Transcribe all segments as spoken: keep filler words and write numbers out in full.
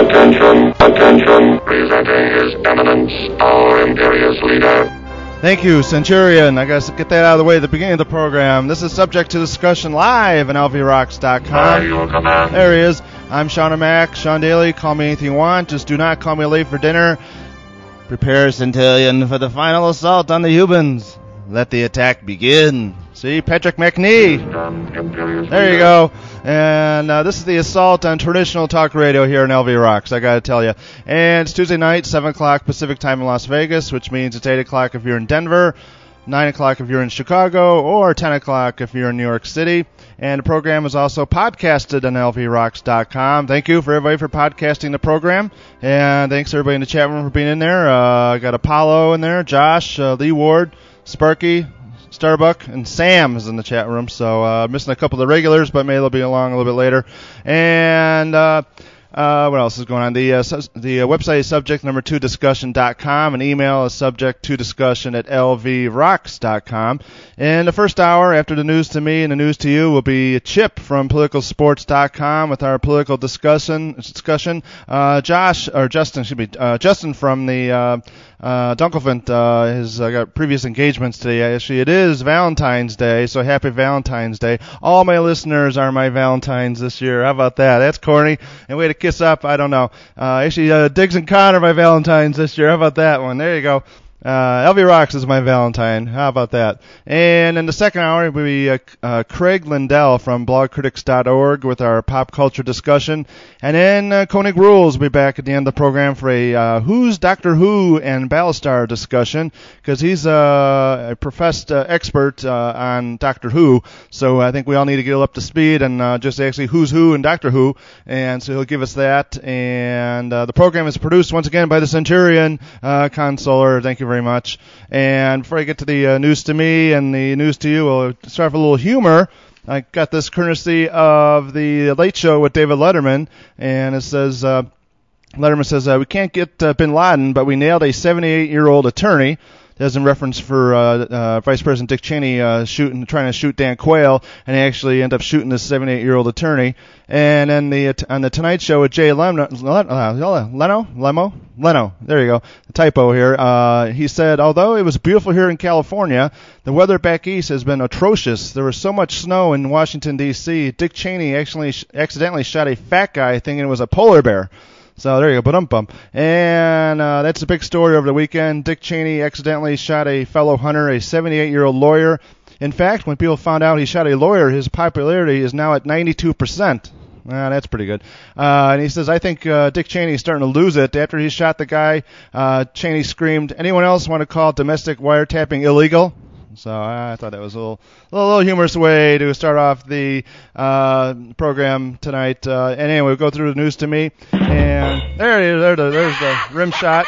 Attention, attention, presenting His Eminence, our imperious leader. Thank you, Centurion. I gotta get that out of the way at the beginning of the program. This is subject to discussion live on L V rocks dot com. There he is. I'm Sean O'Mac, Sean Daly. Call me anything you want. Just do not call me late for dinner. Prepare, Centurion, for the final assault on the humans. Let the attack begin. See, Patrick McNee. There you go. And uh, this is the assault on traditional talk radio here in L V Rocks, I gotta tell you. And it's Tuesday night, seven o'clock Pacific time in Las Vegas, which means it's eight o'clock if you're in Denver, nine o'clock if you're in Chicago, or ten o'clock if you're in New York City. And the program is also podcasted on L V rocks dot com. Thank you for everybody for podcasting the program. And thanks everybody in the chat room for being in there. Uh, I got Apollo in there, Josh, uh, Lee Ward, Sparky, Starbuck, and Sam is in the chat room, so uh, missing a couple of the regulars, but maybe they'll be along a little bit later. And uh, uh, what else is going on? The uh, su- the uh, website is subject number two discussion dot com, and email is subject to discussion at L V rocks dot com. In the first hour, after the news to me and the news to you, will be Chip from political sports dot com with our political discussion. Discussion. Uh, Josh or Justin should be uh, Justin from the. Uh, Uh, Dunkelvent uh, has uh, got previous engagements today. Actually, it is Valentine's Day, so happy Valentine's Day. All my listeners are my Valentines this year. How about that? That's corny. And way to kiss up, I don't know. Uh, actually, uh, Diggs and Con are my Valentines this year. How about that one? There you go. Uh, L V Rocks is my Valentine. How about that? And in the second hour, will be uh, uh, Craig Lindell from blog critics dot org with our pop culture discussion. And then uh, Koenig Rules will be back at the end of the program for a uh, Who's Doctor Who and Battlestar discussion, because he's uh, a professed uh, expert uh, on Doctor Who. So I think we all need to get up to speed and uh, just actually who's who and Doctor Who. And so he'll give us that. And uh, the program is produced once again by the Centurion uh, Consoler. Thank you very Very much. And before I get to the uh, news to me and the news to you, we'll start with a little humor. I got this courtesy of the Late Show with David Letterman, and it says, uh, Letterman says, uh, we can't get uh, Bin Laden, but we nailed a seventy-eight-year-old attorney. That's in reference for uh, uh, Vice President Dick Cheney uh, shooting, trying to shoot Dan Quayle, and he actually ended up shooting this seventy-eight-year-old attorney. And then the on the Tonight Show with Jay Leno, uh, Leno, Lemo, Leno, there you go, the typo here. Uh, he said, although it was beautiful here in California, the weather back east has been atrocious. There was so much snow in Washington D C Dick Cheney actually sh- accidentally shot a fat guy thinking it was a polar bear. So there you go, ba-dum-bum. And uh, that's a big story over the weekend. Dick Cheney accidentally shot a fellow hunter, a seventy-eight-year-old lawyer. In fact, when people found out he shot a lawyer, his popularity is now at ninety-two percent. Ah, that's pretty good. Uh, and he says, I think uh, Dick Cheney is starting to lose it. After he shot the guy, uh, Cheney screamed, anyone else want to call domestic wiretapping illegal? So I thought that was a little, a little humorous way to start off the uh, program tonight. Uh, and anyway, we'll go through the news to me. And there it is. There the, there's the rim shot.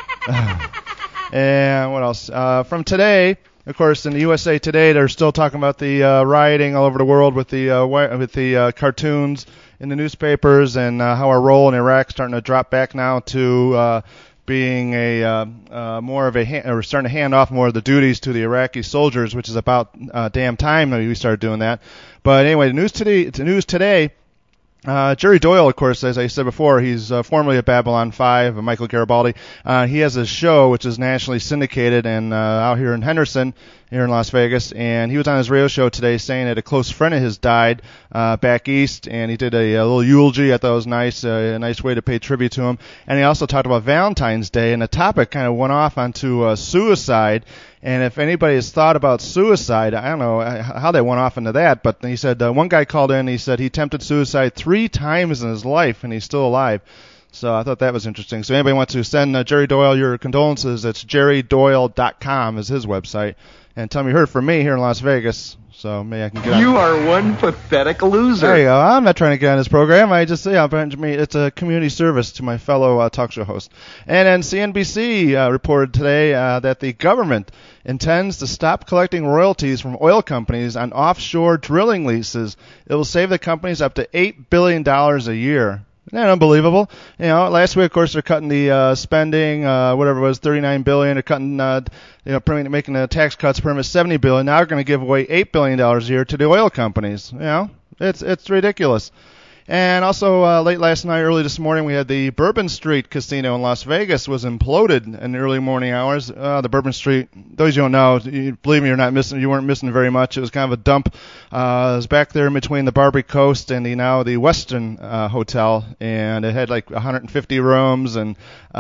And what else? Uh, from today, of course, in the U S A Today, they're still talking about the uh, rioting all over the world with the uh, with the uh, cartoons in the newspapers, and uh, how our role in Iraq is starting to drop back now to uh, being a uh, uh, more of a ha- or starting to hand off more of the duties to the Iraqi soldiers, which is about uh, damn time that we started doing that. But anyway, the news today, the news today. Uh, Jerry Doyle, of course, as I said before, he's uh, formerly at Babylon five, Michael Garibaldi. Uh, he has a show which is nationally syndicated and uh, out here in Henderson, here in Las Vegas, and he was on his radio show today saying that a close friend of his died uh, back east, and he did a, a little eulogy. I thought it was nice, uh, a nice way to pay tribute to him. And he also talked about Valentine's Day, and the topic kind of went off onto uh, suicide. And if anybody has thought about suicide, I don't know how they went off into that, but he said uh, one guy called in and he said he attempted suicide three times in his life, and he's still alive. So I thought that was interesting. So anybody wants to send uh, Jerry Doyle your condolences, it's jerry doyle dot com is his website. And tell me you heard from me here in Las Vegas. So maybe I can get on. You are one pathetic loser. There you go. I'm not trying to get on this program. I just, yeah, it's a community service to my fellow uh, talk show hosts. And then C N B C uh, reported today uh, that the government intends to stop collecting royalties from oil companies on offshore drilling leases. It will save the companies up to eight billion dollars a year. Isn't that unbelievable? You know, last week, of course, they're cutting the uh, spending, uh, whatever it was, thirty-nine billion dollars. They're cutting, uh, you know, permanent, making the tax cuts permanent seventy billion dollars. Now they're going to give away eight billion dollars a year to the oil companies. You know, it's it's ridiculous. And also, uh, late last night, early this morning, we had the Bourbon Street Casino in Las Vegas was imploded in the early morning hours. Uh, the Bourbon Street, those you don't know, you, believe me, you're not missing. You weren't missing very much. It was kind of a dump. Uh, it was back there in between the Barbary Coast and the now the Westin uh, Hotel, and it had like one hundred fifty rooms, and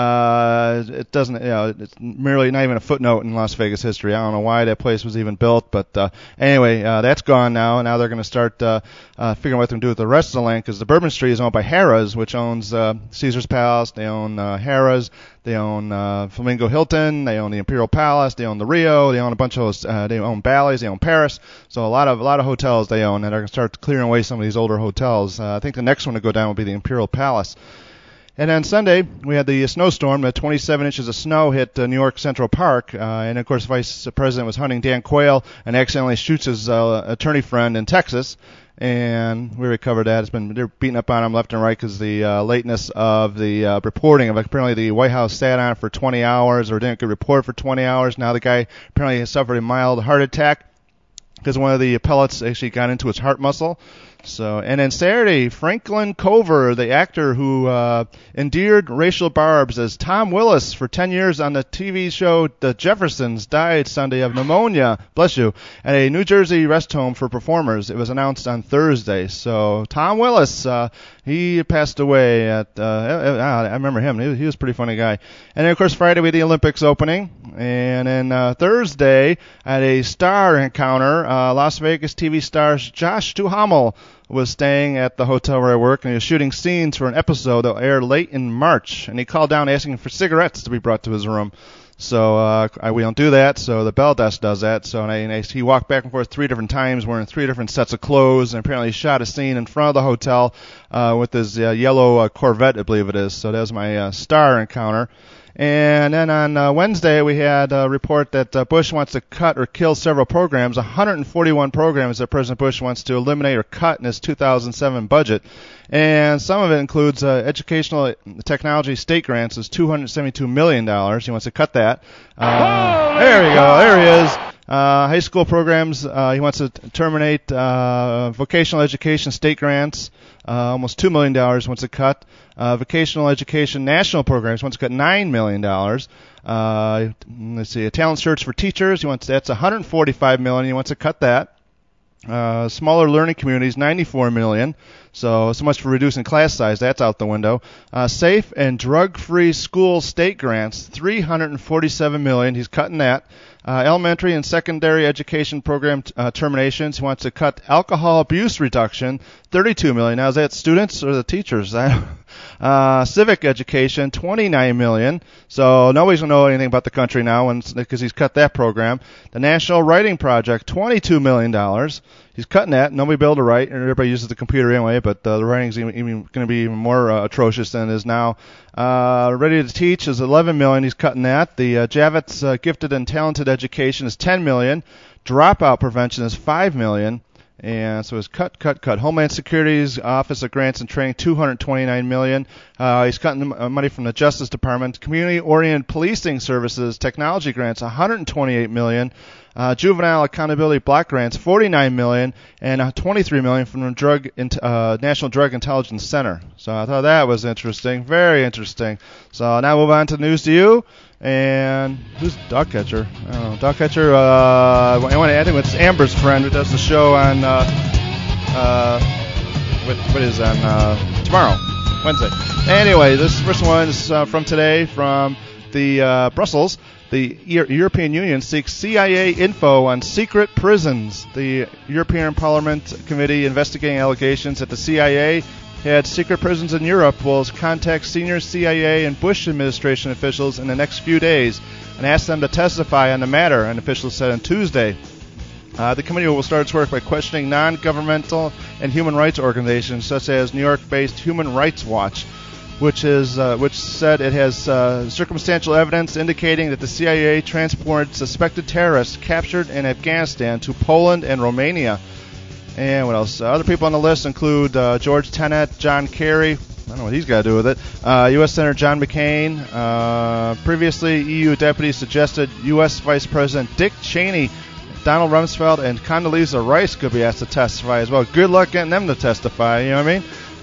uh, it doesn't, you know, it's merely not even a footnote in Las Vegas history. I don't know why that place was even built, but uh, anyway, uh, that's gone now, and now they're going to start uh, uh, figuring out what they're going to do with the rest of the land, because the Bourbon Street is owned by Harrah's, which owns uh, Caesar's Palace. They own uh, Harrah's. They own uh, Flamingo Hilton. They own the Imperial Palace. They own the Rio. They own a bunch of those. Uh, they own Bally's. They own Paris. So a lot of a lot of hotels they own, and they're going to start clearing away some of these older hotels. Uh, I think the next one to go down will be the Imperial Palace. And then Sunday, we had the snowstorm. The twenty-seven inches of snow hit uh, New York Central Park. Uh, and, of course, Vice President was hunting Dan Quayle and accidentally shoots his uh, attorney friend in Texas. And we recovered that. It's been they're beating up on him left and right because the uh, lateness of the uh, reporting. Of apparently the White House sat on it for twenty hours or didn't get report for twenty hours. Now the guy apparently has suffered a mild heart attack because one of the pellets actually got into his heart muscle. So, and then Saturday, Franklin Cover, the actor who uh, endeared Rachel Barbs as Tom Willis for ten years on the T V show The Jeffersons, died Sunday of pneumonia, bless you, at a New Jersey rest home for performers. It was announced on Thursday. So, Tom Willis, uh, he passed away at, uh, I remember him, he was, he was a pretty funny guy. And then, of course, Friday we had the Olympics opening. And then uh, Thursday, at a star encounter, uh, Las Vegas T V star Josh Duhamel was staying at the hotel where I work, and he was shooting scenes for an episode that will air late in March. And he called down asking for cigarettes to be brought to his room. So uh, I, we don't do that, so the bell desk does that. So and I, and I, he walked back and forth three different times wearing three different sets of clothes, and apparently he shot a scene in front of the hotel uh, with his uh, yellow uh, Corvette, I believe it is. So that was my uh, star encounter. And then on uh, Wednesday, we had a report that uh, Bush wants to cut or kill several programs, one hundred forty-one programs that President Bush wants to eliminate or cut in his two thousand seven budget. And some of it includes uh, educational technology state grants is two hundred seventy-two million dollars. He wants to cut that. Uh, there we go. There he is. Uh, high school programs, uh, he wants to terminate uh, vocational education state grants, uh, almost two million dollars wants to cut. Uh, vocational education national programs wants to cut nine million dollars. Uh, let's see, a talent search for teachers, he wants that's one hundred forty-five million dollars, he wants to cut that. Uh, smaller learning communities, ninety-four million dollars. So, so much for reducing class size. That's out the window. Uh, safe and drug-free school state grants, three hundred forty-seven million dollars. He's cutting that. Uh, elementary and secondary education program t- uh, terminations. He wants to cut alcohol abuse reduction, thirty-two million dollars. Now, is that students or the teachers? uh, civic education, twenty-nine million dollars. So nobody's going to know anything about the country now because he's cut that program. The National Writing Project, twenty-two million dollars. He's cutting that. Nobody will be able to write, and everybody uses the computer anyway, but uh, the writing's even, even going to be even more uh, atrocious than it is now. Uh, Ready to Teach is eleven million dollars. He's cutting that. The uh, Javits uh, Gifted and Talented Education is ten million dollars. Dropout prevention is five million dollars. And so it's cut, cut, cut. Homeland Security's Office of Grants and Training, two hundred twenty-nine million dollars. Uh, he's cutting the money from the Justice Department. Community-oriented policing services, technology grants, one hundred twenty-eight million dollars. Uh, juvenile accountability block grants, forty-nine million dollars, and uh, twenty-three million dollars from the Drug uh, National Drug Intelligence Center. So I thought that was interesting, very interesting. So now we'll move on to the news to you. And who's Dog Catcher? I don't know. Dog Catcher, uh, I want to add him. It's Amber's friend who does the show on, uh, uh, what, what is on, uh, tomorrow, Wednesday. Anyway, this first one is uh, from today from the uh, Brussels. The European Union seeks C I A info on secret prisons. The European Parliament Committee investigating allegations that the C I A had secret prisons in Europe will contact senior C I A and Bush administration officials in the next few days and ask them to testify on the matter, an official said on Tuesday. Uh, the committee will start its work by questioning non-governmental and human rights organizations such as New York-based Human Rights Watch, which is uh, which said it has uh, circumstantial evidence indicating that the C I A transported suspected terrorists captured in Afghanistan to Poland and Romania. And what else? Uh, other people on the list include uh, George Tenet, John Kerry. I don't know what he's got to do with it. Uh, U S Senator John McCain. Uh, previously, E U deputies suggested U S Vice President Dick Cheney, Donald Rumsfeld, and Condoleezza Rice could be asked to testify as well. Good luck getting them to testify, you know what I mean?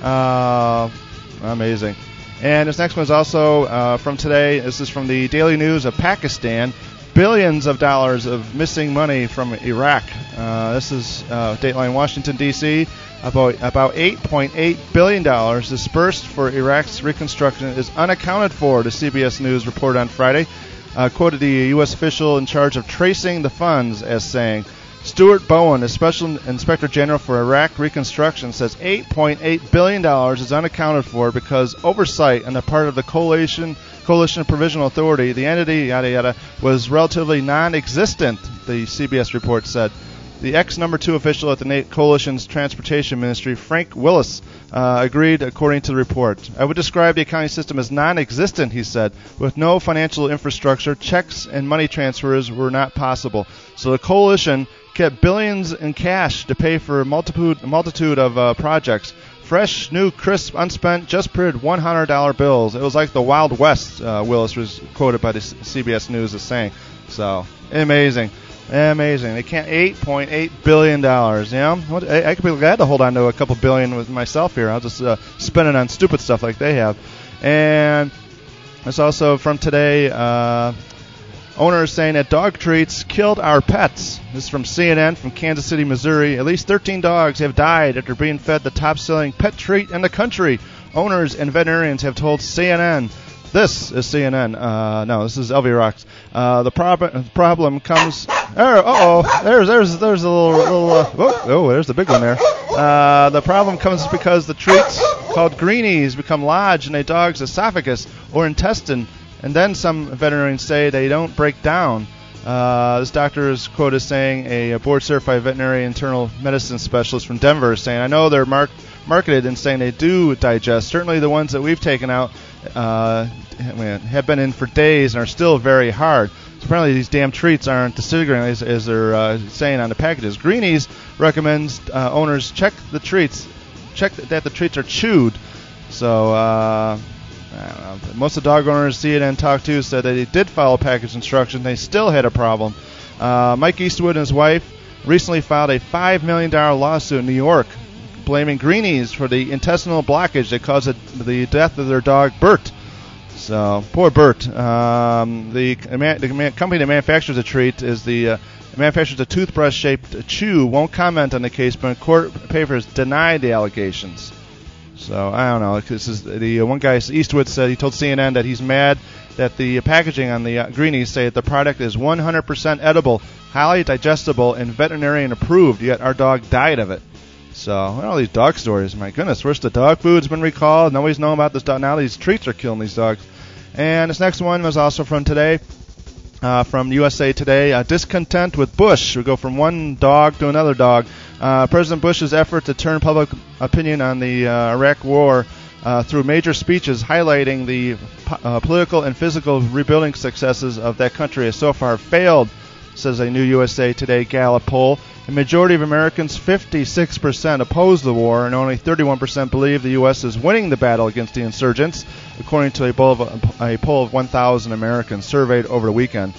Uh, amazing. And this next one is also uh, from today. This is from the Daily News of Pakistan. Billions of dollars of missing money from Iraq. Uh, this is uh, Dateline Washington, D C About about eight point eight billion dollars dispersed for Iraq's reconstruction is unaccounted for, the C B S News reported on Friday. Uh, quoted the U S official in charge of tracing the funds as saying, Stuart Bowen, the Special Inspector General for Iraq Reconstruction, says eight point eight billion dollars is unaccounted for because oversight on the part of the Coalition Coalition Provisional Authority, the entity, yada yada, was relatively non-existent, the C B S report said. The ex-number two official at the Na- Coalition's Transportation Ministry, Frank Willis, uh, agreed according to the report. I would describe the accounting system as non-existent, he said. With no financial infrastructure, checks and money transfers were not possible. So the Coalition kept billions in cash to pay for a multitude, multitude of uh, projects. Fresh, new, crisp, unspent, just printed one hundred dollar bills. It was like the Wild West, uh, Willis was quoted by the C B S News as saying. So, amazing. Amazing. They can't eight point eight billion dollars. You know, what, I, I could be glad to hold on to a couple billion with myself here. I'll just uh, spend it on stupid stuff like they have. And it's also from today. Uh, Owners saying that dog treats killed our pets. This is from C N N from Kansas City, Missouri. At least thirteen dogs have died after being fed the top-selling pet treat in the country. Owners and veterinarians have told C N N. This is C N N. Uh, no, this is L V Rocks. Uh, the prob- problem comes. There, uh-oh, there's there's there's a little little. Uh, oh, oh, there's the big one there. Uh, the problem comes because the treats called greenies become lodged in a dog's esophagus or intestine. And then some veterinarians say they don't break down. Uh, this doctor is quoted as saying, a board-certified veterinary internal medicine specialist from Denver is saying, I know they're mark- marketed and saying they do digest. Certainly the ones that we've taken out uh, have been in for days and are still very hard. So apparently these damn treats aren't disintegrating as, as they're uh, saying on the packages. Greenies recommends uh, owners check the treats, check that the treats are chewed. So, uh... I don't know. Most of the dog owners C N N talked to said that they did follow package instructions. They still had a problem. Uh, Mike Eastwood and his wife recently filed a five million dollars lawsuit in New York blaming Greenies for the intestinal blockage that caused the death of their dog, Bert. So, poor Bert. Um, the, the company that manufactures the treat is the uh, manufactures a toothbrush-shaped chew, won't comment on the case, but court papers denied the allegations. So, I don't know. This is the uh, one guy, Eastwood, said he told C N N that he's mad that the packaging on the uh, greenies say that the product is one hundred percent edible, highly digestible, and veterinarian approved, yet our dog died of it. So, all these dog stories. My goodness, where's the dog food's been recalled? Nobody's known about this dog. Now these treats are killing these dogs. And this next one was also from today, uh, from U S A Today. Uh, discontent with Bush. We go from one dog to another dog. Uh, President Bush's effort to turn public opinion on the uh, Iraq war uh, through major speeches highlighting the po- uh, political and physical rebuilding successes of that country has so far failed, says a new U S A Today Gallup poll. A majority of Americans, fifty-six percent, oppose the war, and only thirty-one percent believe the U S is winning the battle against the insurgents, according to a poll of, a poll of one thousand Americans surveyed over the weekend.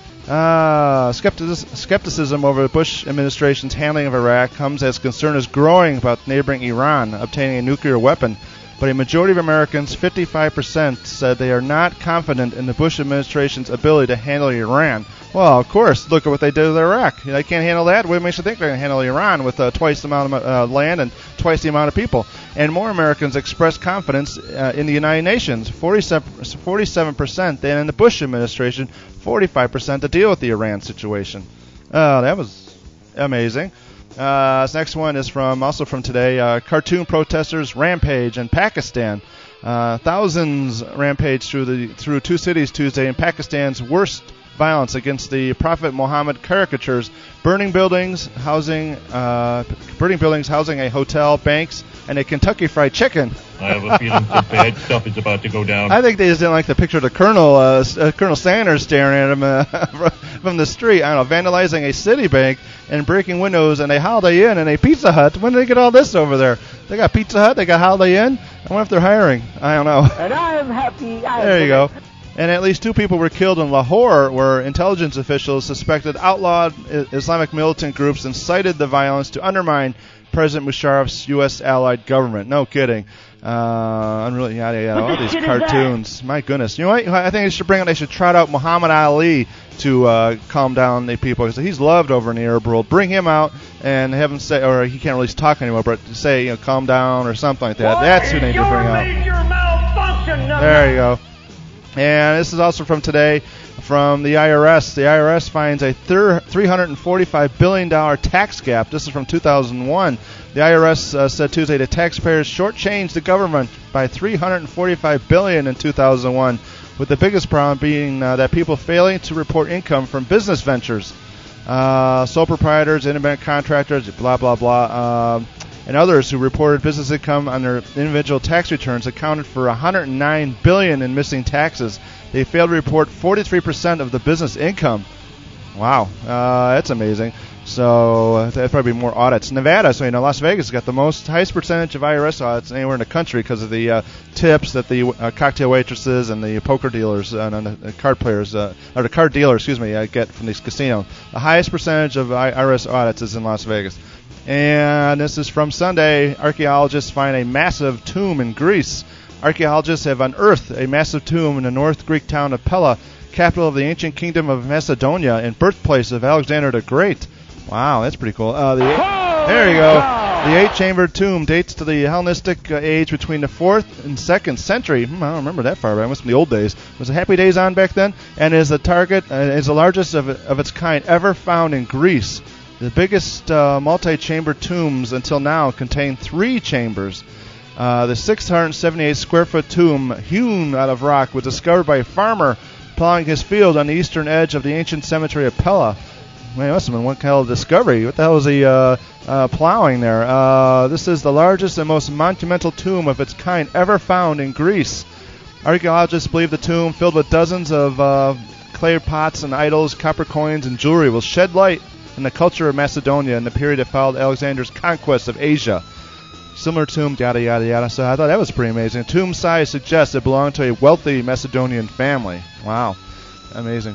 Uh, skeptic- skepticism over the Bush administration's handling of Iraq comes as concern is growing about neighboring Iran obtaining a nuclear weapon. But a majority of Americans, fifty-five percent, said they are not confident in the Bush administration's ability to handle Iran. Well, of course, look at what they did with Iraq. They can't handle that. What makes you think they're going to handle Iran with uh, twice the amount of uh, land and twice the amount of people? And more Americans expressed confidence uh, in the United Nations, forty-seven percent, than in the Bush administration, forty-five percent, to deal with the Iran situation. Oh, that was amazing. Uh, this next one is from also from today. Uh, cartoon protesters rampage in Pakistan. Uh, thousands rampaged through the through two cities Tuesday in Pakistan's worst violence against the Prophet Muhammad caricatures, burning buildings, housing, uh, burning buildings housing a hotel, banks, and a Kentucky Fried Chicken. I have a feeling some bad stuff is about to go down. I think they just didn't like the picture of the Colonel, uh, uh, Colonel Sanders staring at him uh, from the street. I don't know, vandalizing a Citibank and breaking windows in a Holiday Inn and a Pizza Hut. When did they get all this over there? They got Pizza Hut, they got Holiday Inn. I wonder if they're hiring. I don't know. And I am happy. I there am you go. And at least two people were killed in Lahore, where intelligence officials suspected outlawed Islamic militant groups incited the violence to undermine President Musharraf's U S allied government. No kidding. Uh, unreal, yada yada. All these cartoons. My goodness. You know what? I think they should bring. They should trot out Muhammad Ali to uh, calm down the people, because he's loved over in the Arab world. Bring him out and have him say, or he can't really talk anymore, but say, you know, calm down or something like that. What That's who they need to bring out. There you go. And this is also from today, from the I R S. The I R S finds a three hundred forty-five billion dollars tax gap. This is from two thousand one. The I R S uh, said Tuesday the taxpayers shortchanged the government by three hundred forty-five billion dollars in two thousand one, with the biggest problem being uh, that people failing to report income from business ventures. Uh, sole proprietors, independent contractors, blah, blah, blah, uh, and others who reported business income on their individual tax returns accounted for one hundred nine billion dollars in missing taxes. They failed to report forty-three percent of the business income. Wow, uh, that's amazing. So uh, there'll probably be more audits. Nevada, so you know, Las Vegas has got the most highest percentage of I R S audits anywhere in the country because of the uh, tips that the uh, cocktail waitresses and the poker dealers uh, and the card players, uh, or the card dealers, excuse me, uh, get from these casinos. The highest percentage of I R S audits is in Las Vegas. And this is from Sunday. Archaeologists find a massive tomb in Greece. Archaeologists have unearthed a massive tomb in the North Greek town of Pella, capital of the ancient kingdom of Macedonia and birthplace of Alexander the Great. Wow, that's pretty cool. Uh, the, there you go. The eight-chambered tomb dates to the Hellenistic uh, age between the fourth and second century. Hmm, I don't remember that far back. It must be the old days. Was it Happy Days on back then? And is the target uh, is the largest of, of its kind ever found in Greece. The biggest uh, multi-chambered tombs until now contain three chambers. Uh, the six hundred seventy-eight square foot tomb, hewn out of rock, was discovered by a farmer plowing his field on the eastern edge of the ancient cemetery of Pella. Man, must have been one hell of a discovery. What the hell is he uh, uh, plowing there? Uh, this is the largest and most monumental tomb of its kind ever found in Greece. Archaeologists believe the tomb, filled with dozens of uh, clay pots and idols, copper coins, and jewelry, will shed light on the culture of Macedonia in the period that followed Alexander's conquest of Asia. Similar tomb, yada, yada, yada. So I thought that was pretty amazing. Tomb size suggests it belonged to a wealthy Macedonian family. Wow. Amazing.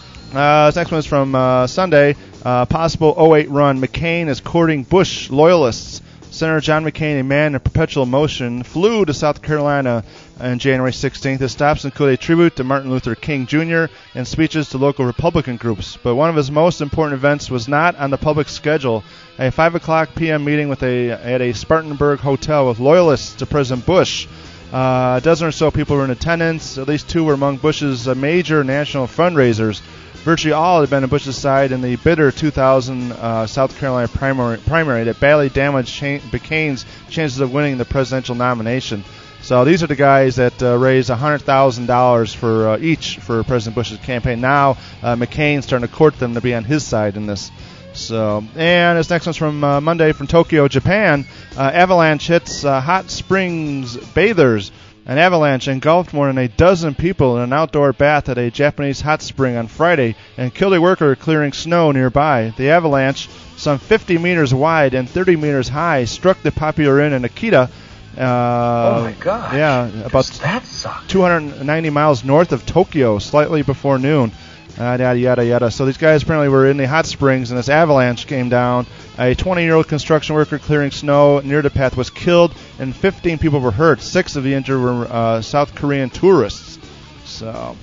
Uh, this next one is from uh, Sunday. Uh, possible oh eight run. McCain is courting Bush loyalists. Senator John McCain, a man in perpetual motion, flew to South Carolina on January sixteenth. His stops include a tribute to Martin Luther King Junior and speeches to local Republican groups. But one of his most important events was not on the public schedule. A five o'clock p.m. meeting with a at a Spartanburg hotel with loyalists to President Bush. Uh, a dozen or so people were in attendance. At least two were among Bush's uh, major national fundraisers. Virtually all had been on Bush's side in the bitter two thousand uh, South Carolina primary, primary that badly damaged Ch- McCain's chances of winning the presidential nomination. So these are the guys that uh, raised one hundred thousand dollars for uh, each for President Bush's campaign. Now uh, McCain's starting to court them to be on his side in this. So, and this next one's from uh, Monday from Tokyo, Japan. Uh, avalanche hits uh, hot springs bathers. An avalanche engulfed more than a dozen people in an outdoor bath at a Japanese hot spring on Friday and killed a worker clearing snow nearby. The avalanche, some fifty meters wide and thirty meters high, struck the popular inn in Akita. Uh, oh my God! Yeah, about that suck? two hundred ninety miles north of Tokyo, slightly before noon. Uh, yada, yada, yada. So these guys apparently were in the hot springs, and this avalanche came down. A twenty-year-old construction worker clearing snow near the path was killed, and fifteen people were hurt. Six of the injured were uh, South Korean tourists. So,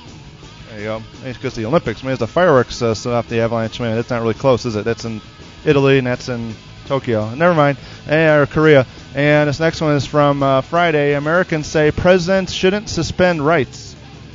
there you go. It's because the Olympics. I mean, there's the fireworks uh, set off the avalanche. Man, that's not really close, is it? That's in Italy, and that's in Tokyo. Never mind. Eh, or Korea. And this next one is from uh, Friday. Americans say presidents shouldn't suspend rights.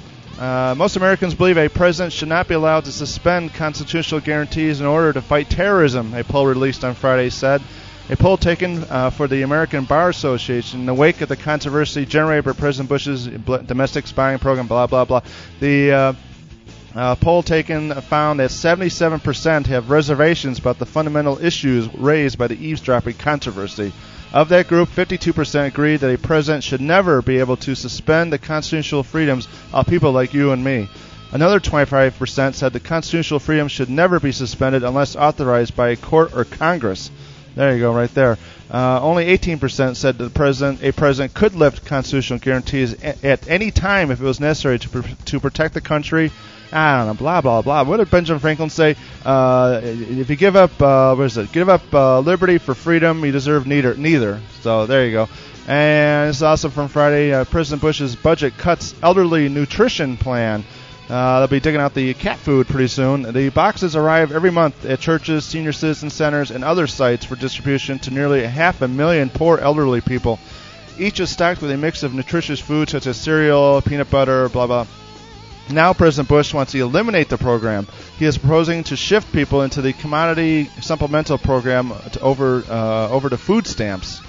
Uh, most Americans believe a president should not be allowed to suspend constitutional guarantees in order to fight terrorism, a poll released on Friday said. A poll taken uh, for the American Bar Association in the wake of the controversy generated by President Bush's domestic spying program, blah, blah, blah. The uh, uh, poll taken found that seventy-seven percent have reservations about the fundamental issues raised by the eavesdropping controversy. Of that group, fifty-two percent agreed that a president should never be able to suspend the constitutional freedoms of people like you and me. Another twenty-five percent said the constitutional freedoms should never be suspended unless authorized by a court or Congress. There you go, right there. Uh, only eighteen percent said that the president, a president could lift constitutional guarantees a- at any time if it was necessary to pr- to protect the country. I don't know, blah, blah, blah. What did Benjamin Franklin say? Uh, if you give up, uh, what is it? Give up uh, liberty for freedom, you deserve neither. neither. So there you go. And this is also from Friday. Uh, President Bush's budget cuts elderly nutrition plan. Uh, they'll be digging out the cat food pretty soon. The boxes arrive every month at churches, senior citizen centers, and other sites for distribution to nearly half a million poor elderly people. Each is stocked with a mix of nutritious food such as cereal, peanut butter, blah, blah. Now President Bush wants to eliminate the program. He is proposing to shift people into the commodity supplemental program to over uh, over to food stamps.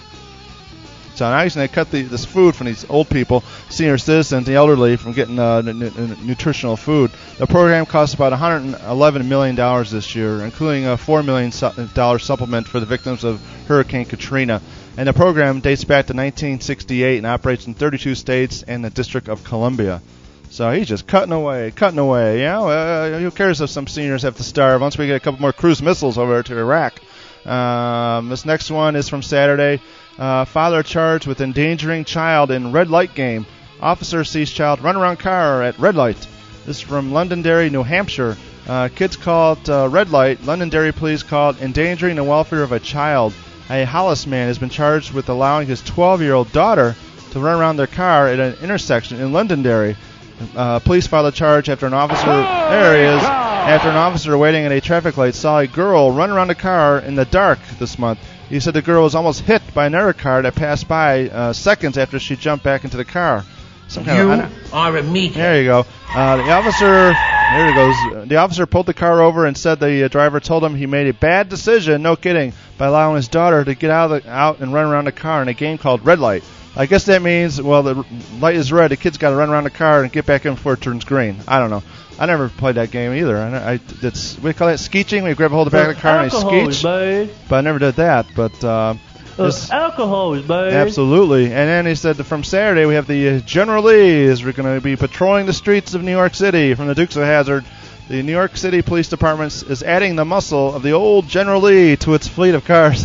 So now he's going to cut the, this food from these old people, senior citizens, the elderly, from getting uh, n- n- nutritional food. The program costs about one hundred eleven million dollars this year, including a four million dollars su- supplement for the victims of Hurricane Katrina. And the program dates back to nineteen sixty-eight and operates in thirty-two states and the District of Columbia. So he's just cutting away, cutting away. You know, uh, who cares if some seniors have to starve once we get a couple more cruise missiles over to Iraq? Um, this next one is from Saturday. Uh, father charged with endangering child in red light game. Officer sees child run around car at red light. This is from Londonderry, New Hampshire. Uh, kids called uh, red light. Londonderry police called endangering the welfare of a child. A Hollis man has been charged with allowing his twelve-year-old daughter to run around their car at an intersection in Londonderry. Uh, police filed a charge after an officer, there he is, after an officer waiting at a traffic light saw a girl run around a car in the dark this month. He said the girl was almost hit by another car that passed by uh, seconds after she jumped back into the car. Some kind you of, are a meathead. There you go. Uh, the officer, there he goes. The officer pulled the car over and said the uh, driver told him he made a bad decision, no kidding, by allowing his daughter to get out, of the, out and run around the car in a game called Red Light. I guess that means, well, the light is red. The kid's got to run around the car and get back in before it turns green. I don't know. I never played that game either. I, I it's what do you call that? Skeeching. We grab a hold of the back of the car and they skeech. Bad. But I never did that. But uh, uh, alcohol is bad. Absolutely. And then he said that from Saturday we have the uh, General Lees. We're going to be patrolling the streets of New York City from the Dukes of Hazzard. The New York City Police Department is adding the muscle of the old General Lee to its fleet of cars.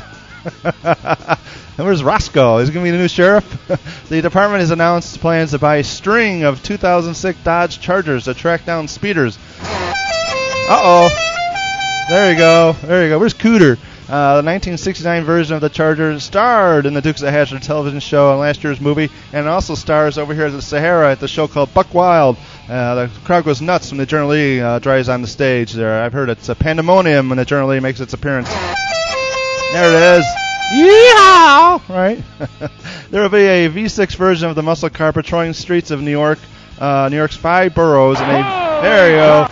And where's Roscoe? He's going to be the new sheriff. The department has announced plans to buy a string of two thousand six Dodge Chargers to track down speeders. Uh-oh. There you go. There you go. Where's Cooter? Uh, the nineteen sixty-nine version of the Charger starred in the Dukes of Hazzard television show and last year's movie, and also stars over here at the Sahara at the show called Buck Wild. Uh, the crowd goes nuts when the General Lee uh, drives on the stage there. I've heard it's a pandemonium when the General Lee makes its appearance. There it is. Yeehaw! Right? There will be a V six version of the muscle car patrolling streets of New York, uh, New York's five boroughs. And a, there you go.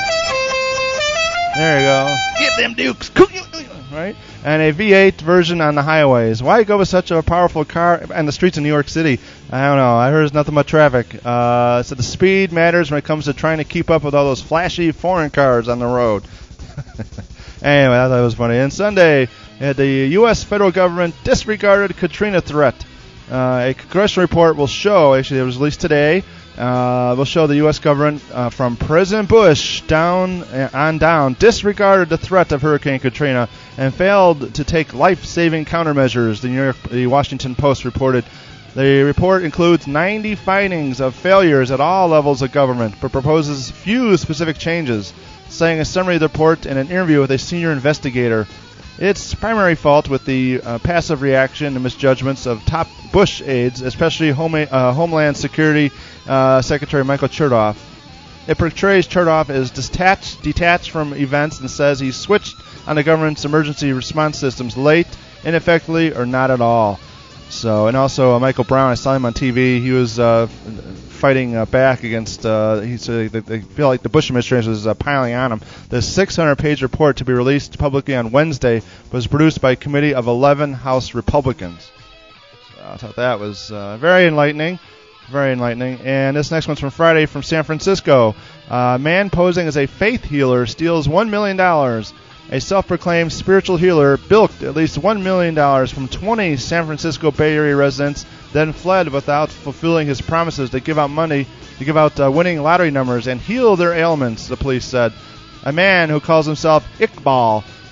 There you go. Get them Dukes. Right? And a V eight version on the highways. Why go with such a powerful car on the streets of New York City? I don't know. I heard there's nothing but traffic. Uh, so the speed matters when it comes to trying to keep up with all those flashy foreign cars on the road. Anyway, I thought it was funny. And Sunday, the U S federal government disregarded Katrina threat. Uh, a congressional report will show, actually it was released today, uh, will show the U S government uh, from President Bush down uh, on down disregarded the threat of Hurricane Katrina and failed to take life-saving countermeasures, the New York, the Washington Post reported. The report includes ninety findings of failures at all levels of government, but proposes few specific changes, saying a summary of the report in an interview with a senior investigator. Its primary fault with the uh, passive reaction and misjudgments of top Bush aides, especially Home, uh, Homeland Security uh, Secretary Michael Chertoff. It portrays Chertoff as detached, detached from events and says he switched on the government's emergency response systems late, ineffectively, or not at all. So, and also uh, Michael Brown, I saw him on T V. He was uh, fighting uh, back against. Uh, he said they, they feel like the Bush administration was uh, piling on him. The six hundred page report to be released publicly on Wednesday was produced by a committee of eleven House Republicans. So I thought that was uh, very enlightening. Very enlightening. And this next one's from Friday from San Francisco. A uh, man posing as a faith healer steals one million dollars. A self-proclaimed spiritual healer bilked at least one million dollars from twenty San Francisco Bay Area residents, then fled without fulfilling his promises to give out money, to give out uh, winning lottery numbers and heal their ailments, the police said. A man who calls himself Iqbal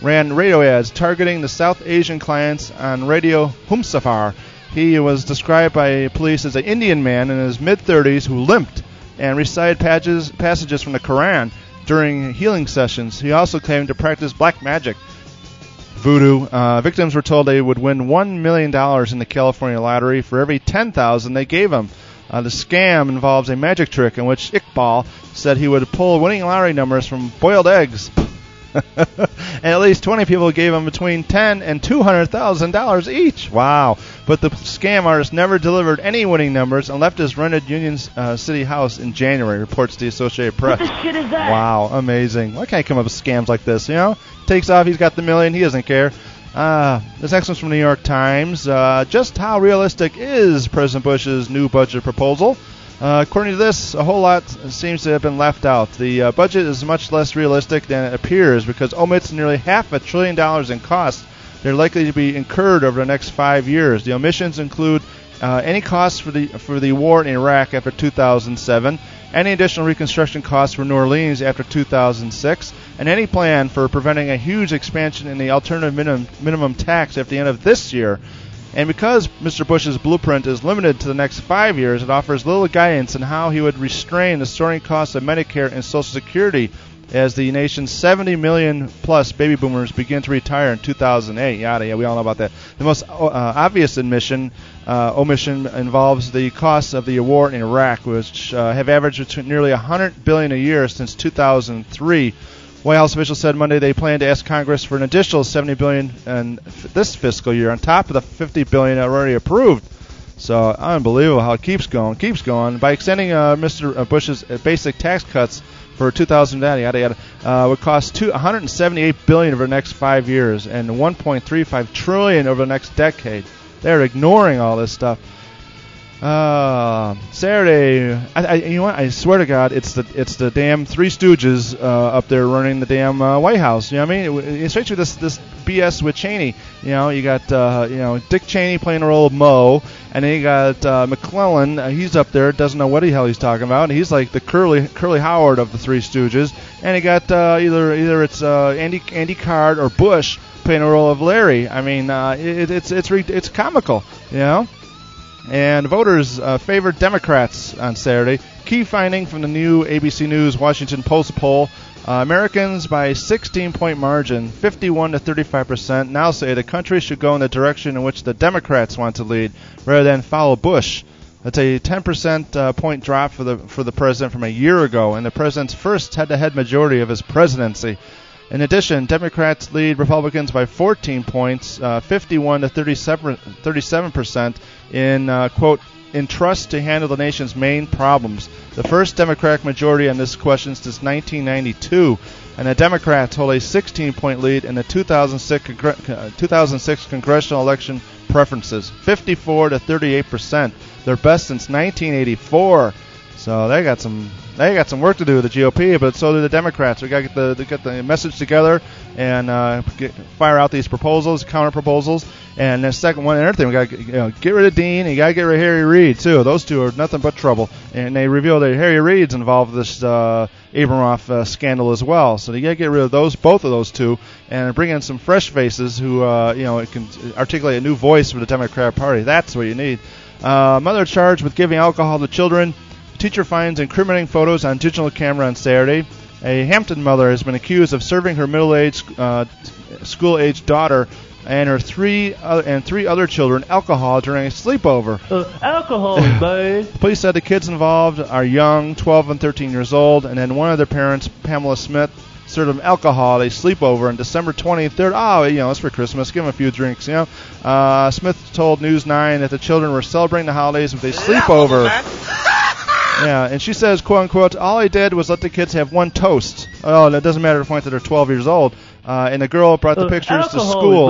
ran radio ads targeting the South Asian clients on Radio Humsafar. He was described by police as an Indian man in his mid-thirties who limped and recited passages, passages from the Quran during healing sessions. He also claimed to practice black magic, voodoo. Uh, victims were told they would win one million dollars in the California lottery for every ten thousand dollars they gave them. Uh, the scam involves a magic trick in which Iqbal said he would pull winning lottery numbers from boiled eggs. And at least twenty people gave him between ten thousand dollars and two hundred thousand dollars each. Wow. But the scam artist never delivered any winning numbers and left his rented Union uh, City house in January, reports the Associated Press. What the shit is that? Wow, amazing. Why can't I come up with scams like this, you know? Takes off, he's got the million, he doesn't care. Uh, this next one's from the New York Times. Uh, just how realistic is President Bush's new budget proposal? Uh, according to this, a whole lot seems to have been left out. The uh, budget is much less realistic than it appears because omits nearly half a trillion dollars in costs that are likely to be incurred over the next five years. The omissions include uh, any costs for the for the war in Iraq after two thousand seven, any additional reconstruction costs for New Orleans after two thousand six, and any plan for preventing a huge expansion in the alternative minimum, minimum tax at the end of this year. And because Mister Bush's blueprint is limited to the next five years, it offers little guidance on how he would restrain the soaring costs of Medicare and Social Security as the nation's seventy million plus baby boomers begin to retire in two thousand eight. Yada, yeah, we all know about that. The most uh, obvious admission, uh, omission involves the costs of the war in Iraq, which uh, have averaged between nearly one hundred billion dollars a year since two thousand three. White House officials said Monday they plan to ask Congress for an additional seventy billion dollars in this fiscal year on top of the fifty billion dollars already approved. So unbelievable how it keeps going, keeps going. By extending uh, Mister Bush's basic tax cuts for two thousand yada yada yada, uh, would cost two, one hundred seventy-eight billion dollars over the next five years and one point three five trillion dollars over the next decade. They're ignoring all this stuff. Uh, Saturday, I, I, you know what? I swear to God, it's the it's the damn Three Stooges uh, up there running the damn uh, White House. You know what I mean? It, especially this this B S with Cheney. You know, you got uh, you know Dick Cheney playing the role of Mo, and then you got uh, McClellan. Uh, he's up there, doesn't know what the hell he's talking about. And he's like the Curly Curly Howard of the Three Stooges. And you got uh, either either it's uh, Andy Andy Card or Bush playing the role of Larry. I mean, uh, it, it's it's it's comical. You know. And voters uh, favored Democrats on Saturday. Key finding from the new A B C News Washington Post poll, uh, Americans by sixteen-point margin, fifty-one to thirty-five percent, now say the country should go in the direction in which the Democrats want to lead, rather than follow Bush. That's a ten percent uh, point drop for the for the president from a year ago, and the president's first head-to-head majority of his presidency. In addition, Democrats lead Republicans by fourteen points, uh, fifty-one to thirty-seven percent in, uh, quote, in trust to handle the nation's main problems. The first Democratic majority on this question since nineteen ninety-two. And the Democrats hold a sixteen-point lead in the two thousand six, congr- uh, two thousand six congressional election preferences, fifty-four to thirty-eight percent. Their best since nineteen eighty-four. So they got some they got some work to do with the G O P, but so do the Democrats. We got to get the to get the message together and uh, get, fire out these proposals, counter proposals. And the second one, and everything, we got to you know, get rid of Dean. And you got to get rid of Harry Reid too. Those two are nothing but trouble. And they reveal that Harry Reid's involved in this uh, Abramoff uh, scandal as well. So you got to get rid of those, both of those two, and bring in some fresh faces who uh, you know can articulate a new voice for the Democratic Party. That's what you need. Uh, mother charged with giving alcohol to children. Teacher finds incriminating photos on digital camera on Saturday. A Hampton mother has been accused of serving her middle-aged, uh, school-aged daughter and her three uh, and three other children alcohol during a sleepover. Uh, alcohol, babe. Police said the kids involved are young, twelve and thirteen years old, and then one of their parents, Pamela Smith, served them alcohol at a sleepover on December twenty-third. Oh, you know, it's for Christmas. Give them a few drinks, you know. Uh, Smith told News nine that the children were celebrating the holidays with a sleepover. Yeah, and she says, quote unquote, all I did was let the kids have one toast. Oh, that doesn't matter to the point that they're twelve years old. Uh, and the girl brought the uh, pictures alcohol, to school.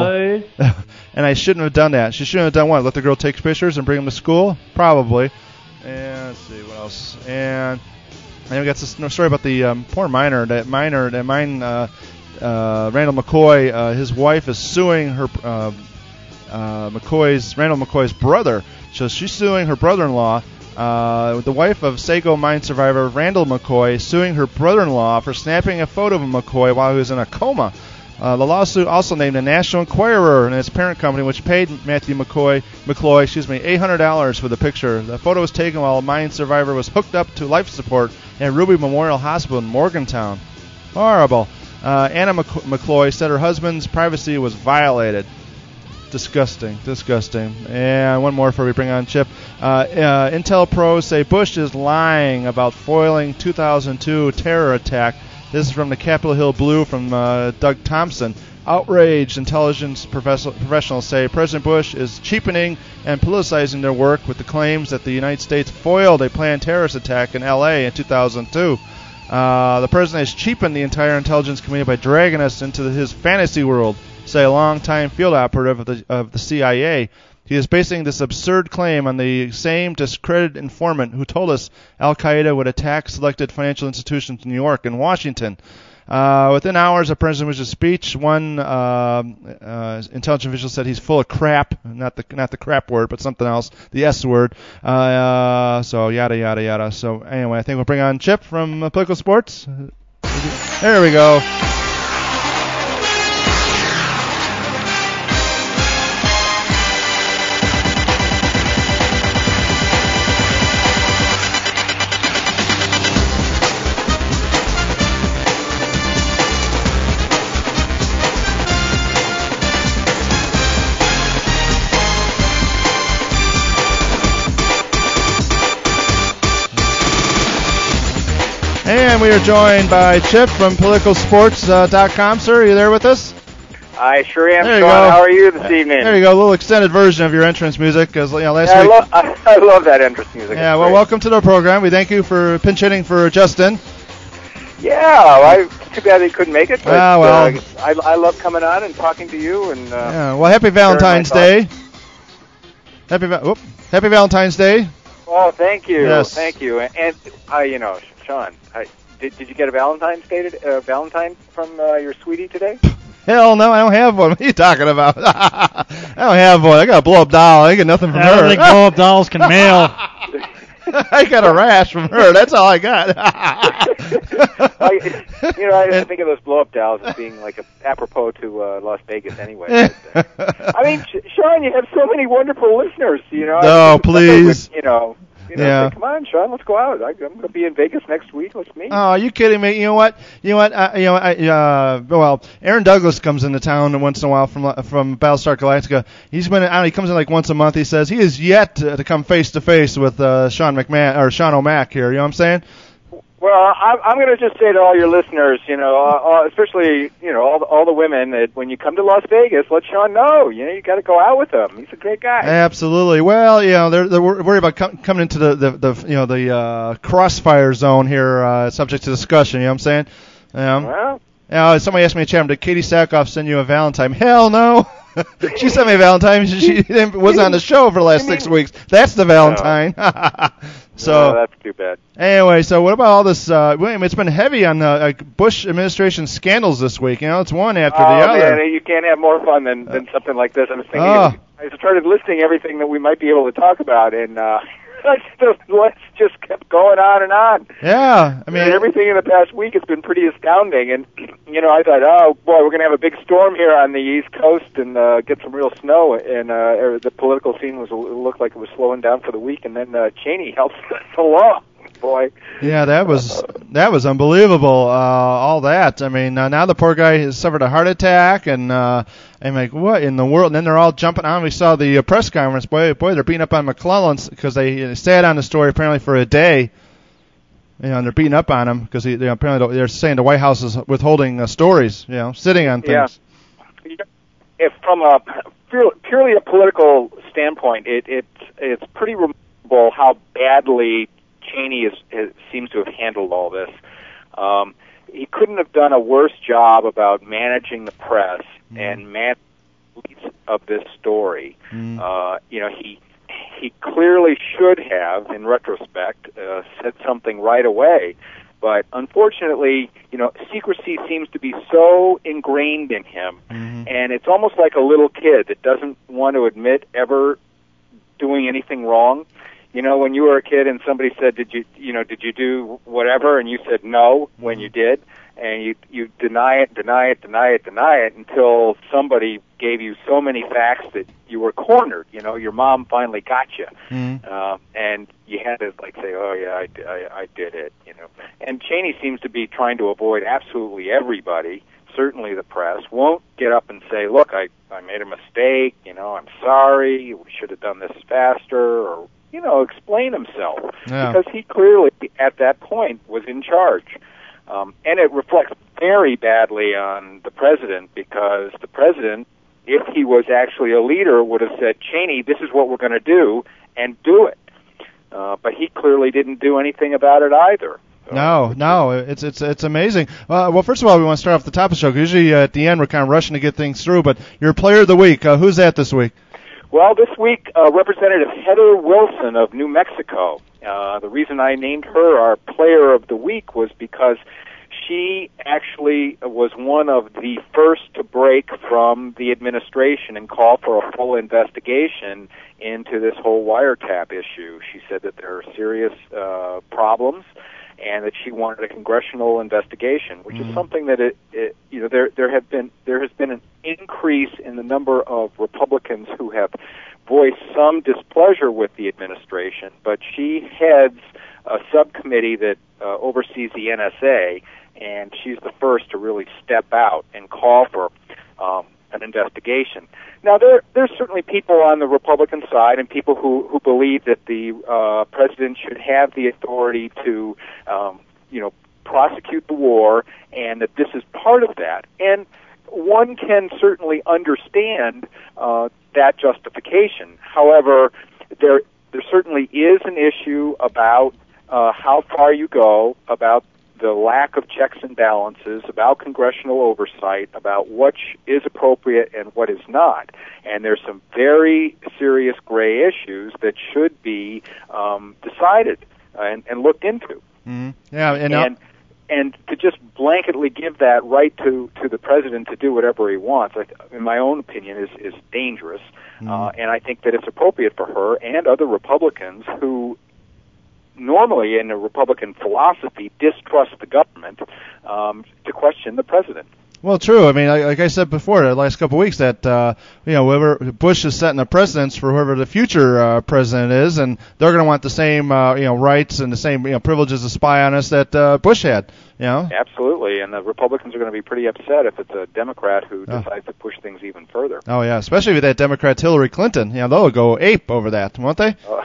And I shouldn't have done that. She shouldn't have done what? Let the girl take pictures and bring them to school? Probably. And let's see, what else? And then we got this story about the um, poor miner. That miner, that mine, uh, uh, Randall McCoy, uh, his wife is suing her, uh, uh, McCoy's, Randall McCoy's brother. So she's suing her brother-in-law. Uh, the wife of Sago mine survivor Randall McCoy suing her brother-in-law for snapping a photo of McCoy while he was in a coma. Uh, the lawsuit also named the National Enquirer and its parent company, which paid Matthew McCoy, McCloy, excuse me, eight hundred dollars for the picture. The photo was taken while a mine survivor was hooked up to life support at Ruby Memorial Hospital in Morgantown. Horrible. Uh, Anna McCloy said her husband's privacy was violated. Disgusting, disgusting. And one more before we bring on Chip. Uh, uh, Intel pros say Bush is lying about foiling two thousand two terror attack. This is from the Capitol Hill Blue from uh, Doug Thompson. Outraged intelligence professional, professionals say President Bush is cheapening and politicizing their work with the claims that the United States foiled a planned terrorist attack in L A in two thousand two. Uh, the president has cheapened the entire intelligence community by dragging us into his fantasy world, say a longtime field operative of the, of the C I A. He is basing this absurd claim on the same discredited informant who told us Al-Qaeda would attack selected financial institutions in New York and Washington. Uh, within hours of President Bush's speech, one uh, uh, intelligence official said he's full of crap, not the not the crap word, but something else, the S word. Uh, uh, so yada yada yada. So anyway, I think we'll bring on Chip from uh, Political Sports. There we go. And we are joined by Chip from political sports dot com. Sir, are you there with us? I sure am, there Sean. You go. How are you this evening? There you go, a little extended version of your entrance music. Because you know, last yeah, week, I, love, I, I love that entrance music. Yeah, it's well, great. welcome to the program. We thank you for pinch hitting for Justin. Yeah, I, too bad he couldn't make it. But, ah, well. uh, I, I love coming on and talking to you. And uh, yeah, well, happy Valentine's Day. Happy, whoop, happy Valentine's Day. Oh, thank you, yes. thank you. And, and uh, you know, Sean, I, did did you get a Valentine's Day, uh, Valentine from uh, your sweetie today? Hell no, I don't have one. What are you talking about? I don't have one. I got a blow-up doll. I get nothing from I her. I don't think blow-up dolls can mail. I got a rash from her. That's all I got. I, you know, I think of those blow-up dolls as being like a, apropos to uh, Las Vegas anyway. But, uh, I mean, Sean, you have so many wonderful listeners. You know. No, please. Would, you know. You know, yeah. say, come on, Sean, let's go out. I, I'm going to be in Vegas next week. Let's meet. Oh, are you kidding me? You know what? You know what? I, you know, I, uh, well, Aaron Douglas comes into town once in a while from from Battlestar Galactica. He's been, I don't know, he comes in like once a month. He says he is yet to, to come face to face with uh, Sean McMahon or Sean O'Mac here. You know what I'm saying? Well, I'm, I'm going to just say to all your listeners, you know, uh, especially, you know, all the, all the women, that when you come to Las Vegas, let Sean know. You know, you got to go out with him. He's a great guy. Absolutely. Well, you know, they're they're worried about com- coming into the, the, the you know the uh, crossfire zone here, uh, subject to discussion. You know what I'm saying? Um, well, you know, somebody asked me in chat, did Katie Sackhoff send you a Valentine? Hell no. She sent me a Valentine. She, she didn't, wasn't on the show for the last six weeks. That's the Valentine. So no, that's too bad. Anyway, so what about all this? Uh, William, it's been heavy on the uh, Bush administration scandals this week. You know, it's one after oh, the other. Man, you can't have more fun than, than something like this. I was thinking, oh. I started listing everything that we might be able to talk about, and uh, the list just kept going on and on. Yeah, I mean, and everything in the past week has been pretty astounding. And you know, I thought, oh boy, we're going to have a big storm here on the East Coast and uh, get some real snow. And uh, the political scene was looked like it was slowing down for the week. And then uh, Cheney helped us along. Boy. Yeah, that was that was unbelievable. Uh, all that. I mean, uh, now the poor guy has suffered a heart attack, and uh, I'm like, what in the world? And then they're all jumping on. We saw the uh, press conference. Boy, boy, they're beating up on McClellan because they uh, sat on the story apparently for a day. You know, and they're beating up on him because they, they apparently they're saying the White House is withholding uh, stories. You know, sitting on things. Yeah. If from a purely a political standpoint, it it it's pretty remarkable how badly Cheney is, is, seems to have handled all this. Um, he couldn't have done a worse job about managing the press mm. and managing of this story. Mm. Uh, you know, he he clearly should have, in retrospect, uh, said something right away. But unfortunately, you know, secrecy seems to be so ingrained in him, mm-hmm. and it's almost like a little kid that doesn't want to admit ever doing anything wrong. You know, when you were a kid and somebody said, "Did you, you know, did you do whatever?" and you said no when you did, and you you deny it, deny it, deny it, deny it until somebody gave you so many facts that you were cornered. You know, your mom finally got you, Mm-hmm. uh, and you had to like say, "Oh yeah, I, I, I did it." You know, and Cheney seems to be trying to avoid absolutely everybody. Certainly the press won't get up and say, "Look, I I made a mistake. You know, I'm sorry. We should have done this faster," or you know, explain himself, Yeah. because he clearly, at that point, was in charge. Um, and it reflects very badly on the president, because the president, if he was actually a leader, would have said, Cheney, this is what we're going to do, and do it. Uh, but he clearly didn't do anything about it either. No, no, it's it's it's amazing. Uh, well, first of all, we want to start off the top of the show, 'cause usually uh, at the end we're kind of rushing to get things through, but your player of the week, uh, who's that this week? Well, this week, uh, Representative Heather Wilson of New Mexico. Uh, the reason I named her our player of the week was because she actually was one of the first to break from the administration and call for a full investigation into this whole wiretap issue. She said that there are serious uh, problems, and that she wanted a congressional investigation, which mm-hmm. is something that it, it, you know, there there have been there has been an increase in the number of Republicans who have voiced some displeasure with the administration, but she heads a subcommittee that uh, oversees the N S A, and she's the first to really step out and call for um, an investigation. Now, there there's certainly people on the Republican side and people who, who believe that the uh, president should have the authority to, um, you know, prosecute the war, and that this is part of that. And one can certainly understand uh, that justification. However, there there certainly is an issue about uh, how far you go, about the lack of checks and balances, about congressional oversight, about what is appropriate and what is not. And there's some very serious gray issues that should be um, decided and, and looked into. Mm-hmm. Yeah, and, and and to just blanketly give that right to, to the president to do whatever he wants, I, in my own opinion, is, is dangerous. Mm-hmm. Uh, and I think that it's appropriate for her and other Republicans who normally in a Republican philosophy distrust the government um, to question the president. Well, true. I mean, like I said before, the last couple of weeks, that uh, you know, whoever Bush is setting the precedents for whoever the future uh, president is, and they're going to want the same uh, you know rights and the same you know privileges to spy on us that uh, Bush had. You know. Absolutely, and the Republicans are going to be pretty upset if it's a Democrat who oh. decides to push things even further. Oh yeah, especially with that Democrat Hillary Clinton. You know, they'll go ape over that, won't they? Uh,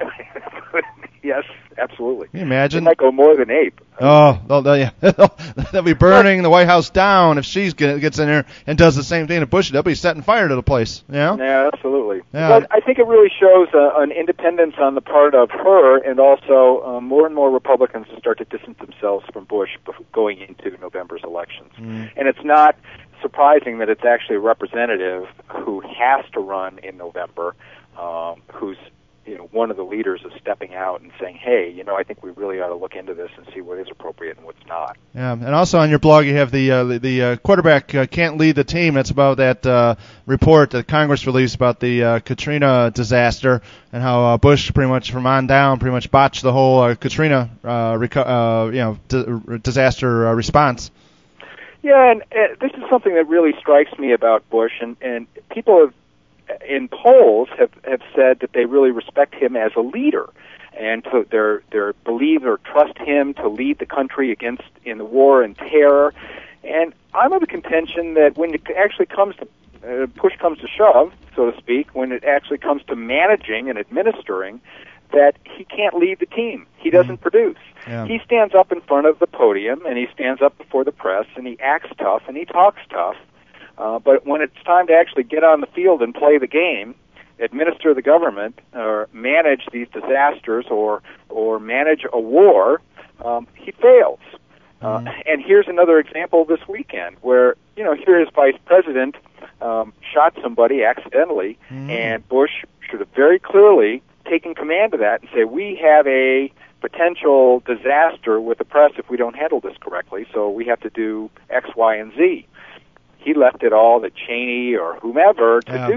yes. Absolutely. Can you imagine? They might go more than ape. Oh, they'll, they'll, yeah. they'll be burning the White House down if she gets in there and does the same thing to Bush. They'll be setting fire to the place. You know? Yeah, absolutely. Yeah. But I think it really shows uh, an independence on the part of her, and also uh, more and more Republicans start to distance themselves from Bush going into November's elections. Mm. And it's not surprising that it's actually a representative who has to run in November, um, who's you know, one of the leaders is stepping out and saying, hey, you know, I think we really ought to look into this and see what is appropriate and what's not. Yeah, and also on your blog you have the uh, the, the uh, quarterback uh, can't lead the team. It's about that uh, report that Congress released about the uh, Katrina disaster and how uh, Bush pretty much from on down pretty much botched the whole uh, Katrina uh, reco- uh, you know d- disaster uh, response. Yeah, and uh, this is something that really strikes me about Bush, and, and people have in polls have, have said that they really respect him as a leader, and to they're they're believe or trust him to lead the country against in the war and terror. And I'm of the contention that when it actually comes to uh, push comes to shove, so to speak, when it actually comes to managing and administering, that he can't lead the team. He doesn't mm-hmm. produce. Yeah. He stands up in front of the podium and he stands up before the press and he acts tough and he talks tough. Uh, but when it's time to actually get on the field and play the game, administer the government, or manage these disasters, or or manage a war, um, he fails. Uh, mm. And here's another example this weekend where, you know, here his vice president um, shot somebody accidentally, mm. and Bush should have very clearly taken command of that and say, we have a potential disaster with the press if we don't handle this correctly, so we have to do X, Y, and Z. He left it all to Cheney or whomever to yeah. do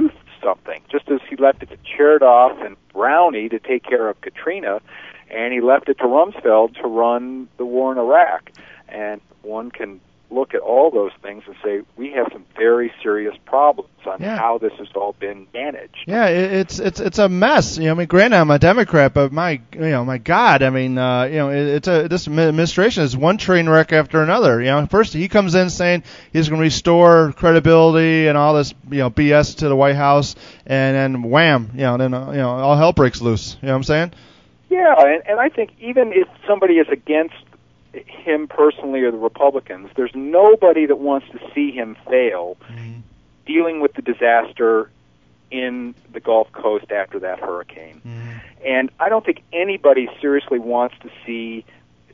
something, just as he left it to Chertoff and Brownie to take care of Katrina, and he left it to Rumsfeld to run the war in Iraq. And one can look at all those things and say, we have some very serious problems on yeah. how this has all been managed. Yeah, it, it's it's it's a mess. You know, I mean, granted, I'm a Democrat, but my you know, my God, I mean, uh, you know, it, it's a this administration is one train wreck after another. You know, first he comes in saying he's going to restore credibility and all this, you know, B S to the White House, and then wham, you know, then uh, you know, all hell breaks loose. You know what I'm saying? Yeah, and, and I think even if somebody is against him personally or the Republicans, there's nobody that wants to see him fail mm-hmm. dealing with the disaster in the Gulf Coast after that hurricane. Mm-hmm. And I don't think anybody seriously wants to see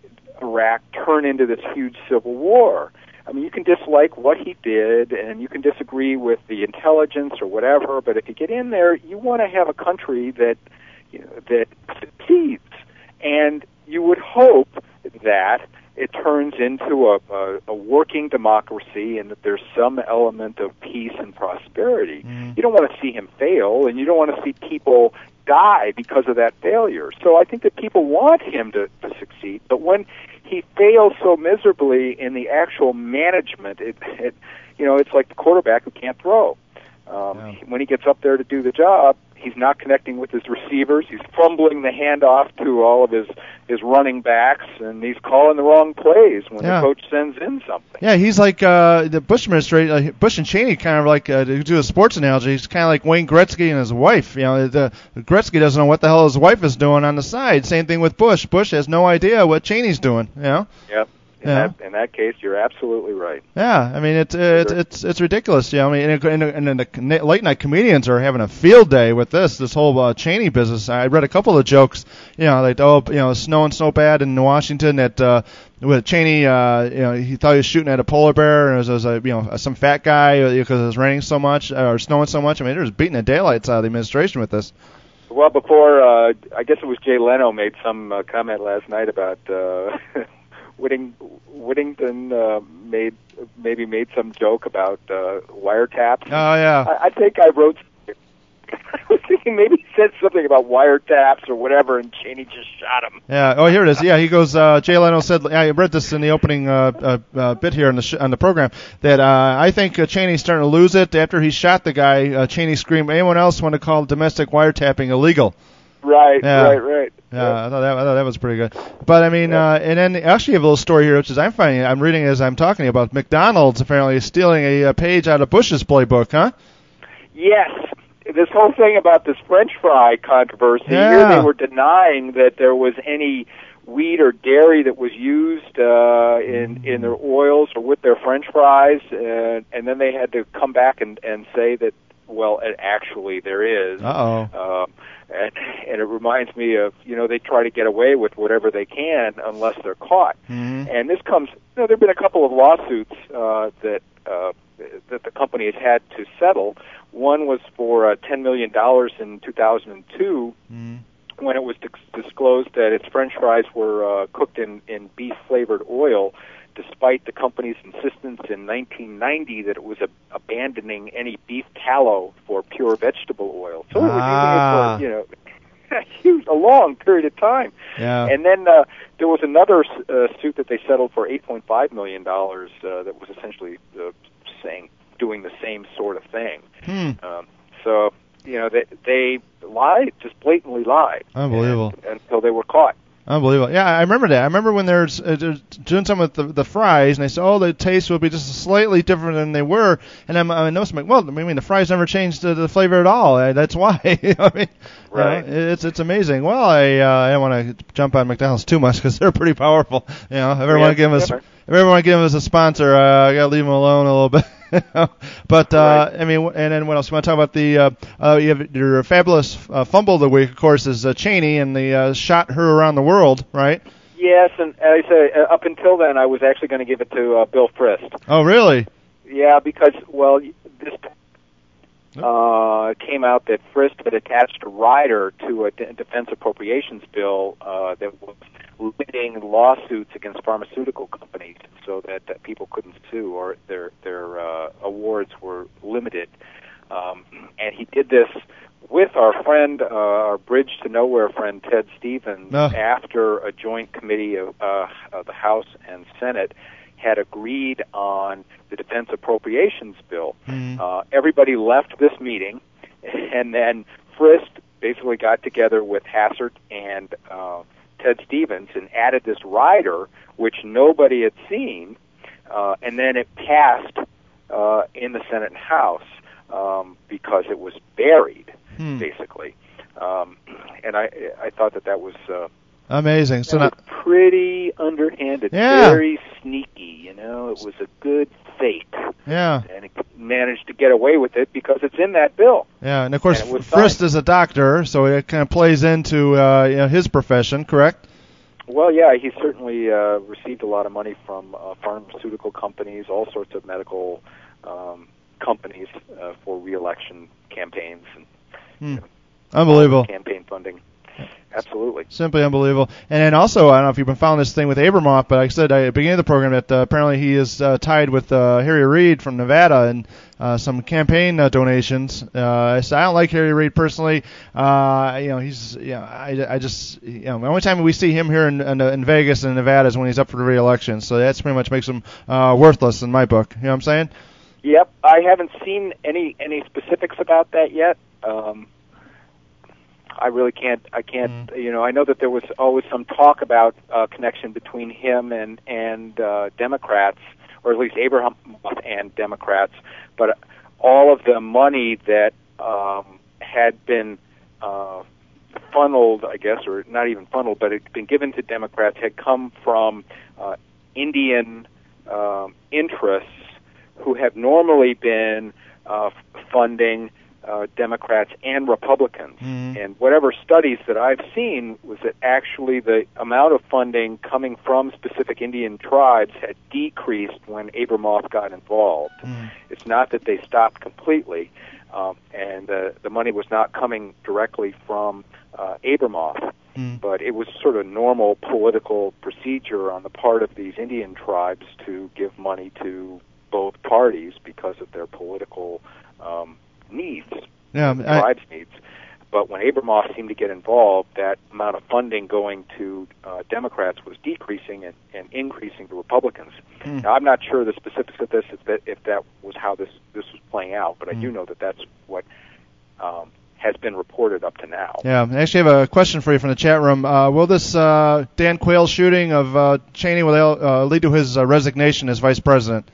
Iraq turn into this huge civil war. I mean, you can dislike what he did, and you can disagree with the intelligence or whatever, but if you get in there, you want to have a country that, you know, that succeeds. And you would hope that it turns into a, a, a working democracy and that there's some element of peace and prosperity. Mm. You don't want to see him fail, and you don't want to see people die because of that failure. So I think that people want him to, to succeed, but when he fails so miserably in the actual management, it, it you know, it's like the quarterback who can't throw. Um, yeah. When he gets up there to do the job, he's not connecting with his receivers. He's fumbling the handoff to all of his, his running backs, and he's calling the wrong plays when yeah. the coach sends in something. Yeah, he's like uh, the Bush administration. Uh, Bush and Cheney, kind of like uh, to do a sports analogy. He's kind of like Wayne Gretzky and his wife. You know, the, Gretzky doesn't know what the hell his wife is doing on the side. Same thing with Bush. Bush has no idea what Cheney's doing. You know. Yep. In, yeah. that, in that case, you're absolutely right. Yeah, I mean it's uh, it's it's it's ridiculous. You know, I mean, and, and, and the late night comedians are having a field day with this this whole uh, Cheney business. I read a couple of jokes. You know, like oh, you know, snowing so bad in Washington that uh, with Cheney, uh, you know, he thought he was shooting at a polar bear, and it was, it was a you know some fat guy because it was raining so much uh, or snowing so much. I mean, they're just beating the daylights out of the administration with this. Well, before uh, I guess it was Jay Leno made some uh, comment last night about. Uh, Whitting, Whittington uh, made maybe made some joke about uh, wiretaps. Oh yeah. I, I think I wrote. I was thinking maybe he said something about wiretaps or whatever, and Cheney just shot him. Yeah. Oh, here it is. Yeah, he goes. Uh, Jay Leno said. I read this in the opening uh, uh, uh, bit here on the sh- on the program that uh, I think uh, Cheney's starting to lose it after he shot the guy. Uh, Cheney screamed, "Anyone else want to call domestic wiretapping illegal?" Right, yeah. right, right. Yeah, yeah, I thought that I thought that was pretty good. But I mean, yeah. uh, and then actually, you have a little story here, which is I'm finding, I'm reading as I'm talking about McDonald's apparently is stealing a, a page out of Bush's playbook, huh? Yes, this whole thing about this French fry controversy. Yeah. Here they were denying that there was any wheat or dairy that was used uh, in in their oils or with their French fries, and and then they had to come back and and say that. Well, actually, there is. Uh-oh. Um, and, and it reminds me of, you know, they try to get away with whatever they can unless they're caught. Mm-hmm. And this comes, you know, there have been a couple of lawsuits uh, that uh, that the company has had to settle. One was for uh, ten million dollars in two thousand two mm-hmm. when it was dis- disclosed that its French fries were uh, cooked in, in beef-flavored oil, despite the company's insistence in nineteen ninety that it was a, abandoning any beef tallow for pure vegetable oil. So it was ah. using it for, you know, a huge, a long period of time. Yeah. And then uh, there was another uh, suit that they settled for eight point five million dollars uh, that was essentially uh, saying, doing the same sort of thing. Hmm. Um, so, you know, they, they lied, just blatantly lied. Unbelievable. And, until they were caught. Unbelievable. Yeah, I remember that. I remember when they're, uh, they're doing some with the, the fries, and they said, oh, the taste will be just slightly different than they were. And I'm, I noticed, I'm like, well, I mean, the fries never changed the, the flavor at all. Uh, that's why. you know I mean, right. Uh, it's it's amazing. Well, I uh, I don't want to jump on McDonald's too much because they're pretty powerful. You know, if everyone yeah, give us, if everyone give us a sponsor, uh, I gotta leave them alone a little bit. But uh, right. I mean, and then what else? You want to talk about the uh, uh, you have your fabulous uh, fumble of the week, of course, is uh, Cheney and the uh, shot her around the world, right? Yes, and as I say, uh, up until then, I was actually going to give it to uh, Bill Frist. Oh, really? Yeah, because well, this uh, came out that Frist had attached a rider to a de- defense appropriations bill uh, that was limiting lawsuits against pharmaceutical companies so that, that people couldn't sue or their their uh, awards were limited. Um, and he did this with our friend, uh, our Bridge to Nowhere friend, Ted Stevens, uh. after a joint committee of, uh, of the House and Senate had agreed on the Defense Appropriations Bill. Mm-hmm. Uh, everybody left this meeting, and then Frist basically got together with Hassert and uh, Ted Stevens and added this rider, which nobody had seen, uh, and then it passed uh, in the Senate and House um, because it was buried, hmm. basically. Um, and I, I thought that that was uh, amazing. So that was pretty underhanded, yeah. very sneaky. You know, it was a good fake. Yeah. And it managed to get away with it because it's in that bill. Yeah, and of course, and Frist is a doctor, so it kind of plays into uh, you know, his profession, correct? Well, yeah, he certainly uh, received a lot of money from uh, pharmaceutical companies, all sorts of medical um, companies uh, for re-election campaigns and hmm. you know, unbelievable campaign funding. Absolutely. Simply unbelievable. And then also, I don't know if you've been following this thing with Abramoff, but like I said at the beginning of the program that uh, apparently he is uh, tied with uh, Harry Reid from Nevada and uh, some campaign uh, donations. Uh, so I don't like Harry Reid personally. Uh, you know, he's, you know, I, I just, you know, the only time we see him here in, in, in Vegas and Nevada is when he's up for the re-election. So that's pretty much makes him uh, worthless in my book. You know what I'm saying? Yep. I haven't seen any any specifics about that yet. Um, I really can't. I can't. Mm. You know, I know that there was always some talk about uh, connection between him and and uh, Democrats, or at least Abraham and Democrats. But all of the money that um, had been uh, funneled, I guess, or not even funneled, but it had been given to Democrats, had come from uh, Indian um, interests who have normally been uh, funding Uh, Democrats and Republicans. Mm-hmm. And whatever studies that I've seen was that actually the amount of funding coming from specific Indian tribes had decreased when Abramoff got involved. Mm-hmm. It's not that they stopped completely, um, and uh, the money was not coming directly from uh, Abramoff, mm-hmm. but it was sort of normal political procedure on the part of these Indian tribes to give money to both parties because of their political um, needs, yeah, the I, tribes' needs. But when Abramoff seemed to get involved, that amount of funding going to uh, Democrats was decreasing and, and increasing to Republicans. Mm. Now, I'm not sure the specifics of this, if that, if that was how this, this was playing out, but I mm. do know that that's what um, has been reported up to now. Yeah, I actually have a question for you from the chat room. Uh, will this uh, Dan Quayle shooting of uh, Cheney will uh, lead to his uh, resignation as vice president?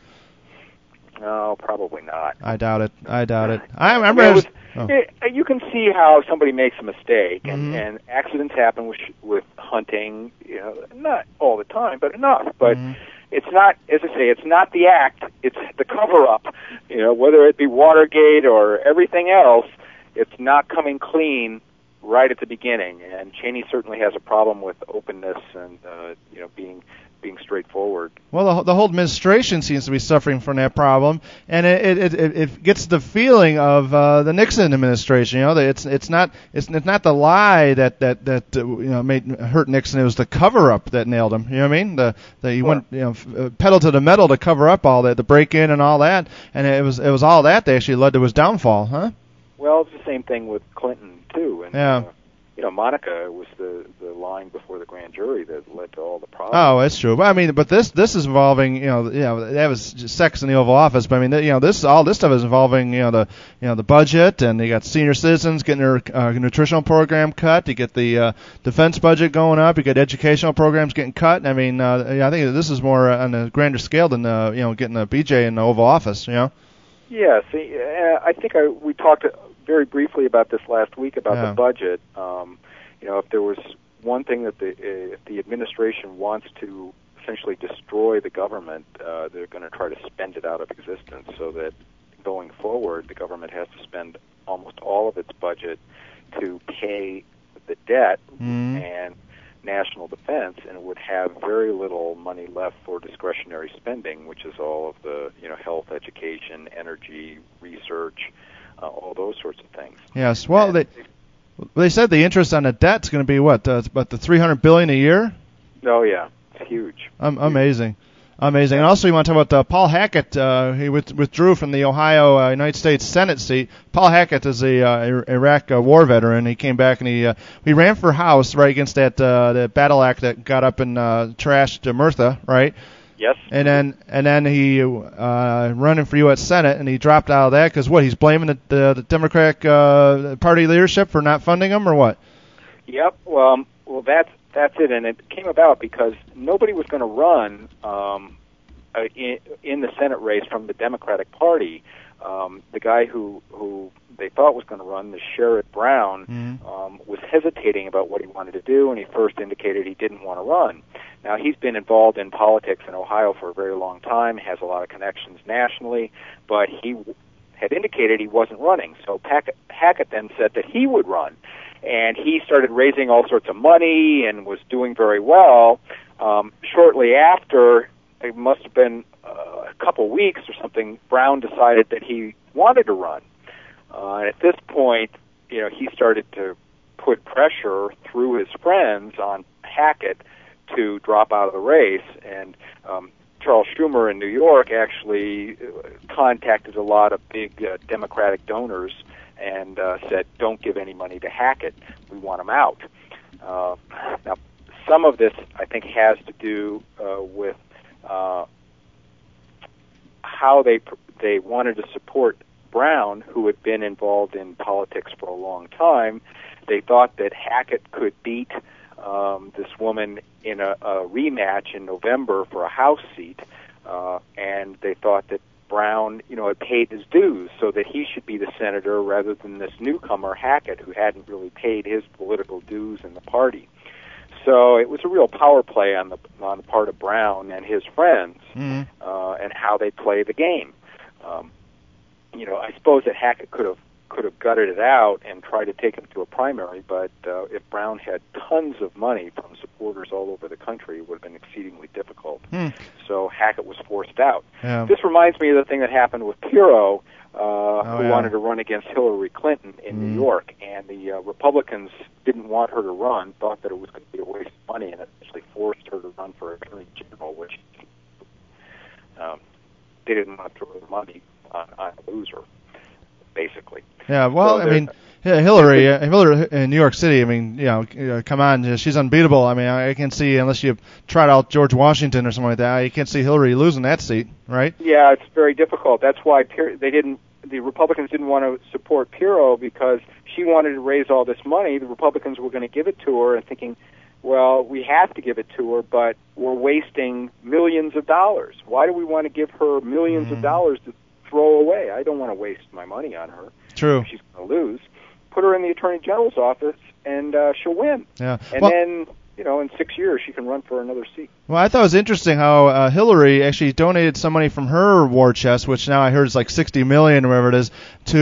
No, probably not. I doubt it. I doubt it. I remember. I mean, it was, oh. it, you can see how somebody makes a mistake, and, mm-hmm. and accidents happen with with hunting. You know, not all the time, but enough. But mm-hmm. it's not, as I say, it's not the act; it's the cover-up. You know, whether it be Watergate or everything else, it's not coming clean right at the beginning. And Cheney certainly has a problem with openness and uh, you know being. being straightforward. Well, the, the whole administration seems to be suffering from that problem, and it it, it, it gets the feeling of uh, the Nixon administration. You know, that it's it's not it's, it's not the lie that that that uh, you know made hurt Nixon. It was the cover up that nailed him. You know what I mean? The the he Sure. went you know uh, pedal to the metal to cover up all that, the break in and all that, and it was it was all that that actually led to his downfall, huh? Well, it's the same thing with Clinton too, and yeah. Uh, you know, Monica was the, the lying before the grand jury that led to all the problems. Oh, that's true. But I mean, but this this is involving you know you know that was just sex in the Oval Office. But I mean, you know, this all this stuff is involving you know the you know the budget, and you got senior citizens getting their uh, nutritional program cut. You get the uh, defense budget going up. You get educational programs getting cut. I mean, uh, I think this is more on a grander scale than uh, you know getting a B J in the Oval Office. You know. Yeah. See, uh, I think I, we talked very briefly about this last week about yeah. the budget. Um, you know, if there was one thing that the uh, if the administration wants to essentially destroy the government, uh, they're going to try to spend it out of existence, so that going forward, the government has to spend almost all of its budget to pay the debt mm-hmm. and national defense, and it would have very little money left for discretionary spending, which is all of the you know health, education, energy, research. Uh, all those sorts of things. Yes. Well, they they said the interest on the debt's going to be what? Uh, about the three hundred billion a year. Oh yeah, it's huge. Um, amazing. Amazing. And also, you want to talk about uh, Paul Hackett. Uh, he with, withdrew from the Ohio uh, United States Senate seat. Paul Hackett is a uh, Iraq uh, war veteran. He came back and he uh, he ran for House right against that uh, that battle act that got up and uh, trashed uh, Murtha, right? Yes. And then and then he uh, running for U S Senate, and he dropped out of that because what? He's blaming the the, the Democratic uh, Party leadership for not funding him, or what? Yep. Well, um, well, that's that's it, and it came about because nobody was going to run um, uh, in, in the Senate race from the Democratic Party. Um, the guy who who they thought was going to run, the Sherrod Brown, mm-hmm. um, was hesitating about what he wanted to do, and he first indicated he didn't want to run. Now, he's been involved in politics in Ohio for a very long time, has a lot of connections nationally, but he w- had indicated he wasn't running. So Hackett, Hackett then said that he would run, and he started raising all sorts of money and was doing very well. Um, shortly after, it must have been uh, a couple weeks or something, Brown decided that he wanted to run. Uh, and at this point, you know, he started to put pressure through his friends on Hackett to drop out of the race. And um, Charles Schumer in New York actually contacted a lot of big uh, Democratic donors and uh, said, don't give any money to Hackett. We want him out. Uh, now, some of this, I think, has to do uh, with uh, how they they wanted to support Brown, who had been involved in politics for a long time. They thought that Hackett could beat um, this woman in a, a rematch in November for a House seat, uh, and they thought that Brown, you know, had paid his dues, so that he should be the senator rather than this newcomer Hackett, who hadn't really paid his political dues in the party. So it was a real power play on the on the part of Brown and his friends, mm-hmm. uh, and how they play the game. Um, you know, I suppose that Hackett could have could have gutted it out and tried to take him to a primary, but uh, if Brown had tons of money from supporters all over the country, it would have been exceedingly difficult. Hmm. So Hackett was forced out. Yeah. This reminds me of the thing that happened with Pirro, uh, oh, who yeah. wanted to run against Hillary Clinton in Mm. New York, and the uh, Republicans didn't want her to run, thought that it was going to be a waste of money, and actually forced her to run for attorney general, which um, they didn't want to throw the money on, on a loser, basically. Yeah, well, So I mean, yeah, Hillary, uh, Hillary in New York City, I mean, you know, uh, come on, she's unbeatable. I mean, I, I can't see, unless you trot out George Washington or something like that, you can't see Hillary losing that seat, right? Yeah, it's very difficult. That's why Pir- they didn't. The Republicans didn't want to support Pirro because she wanted to raise all this money. The Republicans were going to give it to her, and thinking, well, we have to give it to her, but we're wasting millions of dollars. Why do we want to give her millions Mm. of dollars to throw away? I don't want to waste my money on her. True. She's going to lose. Put her in the Attorney General's office, and uh, she'll win. Yeah. And well, then, you know, in six years, she can run for another seat. Well, I thought it was interesting how uh, Hillary actually donated some money from her war chest, which now I heard is like sixty million dollars or whatever it is,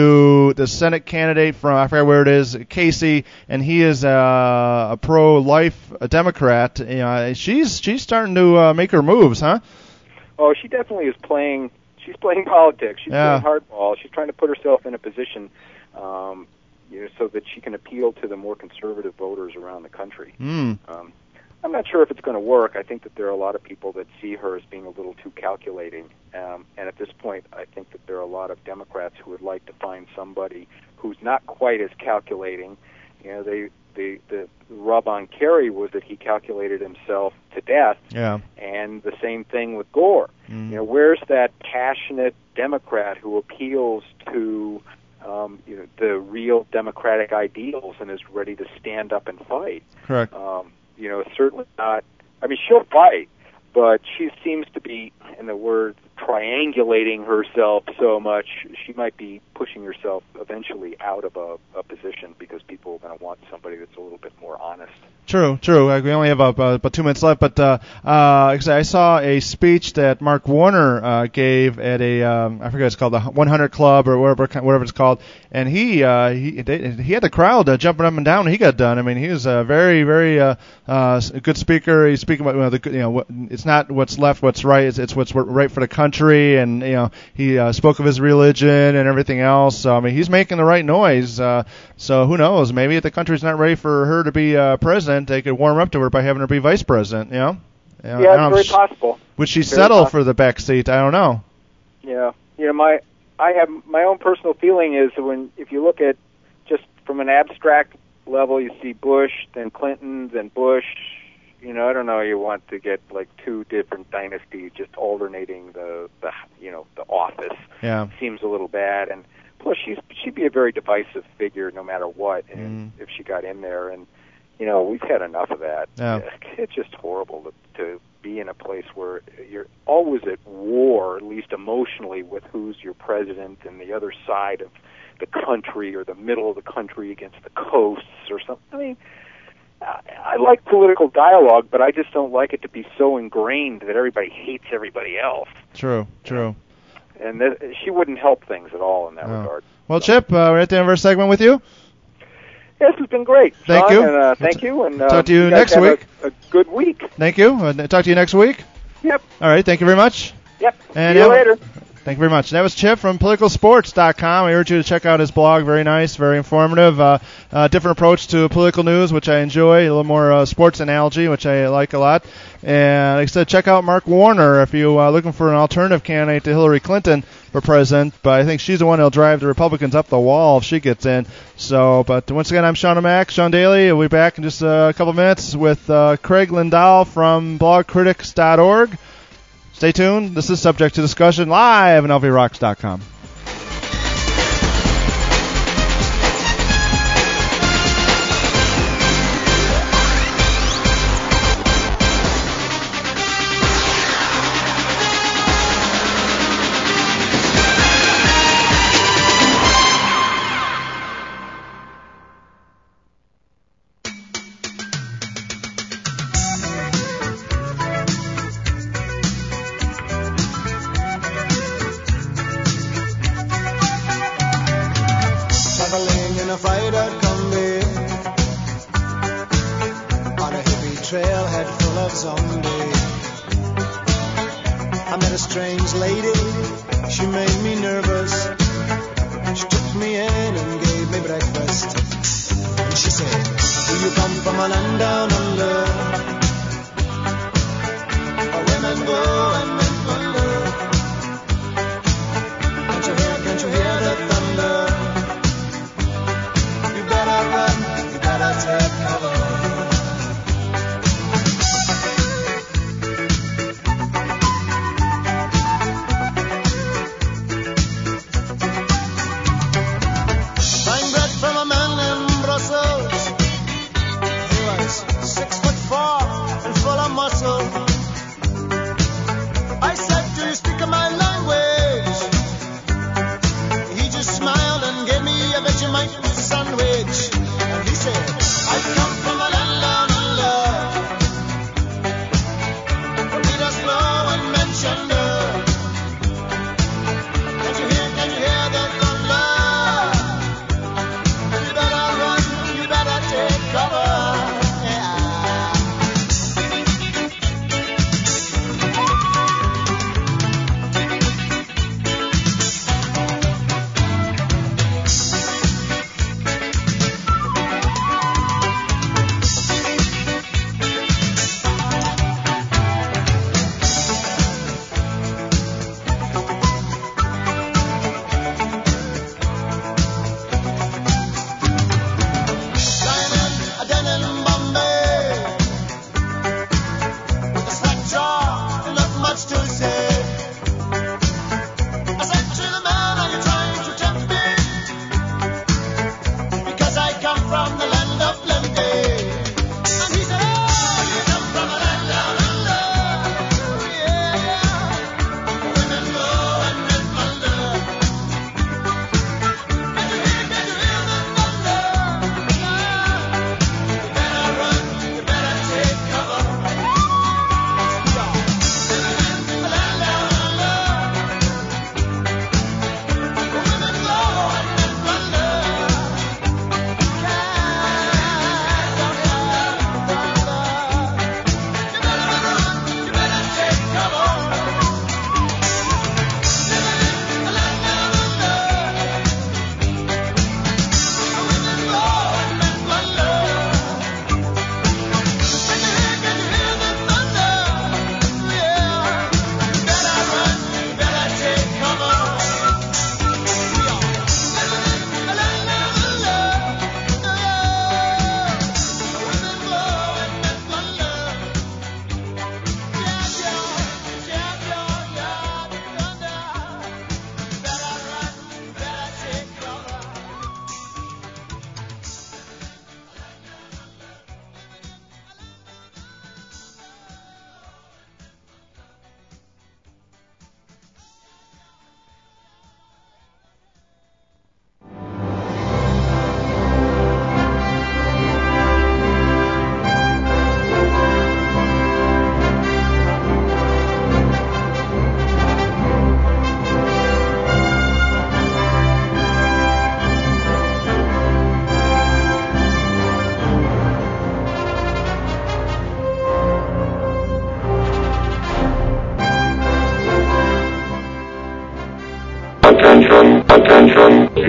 to the Senate candidate from, I forget where it is, Casey, and he is uh, a pro-life a Democrat. You know, she's she's starting to uh, make her moves, huh? Oh, she definitely is playing. She's playing politics. She's Yeah. playing hardball. She's trying to put herself in a position, um, you know, so that she can appeal to the more conservative voters around the country. Mm. Um, I'm not sure if it's going to work. I think that there are a lot of people that see her as being a little too calculating. Um, and at this point, I think that there are a lot of Democrats who would like to find somebody who's not quite as calculating. You know, they, the, the rub on Kerry was that he calculated himself to death. Yeah. And the same thing with Gore. Mm. You know, where's that passionate Democrat who appeals to um, you know, the real democratic ideals and is ready to stand up and fight? Correct. Um, you know, certainly not. I mean, she'll fight, but she seems to be, in the word, triangulating herself so much, she might be pushing herself eventually out of a, a position because people are going to want somebody that's a little bit more honest. True, true. Uh, We only have about, about two minutes left, but uh, uh, I saw a speech that Mark Warner uh, gave at a, um, I forget what it's called, the one hundred Club or whatever, whatever it's called, and he uh, he they, he had the crowd uh, jumping up and down when he got done. I mean, he was a very, very uh, uh, good speaker. He's speaking about, you know, the, you know, what, it's not what's left, what's right, it's, it's what's right for the country, and you know, he uh, spoke of his religion and everything else. So I mean, he's making the right noise. Uh, so who knows? Maybe if the country's not ready for her to be uh, president, they could warm up to her by having her be vice president. You know, You know, Yeah, I don't it's know, very possible. Would she Very settle possible. for the back seat? I don't know. Yeah, you know, my I have my own personal feeling is when if you look at just from an abstract level, you see Bush, then Clinton, then Bush. You know, I don't know. You want to get like two different dynasties just alternating the the you know the office. Yeah. Seems a little bad, and plus she's she'd be a very divisive figure no matter what, and Mm. if she got in there, and you know we've had enough of that. Yeah. It's just horrible to, to be in a place where you're always at war, at least emotionally, with who's your president and the other side of the country or the middle of the country against the coasts or something. I mean, I, I like political dialogue, but I just don't like it to be so ingrained that everybody hates everybody else. True, true. And th- she wouldn't help things at all in that No. regard. Well, Chip, uh, we're at the end of our segment with you. Yes, it's been great. Thank Sean, you. And, uh, thank you. And uh, Talk to you guys next have a- week. A, good week. Thank you. Uh, talk to you next week. Yep. All right. Thank you very much. Yep. And See you yeah, later. Thank you very much. That was Chip from political sports dot com. I urge you to check out his blog. Very nice, very informative. Uh, uh, different approach to political news, which I enjoy. A little more uh, sports analogy, which I like a lot. And like I said, check out Mark Warner if you're uh, looking for an alternative candidate to Hillary Clinton for president. But I think she's the one that'll drive the Republicans up the wall if she gets in. So, but once again, I'm Sean O'Mac, Sean Daly. We'll be back in just a couple minutes with uh, Craig Lindahl from blog critics dot org. Stay tuned. This is Subject to Discussion live on L V rocks dot com. Traveling in a fried-out combi on a hippie trailhead full of zombies. I met a strange lady, she made me nervous. She took me in and gave me breakfast. And she said, do you come from a land down under? Where women go and men wonder. Can't you hear, can't you hear the thunder? You better run, you better take cover. Buying bread from a man in Brussels. He was six foot four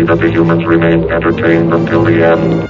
that the humans remain entertained until the end.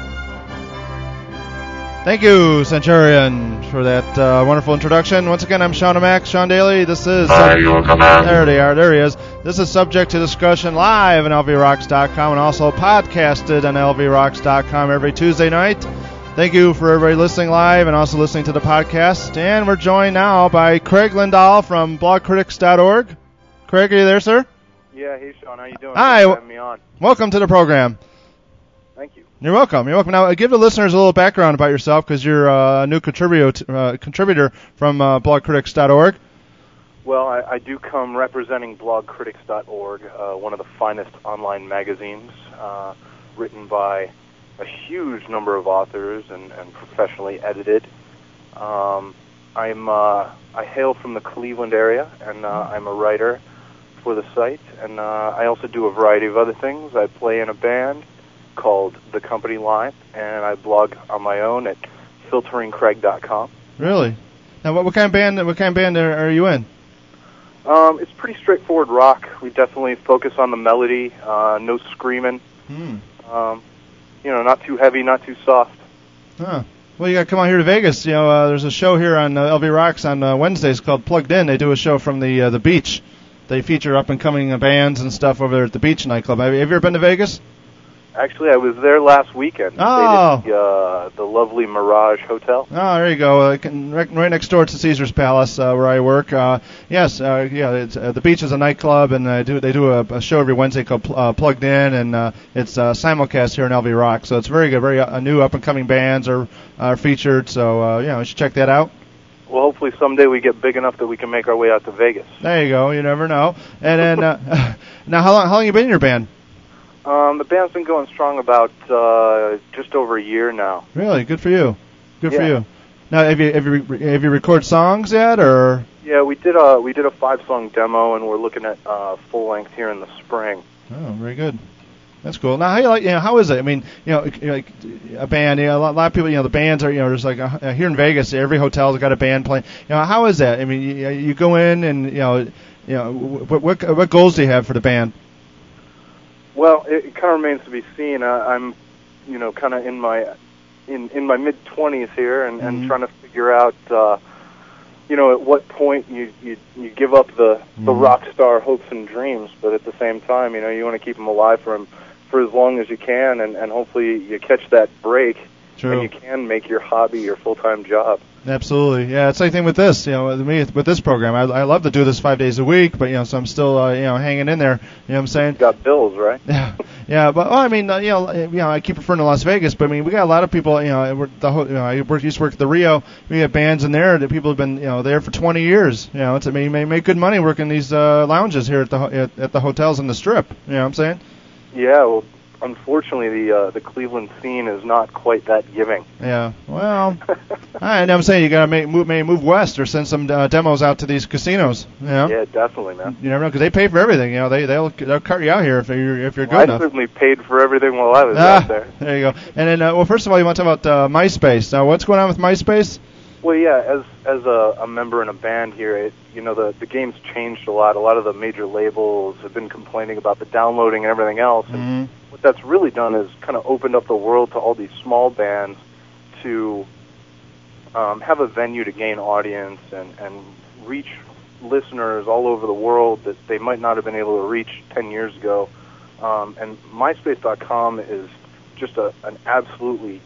Thank you, Centurion, for that uh, wonderful introduction. Once again, I'm Sean O'Mac, Sean Daly. This is... By your command. There they are. There he is. This is subject to discussion live on L V rocks dot com and also podcasted on L V rocks dot com every Tuesday night. Thank you for everybody listening live and also listening to the podcast. And we're joined now by Craig Lindahl from blog critics dot org. Craig, are you there, sir? Yeah, hey, Sean. How you doing? Hi. Thanks for having me on. Welcome to the program. Thank you. You're welcome. You're welcome. Now, give the listeners a little background about yourself because you're uh, a new contributor uh, contributor from uh, blog critics dot org. Well, I, I do come representing blog critics dot org, uh, one of the finest online magazines, uh, written by a huge number of authors and, and professionally edited. Um, I'm uh, I hail from the Cleveland area, and uh, I'm a writer for the site, and uh, I also do a variety of other things. I play in a band called The Company Line, and I blog on my own at filtering craig dot com. Really? Now, what, what kind of band? What kind of band are, are you in? Um, it's pretty straightforward rock. We definitely focus on the melody, uh, no screaming. Hmm. Um, you know, not too heavy, not too soft. Huh. Well, you got to come out here to Vegas. You know, uh, there's a show here on uh, L V Rocks on uh, Wednesdays called Plugged In. They do a show from the uh, the beach. They feature up and coming uh, bands and stuff over there at the beach nightclub. Have you, have you ever been to Vegas? Actually, I was there last weekend. Oh. Stayed at the, uh, the lovely Mirage Hotel. Oh, there you go. Uh, can, right, right next door to Caesar's Palace, uh, where I work. Uh, yes, uh, yeah. It's, uh, the beach is a nightclub, and uh, do they do a, a show every Wednesday called uh, Plugged In, and uh, it's uh, simulcast here in L V Rock. So it's very good. Very uh, new up and coming bands are are featured. So uh, yeah, you should check that out. Well, hopefully someday we get big enough that we can make our way out to Vegas. There you go. You never know. And then uh, now, how long how long you been in your band? Um, the band's been going strong about uh, just over a year now. Really, good for you. Good yeah. for you. Now, have you have you have you recorded songs yet, or? Yeah, we did a we did a five song demo, and we're looking at uh, full length here in the spring. Oh, very good. That's cool. Now, how you like? You know, how is it? I mean, you know, like a band. You know, a lot, a lot of people. You know, the bands are. You know, there's like a, here in Vegas, every hotel's got a band playing. You know, how is that? I mean, you, you go in and you know, you know, what what what goals do you have for the band? Well, it, it kind of remains to be seen. Uh, I'm, you know, kind of in my in in my mid twenties here, and, mm-hmm. and trying to figure out, uh, you know, at what point you you, you give up the mm-hmm. the rock star hopes and dreams, but at the same time, you know, you want to keep them alive for 'em for as long as you can, and, and hopefully you catch that break, True. and you can make your hobby your full time job. Absolutely, yeah. It's the same thing with this. You know, with me with this program, I, I love to do this five days a week, but you know, so I'm still uh, you know hanging in there. You know what I'm saying? You got bills, right? Yeah, yeah. But well, I mean, uh, you know, you know, I keep referring to Las Vegas, but I mean, we got a lot of people. You know, we're the whole, you know, I work, used to work at the Rio. We have bands in there that people have been you know there for twenty years. You know, it's I mean, you may make good money working these uh, lounges here at the at, at the hotels in the Strip. You know what I'm saying? Yeah. Well, unfortunately, the uh, the Cleveland scene is not quite that giving. Yeah, well, I know I'm saying you gotta make move, maybe move west or send some uh, demos out to these casinos. You know? Yeah, definitely, man. You never know because they pay for everything. You know, they they'll they'll cut you out here if you're if you're good well, enough. I certainly paid for everything while I was ah, out there. There you go. And then, uh, well, first of all, you want to talk about uh, MySpace. Now, what's going on with MySpace? Well, yeah, as as a, a member in a band here, it, you know, the the game's changed a lot. A lot of the major labels have been complaining about the downloading and everything else. And mm-hmm. what that's really done is kind of opened up the world to all these small bands to um, have a venue to gain audience and, and reach listeners all over the world that they might not have been able to reach ten years ago. Um, and MySpace dot com is just a, an absolutely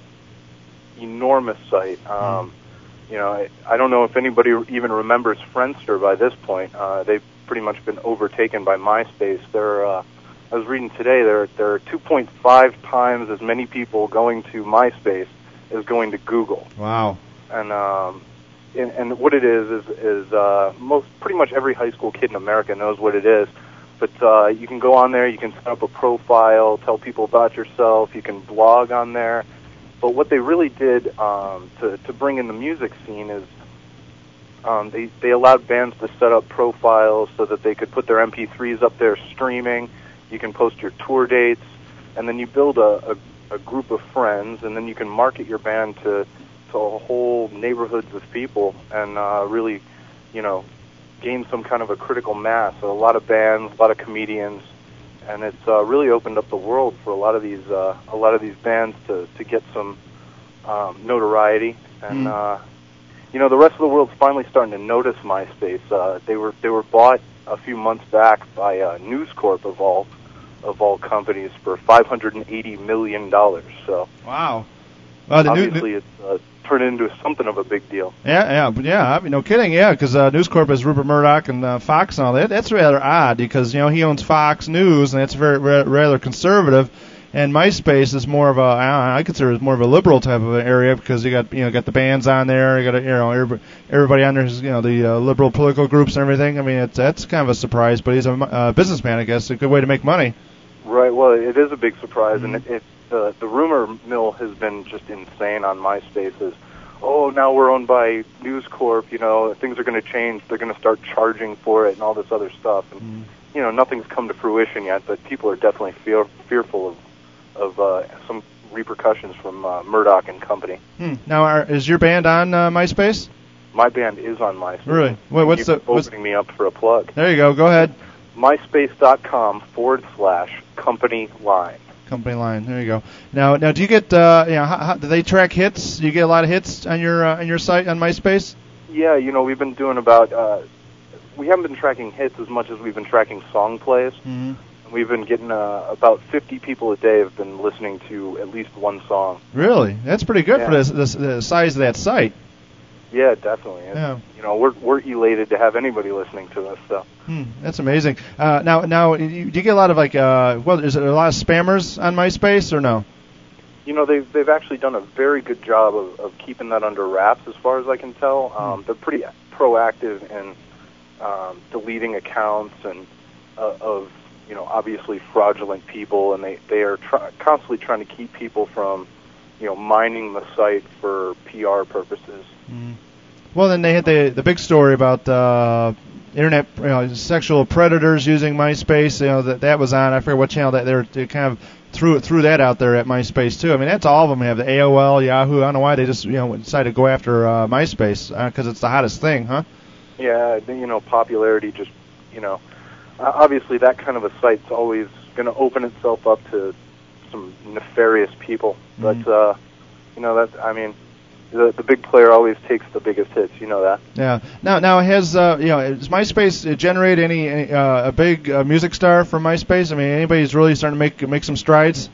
enormous site. Um, mm-hmm. You know, I, I don't know if anybody even remembers Friendster by this point. Uh, they've pretty much been overtaken by MySpace. They're, uh, I was reading today, there there are two point five times as many people going to MySpace as going to Google. Wow. And um, and, and what it is is is uh, most pretty much every high school kid in America knows what it is. But uh, you can go on there, you can set up a profile, tell people about yourself, you can blog on there. But what they really did um, to, to bring in the music scene is um, they, they allowed bands to set up profiles so that they could put their M P threes up there streaming. You can post your tour dates, and then you build a, a, a group of friends, and then you can market your band to, to a whole neighborhoods of people and uh, really, you know, gain some kind of a critical mass. So a lot of bands, a lot of comedians, and it's uh, really opened up the world for a lot of these uh, a lot of these bands to to get some um, notoriety. And Mm. uh, you know, the rest of the world's finally starting to notice MySpace. Uh, they were they were bought a few months back by uh, News Corp of all of all companies for five hundred eighty million dollars. So Wow. Uh, the new, obviously, it's uh, turned into something of a big deal. Yeah, yeah, but yeah, I mean, no kidding, yeah, because uh, News Corp is Rupert Murdoch and uh, Fox and all that. That's rather odd because, you know, he owns Fox News, and it's very, very rather conservative, and MySpace is more of a, I consider it more of a liberal type of an area because you got, you know, got the bands on there, you got, you know, everybody, everybody on there is, you know, the uh, liberal political groups and everything. I mean, it's, that's kind of a surprise, but he's a uh, businessman, I guess, a good way to make money. Right, well, it is a big surprise, Mm-hmm. and it, it the the rumor mill has been just insane on MySpace. Is, oh, now we're owned by News Corp, you know, things are going to change, they're going to start charging for it and all this other stuff. And, Mm-hmm. you know, nothing's come to fruition yet, but people are definitely fear, fearful of, of uh, some repercussions from uh, Murdoch and company. Hmm. Now, are, is your band on uh, MySpace? My band is on MySpace. Really? Wait, what's Keep the... What's, opening me up for a plug. there you go, go ahead. MySpace.com forward slash company line. Company line. There you go. Now, now, do you get? Uh, you know, how, how, do they track hits? Do you get a lot of hits on your uh, on your site on MySpace? Yeah, you know, we've been doing about. Uh, we haven't been tracking hits as much as we've been tracking song plays. Mm-hmm. We've been getting uh, about fifty people a day have been listening to at least one song. Really? That's pretty good Yeah. for this, this, the size of that site. Yeah, definitely. It's, Yeah. You know, we're we're elated to have anybody listening to us. So. Hmm, that's amazing. Uh, now, now, you, do you get a lot of like? Uh, well, is there a lot of spammers on MySpace or no? You know, they've they've actually done a very good job of, of keeping that under wraps, as far as I can tell. Um, they're pretty proactive in um, deleting accounts and uh, of you know obviously fraudulent people, and they they are try- constantly trying to keep people from you know mining the site for P R purposes. Mm. Well, then they had the the big story about uh, internet you know, sexual predators using MySpace. You know that that was on. I forget what channel that they were they kind of threw threw that out there at MySpace too. I mean, that's all of them have the A O L, Yahoo. I don't know why they just you know decided to go after uh, MySpace because uh, it's the hottest thing, huh? Yeah, you know, popularity just you know, uh, obviously that kind of a site's always going to open itself up to some nefarious people. Mm-hmm. But uh, you know that I mean. The, the big player always takes the biggest hits, you know that. Yeah. Now, now has uh, you know, does MySpace generate any, any uh, a big uh, music star from MySpace? I mean, anybody's really starting to make make some strides.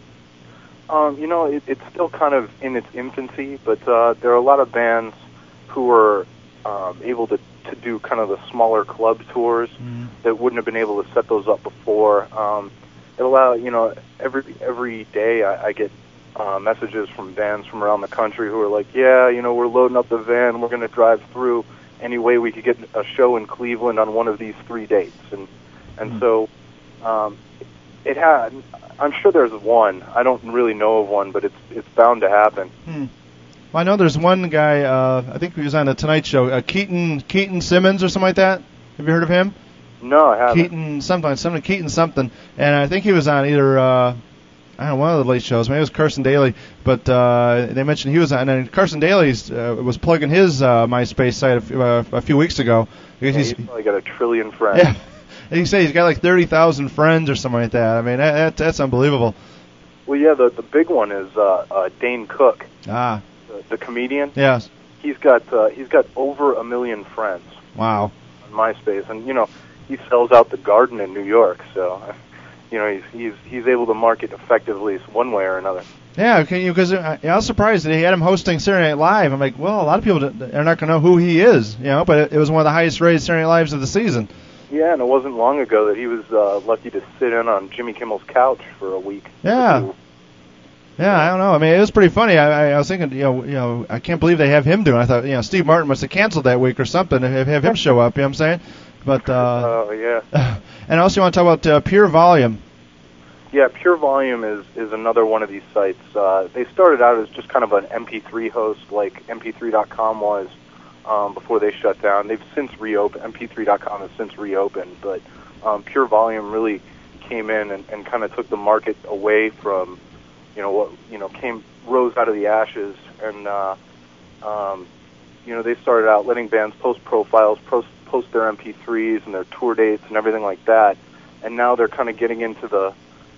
Um, you know, it, it's still kind of in its infancy, but uh, there are a lot of bands who are um, able to to do kind of the smaller club tours Mm-hmm. that wouldn't have been able to set those up before. Um, it allow you know every every day I, I get. Uh, messages from bands from around the country who are like, yeah, you know, we're loading up the van, we're going to drive through any way we could get a show in Cleveland on one of these three dates. And and Mm-hmm. so um, it had, I'm sure there's one. I don't really know of one, but it's it's bound to happen. Hmm. Well, I know there's one guy, uh, I think he was on the Tonight Show, uh, Keaton Keaton Simmons or something like that. Have you heard of him? No, I haven't. Keaton something, something Keaton something. And I think he was on either... Uh, I don't know, one of the late shows. Maybe it was Carson Daly, but uh, they mentioned he was on. And Carson Daly uh, was plugging his uh, MySpace site a few, uh, a few weeks ago. Yeah, He's, he's probably got a trillion friends. yeah, and he said he's got like thirty thousand friends or something like that. I mean, that, that, that's unbelievable. Well, yeah, the the big one is uh, uh, Dane Cook, Ah, the, the comedian. yes. He's got uh, he's got over a million friends Wow. on MySpace, and you know he sells out the Garden in New York, so. You know, he's he's he's able to market effectively one way or another. Yeah, because I, I was surprised that he had him hosting Saturday Night Live. I'm like, well, a lot of people are not going to know who he is, you know. But it, it was one of the highest rated Saturday Night Lives of the season. Yeah, and it wasn't long ago that he was uh, lucky to sit in on Jimmy Kimmel's couch for a week. Yeah. Yeah, I don't know. I mean, it was pretty funny. I, I, I was thinking, you know, you know, I can't believe they have him doing it. I thought, you know, Steve Martin must have canceled that week or something to have, have him show up. You know what I'm saying? But uh, Oh yeah. and also, you want to talk about uh, Pure Volume. Yeah, Pure Volume is, is another one of these sites. Uh, they started out as just kind of an M P three host like M P three dot com was um, before they shut down. They've since reopened. M P three dot com has since reopened, but um, Pure Volume really came in and, and kind of took the market away from, you know, what you know came rose out of the ashes, and uh, um, you know they started out letting bands post profiles, post, post their M P threes and their tour dates and everything like that, and now they're kind of getting into the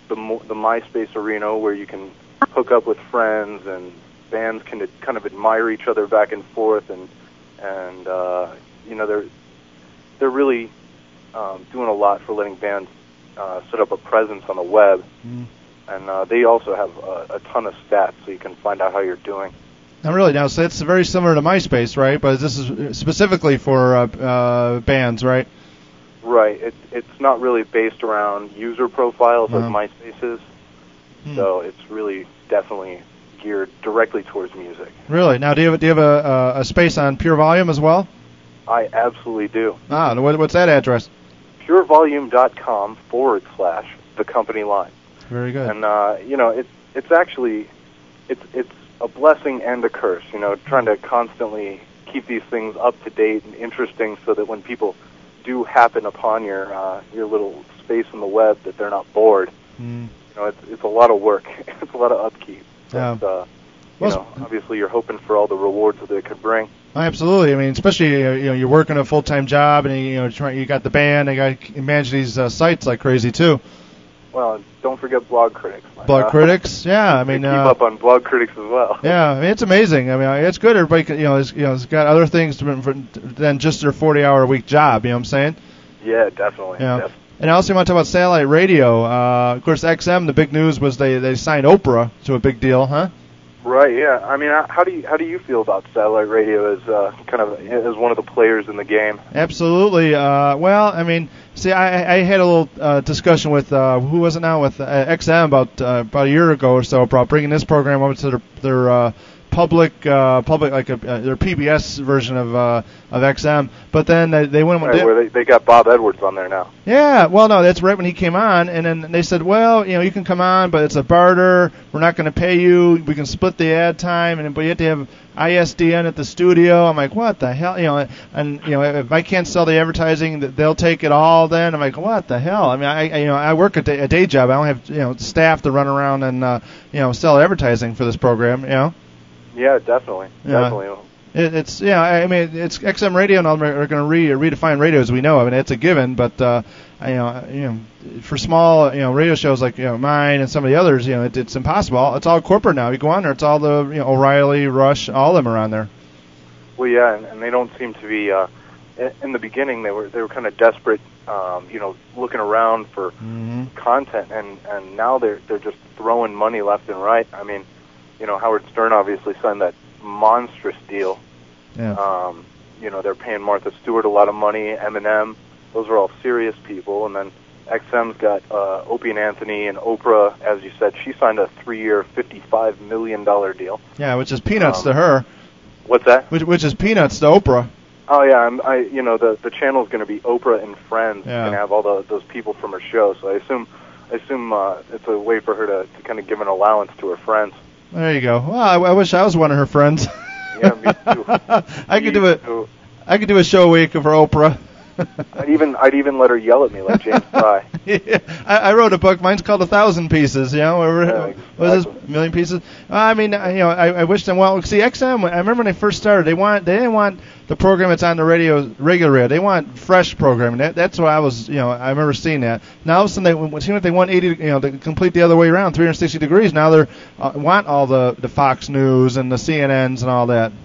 the mo- the MySpace arena where you can hook up with friends and bands can ad- kind of admire each other back and forth, and and uh, you know they're they're really um, doing a lot for letting bands uh, set up a presence on the web, mm. and uh, they also have a, a ton of stats so you can find out how you're doing. Now, really, now so it's very similar to MySpace, right? But this is specifically for uh, uh, bands, right? Right. It, it's not really based around user profiles Uh-huh. like MySpace is, Hmm. so it's really definitely geared directly towards music. Really? Now, do you have, do you have a, a, a space on Pure Volume as well? I absolutely do. Ah, what, what's that address? purevolume.com forward slash the company line. Very good. And, uh, you know, it's it's actually, it's it's a blessing and a curse, you know, trying to constantly keep these things up to date and interesting so that when people do happen upon your uh, your little space on the web that they're not bored. Mm. You know, it's it's a lot of work. It's a lot of upkeep. Yeah. But, uh, you Well, know, obviously you're hoping for all the rewards that it could bring. Absolutely. I mean, especially uh, you know you're working a full time job and you know trying, you got the band. You got to manage these uh, sites like crazy too. Well, don't forget Blog Critics. Blog uh, Critics, yeah. I mean, keep uh, up on Blog Critics as well. yeah. I mean, it's amazing. I mean, it's good. Everybody, can, you know, is, you know, has got other things to, for, than just their forty hour a week job. You know what I'm saying? Yeah, definitely. Yeah. definitely. And I also want to talk about satellite radio. Uh, of course, X M. The big news was they they signed Oprah to a big deal, huh? Right. Yeah. I mean, how do you how do you feel about satellite radio as uh, kind of as one of the players in the game? Absolutely. Uh, well, I mean, see, I, I had a little uh, discussion with uh, who was it now with uh, X M about uh, about a year ago or so about bringing this program over to their, their uh, public uh, public like a, uh, their P B S version of uh, of X M. But then they, they went Right, they, where they they got Bob Edwards on there now. yeah, well, no, that's right when he came on, and then they said, well, you know, you can come on, but it's a barter. We're not going to pay you. We can split the ad time, and but you have to have I S D N at the studio. I'm like, what the hell, you know? And you know, if I can't sell the advertising, they'll take it all. Then I'm like, what the hell? I mean, I, I you know, I work a day, a day job. I don't have you know staff to run around and uh, you know sell advertising for this program. You know. Yeah, definitely, Yeah. definitely. It, it's yeah, I mean it's X M radio and all them are going to re, redefine radio as we know. I mean it's a given, but uh, you know, you know, for small you know radio shows like you know mine and some of the others, you know, it, it's impossible. It's all corporate now. You go on there, it's all the you know O'Reilly, Rush, all of them are on there. Well, yeah, and, and they don't seem to be. Uh, in, in the beginning, they were they were kind of desperate, um, you know, looking around for Mm-hmm. content, and, and now they're they're just throwing money left and right. I mean, you know, Howard Stern obviously signed that monstrous deal. Yeah. Um, you know, they're paying Martha Stewart a lot of money, Eminem. Those are all serious people. And then X M's got uh, Opie and Anthony and Oprah, as you said. She signed a three-year, fifty-five million dollars deal. Yeah, which is peanuts Um, to her. What's that? Which, which is peanuts to Oprah. Oh yeah, I'm, I you know the the channel's going to be Oprah and Friends. Yeah. Going to have all the, those people from her show. So I assume I assume uh, it's a way for her to, to kind of give an allowance to her friends. There you go. Well, I, I wish I was one of her friends. Yeah, me too. I could Me do it. too. I could do a show a week for Oprah. I'd even I'd even let her yell at me like James Fry. Yeah, I, I wrote a book. Mine's called A Thousand Pieces. You know, or, Yeah, what is this? exactly. A million pieces. I mean, I- you know, I, I wish them well. See, X M. I remember when they first started. They want they didn't want the program that's on the radio, regular radio. They want fresh programming. That, that's what I was. You know, I remember seeing that. Now all of a sudden, they it seemed like they want eighty. You know, to complete the other way around, three hundred sixty degrees. Now they uh, want all the the Fox News and the C N Ns and all that.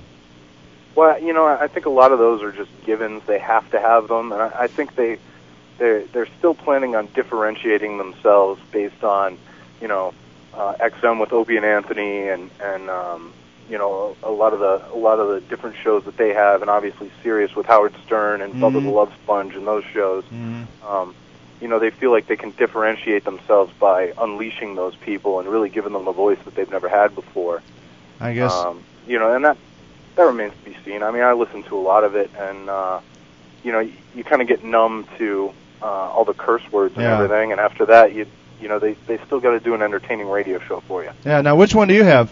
Well, you know, I think a lot of those are just givens. They have to have them, and I, I think they they're they're still planning on differentiating themselves based on, you know, uh, X M with Opie and Anthony, and and um, you know a, a lot of the a lot of the different shows that they have, and obviously Sirius with Howard Stern and Bubba Mhm. the Love Sponge and those shows. Mm-hmm. Um, you know, they feel like they can differentiate themselves by unleashing those people and really giving them a voice that they've never had before. I guess. Um, you know, and that that remains to be seen. I mean, I listen to a lot of it, and uh, you know, you, you kind of get numb to uh, all the curse words and Yeah. everything, and after that, you you know, they they still got to do an entertaining radio show for you. Yeah. Now, which one do you have?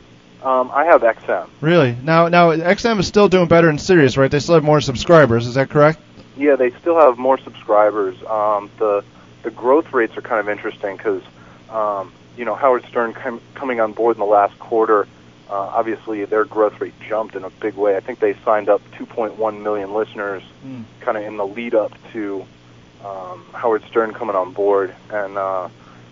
Um, I have X M. Really? Now, now X M is still doing better than Sirius, right? They still have more subscribers. Is that correct? Yeah, they still have more subscribers. Um, the the growth rates are kind of interesting because um, you know, Howard Stern com- coming on board in the last quarter. Uh, obviously, their growth rate jumped in a big way. I think they signed up two point one million listeners Mm. kind of in the lead up to um, Howard Stern coming on board. And, uh,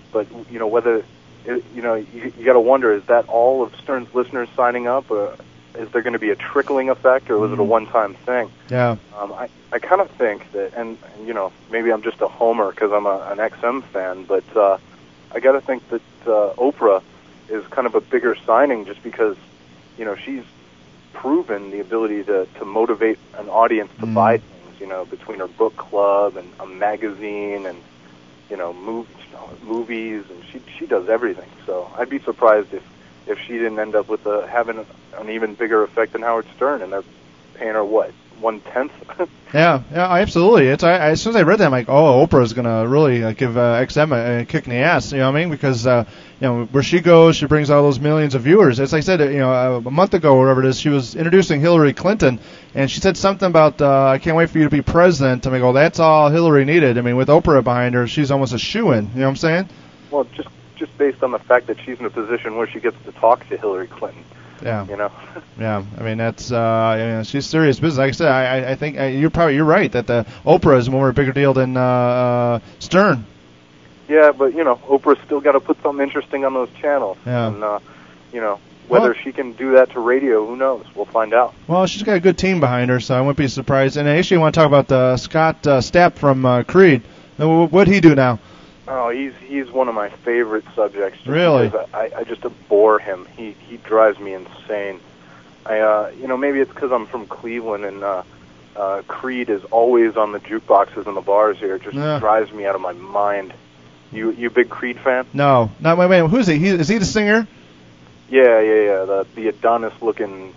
but you know whether it, you know you, you got to wonder, is that all of Stern's listeners signing up, or is there going to be a trickling effect, or was it a one-time thing? Yeah. Um, I I kind of think that, and, and you know maybe I'm just a homer because I'm a, an X M fan, but uh, I got to think that uh, Oprah is kind of a bigger signing just because you know she's proven the ability to to motivate an audience to mm. buy things. You know, between her book club and a magazine and you know mov- movies, and she she does everything. So I'd be surprised if. if she didn't end up with a, having an even bigger effect than Howard Stern, and they're paying her, what, one-tenth? yeah, yeah, absolutely. It's I, I, as soon as I read that, I'm like, oh, Oprah's going to really uh, give uh, X M a, a kick in the ass, you know what I mean? Because, uh, you know, where she goes, she brings all those millions of viewers. As I said, you know, a, a month ago or whatever it is, she was introducing Hillary Clinton, and she said something about, uh, I can't wait for you to be president. I mean, go, that's all Hillary needed. I mean, with Oprah behind her, she's almost a shoo-in, you know what I'm saying? Well, just just based on the fact that she's in a position where she gets to talk to Hillary Clinton. Yeah. You know. yeah. I mean, that's uh, you know, she's serious business. Like I said, I I think uh, you're probably you're right that the Oprah is more a bigger deal than uh, uh, Stern. Yeah, but you know, Oprah's still got to put something interesting on those channels. Yeah. And uh, you know, whether well, she can do that to radio, who knows? We'll find out. Well, she's got a good team behind her, so I wouldn't be surprised. And I actually want to talk about uh, Scott uh, Stapp from uh, Creed. What'd he do now? Oh, he's he's one of my favorite subjects. Just really? Because I, I just abhor him. He he drives me insane. I uh you know maybe it's because I'm from Cleveland and uh, uh, Creed is always on the jukeboxes and the bars here. It just yeah. drives me out of my mind. You you a big Creed fan? No, not wait wait. Who's he? he? Is he the singer? Yeah yeah yeah. The the Adonis looking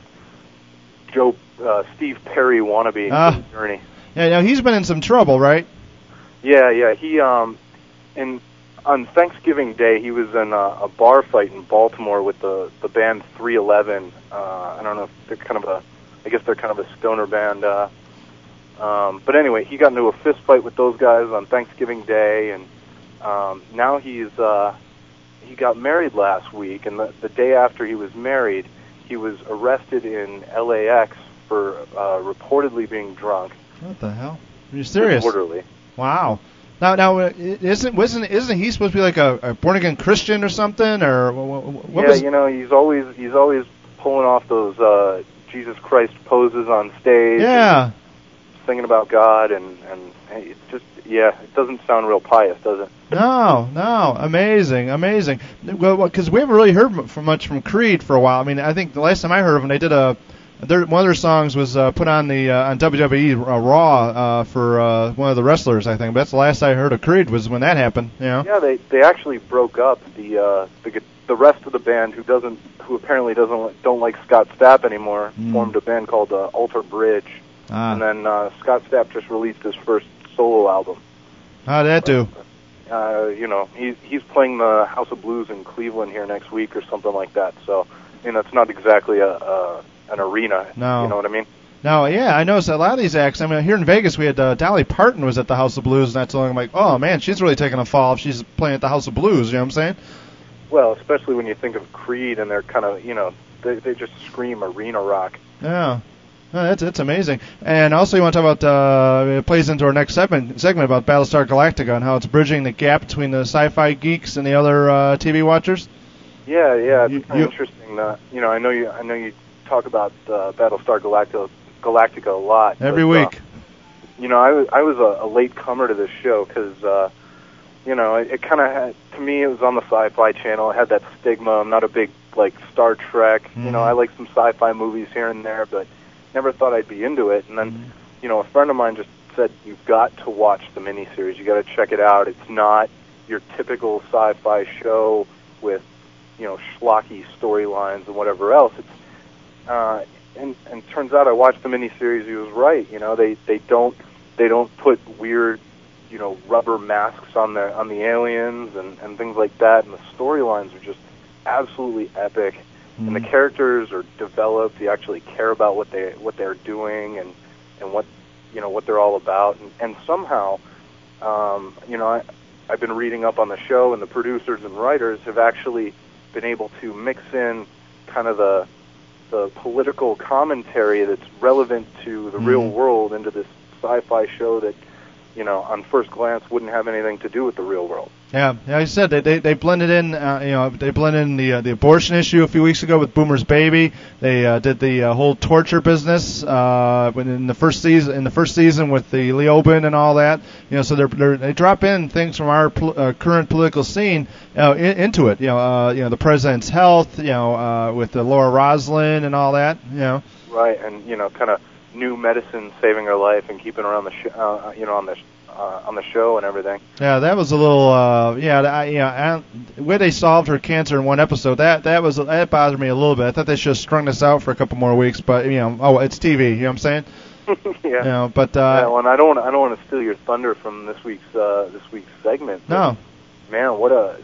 Joe uh, Steve Perry wannabe uh, from Journey. Yeah, now he's been in some trouble, right? Yeah yeah. He um. And on Thanksgiving Day, he was in a, a bar fight in Baltimore with the the band three eleven. Uh, I don't know if they're kind of a, I guess they're kind of a stoner band. Uh, um, but anyway, he got into a fist fight with those guys on Thanksgiving Day, and um, now he's uh, he got married last week, and the, the day after he was married, he was arrested in L A X for uh, reportedly being drunk. What the hell? Are you serious? Reportedly. Wow. Now, now, isn't wasn't isn't he supposed to be like a, a born again Christian or something, or what? Yeah, was... you know, he's always he's always pulling off those uh, Jesus Christ poses on stage. Yeah. And singing about God, and and it just yeah, it doesn't sound real pious, does it? No, no, amazing, amazing. Well, because we haven't really heard from much from Creed for a while. I mean, I think the last time I heard of them, they did a. Their, one of their songs was uh, put on the uh, on W W E uh, Raw uh, for uh, one of the wrestlers, I think. But that's the last I heard of Creed was when that happened. You know? Yeah, they they actually broke up. The uh, the the rest of the band, who doesn't who apparently doesn't don't like Scott Stapp anymore, mm. formed a band called uh, Alter Bridge, ah. and then uh, Scott Stapp just released his first solo album. How'd that do? Uh, you know, he's he's playing the House of Blues in Cleveland here next week or something like that. So, I mean, that's not exactly a. a an arena, no. You know what I mean? No, yeah, I noticed a lot of these acts. I mean, here in Vegas, we had uh, Dolly Parton was at the House of Blues not so long. I'm like, oh man, she's really taking a fall if she's playing at the House of Blues. You know what I'm saying? Well, especially when you think of Creed and they're kind of, you know, they they just scream arena rock. Yeah, no, that's it's amazing. And also, you want to talk about uh, it plays into our next segment segment about Battlestar Galactica and how it's bridging the gap between the sci-fi geeks and the other uh, T V watchers. Yeah, yeah, it's you, kind of interesting. Uh, you know, I know you, I know you. talk about uh, Battlestar Galactica, Galactica a lot. Every but, week. Uh, you know, I was, I was a, a late comer to this show because, uh, you know, it, it kind of had, to me, it was on the Sci-Fi Channel. It had that stigma. I'm not a big, like, Star Trek. Mm-hmm. You know, I like some sci-fi movies here and there, but never thought I'd be into it. And then, mm-hmm. you know, a friend of mine just said, you've got to watch the miniseries. You got to check it out. It's not your typical sci-fi show with, you know, schlocky storylines and whatever else. It's Uh, and and turns out I watched the miniseries. He was right. You know, they they don't they don't put weird, you know, rubber masks on the on the aliens and, and things like that. And the storylines are just absolutely epic. Mm-hmm. And the characters are developed. You actually care about what they what they're doing and and what you know what they're all about. And, and somehow, um, you know, I I've been reading up on the show, and the producers and writers have actually been able to mix in kind of the the political commentary that's relevant to the mm-hmm. real world into this sci-fi show that you know, on first glance, wouldn't have anything to do with the real world. Yeah, yeah. I said they they, they blended in, uh, you know, they blended in the uh, the abortion issue a few weeks ago with Boomer's Baby. They uh, did the uh, whole torture business uh, when in the first season in the first season with the Leoben and all that. You know, so they're, they're they drop in things from our pol- uh, current political scene uh, in, into it. You know, uh, you know the president's health. You know, uh, with the Laura Roslin and all that. You know. Right, and you know, kind of new medicine saving her life and keeping her on the sh- uh, you know on the. Sh- Uh, on the show and everything. Yeah, that was a little. Uh, yeah, I, you know, I, the way they solved her cancer in one episode, that that was that bothered me a little bit. I thought they should have strung this out for a couple more weeks, but you know, oh, it's T V. You know what I'm saying? yeah. You know, but uh, yeah, well, and I don't want I don't want to steal your thunder from this week's uh, this week's segment. No. Man, what a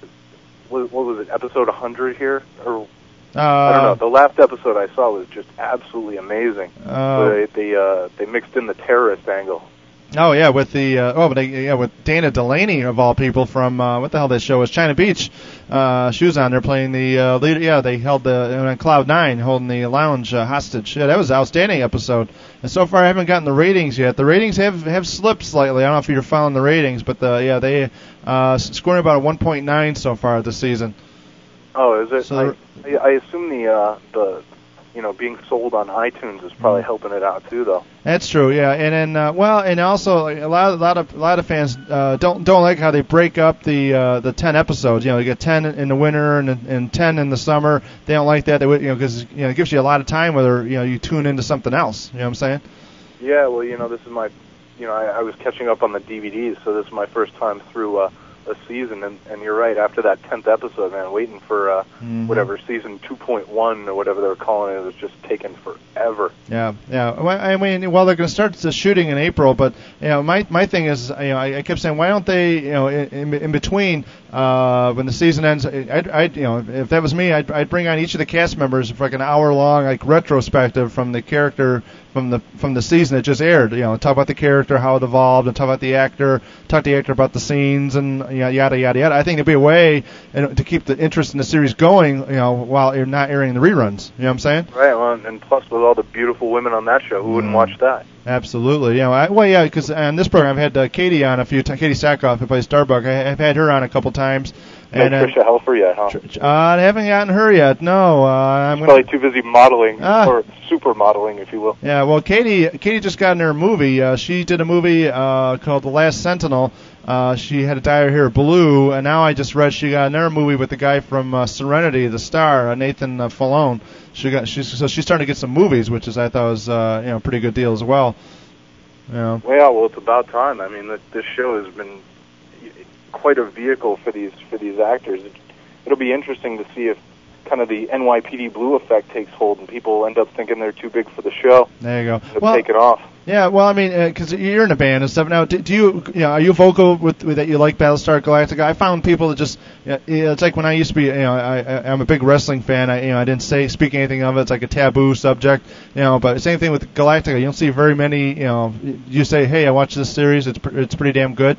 what, what was it? Episode one hundred here, or uh, I don't know. The last episode I saw was just absolutely amazing. Uh, so they they, uh, they mixed in the terrorist angle. Oh yeah, with the uh, oh, but they, yeah, with Dana Delaney of all people from uh, what the hell that show was, China Beach. Uh, she was on there playing the uh, leader. Yeah, they held the on Cloud Nine, holding the lounge uh, hostage. Yeah, that was an outstanding episode. And so far, I haven't gotten the ratings yet. The ratings have have slipped slightly. I don't know if you're following the ratings, but the, yeah, they uh, scoring about a one point nine so far this season. Oh, is it? So I, I assume the uh, the you know being sold on iTunes is probably mm-hmm. helping it out too, though. That's true, yeah, and then uh, well, and also a lot, a lot of, a lot of fans uh, don't don't like how they break up the uh, the ten episodes. You know, you get ten in the winter and and ten in the summer. They don't like that. They would, you know, because you know it gives you a lot of time whether you know you tune into something else. You know what I'm saying? Yeah, well, you know, this is my, you know, I, I was catching up on the D V Ds, so this is my first time through uh, a season, and, and you're right. After that tenth episode, man, waiting for uh, mm-hmm. whatever season two point one or whatever they were calling it, it was just taking forever. Yeah, yeah. Well, I mean, well, they're going to start the shooting in April, but you know, my my thing is, you know, I, I kept saying, why don't they, you know, in, in between uh, when the season ends, I'd, I'd, you know, if that was me, I'd, I'd bring on each of the cast members for like an hour long, like retrospective from the character. From the from the season it just aired, you know, talk about the character, how it evolved, and talk about the actor, talk to the actor about the scenes, and you know, yada yada yada. I think it'd be a way to keep the interest in the series going, you know, while you're not airing the reruns. You know what I'm saying? Right. Well, and plus with all the beautiful women on that show, who wouldn't mm. watch that? Absolutely. You know, I, well, yeah, because on this program I've had uh, Katie on a few times. Katie Sackhoff, who plays Starbuck. I, I've had her on a couple times. And uh, Tricia Helfer yet, huh? Uh, I haven't gotten her yet. No, uh, I'm She's gonna, probably too busy modeling uh, or super modeling, if you will. Yeah, well, Katie, Katie just got in her movie. Uh, she did a movie uh, called The Last Sentinel. Uh, she had a dye her hair blue, and now I just read she got another movie with the guy from uh, Serenity, the star, uh, Nathan uh, Fillion. She got, she's so she's starting to get some movies, which is I thought was uh, you know a pretty good deal as well. Yeah. Well, yeah, well, it's about time. I mean, this show has been quite a vehicle for these for these actors. It, it'll be interesting to see if kind of the N Y P D Blue effect takes hold and people end up thinking they're too big for the show. There you go. And well, take it off. Yeah, well, I mean, because uh, you're in a band and stuff now. Do, do you, you know, are you vocal with, with that you like Battlestar Galactica? I found people that just, you know, it's like when I used to be, you know, I, I I'm a big wrestling fan. I, you know, I didn't say speak anything of it. It's like a taboo subject, you know. But same thing with Galactica. You don't see very many, you know. You say, hey, I watched this series. It's it's pretty damn good.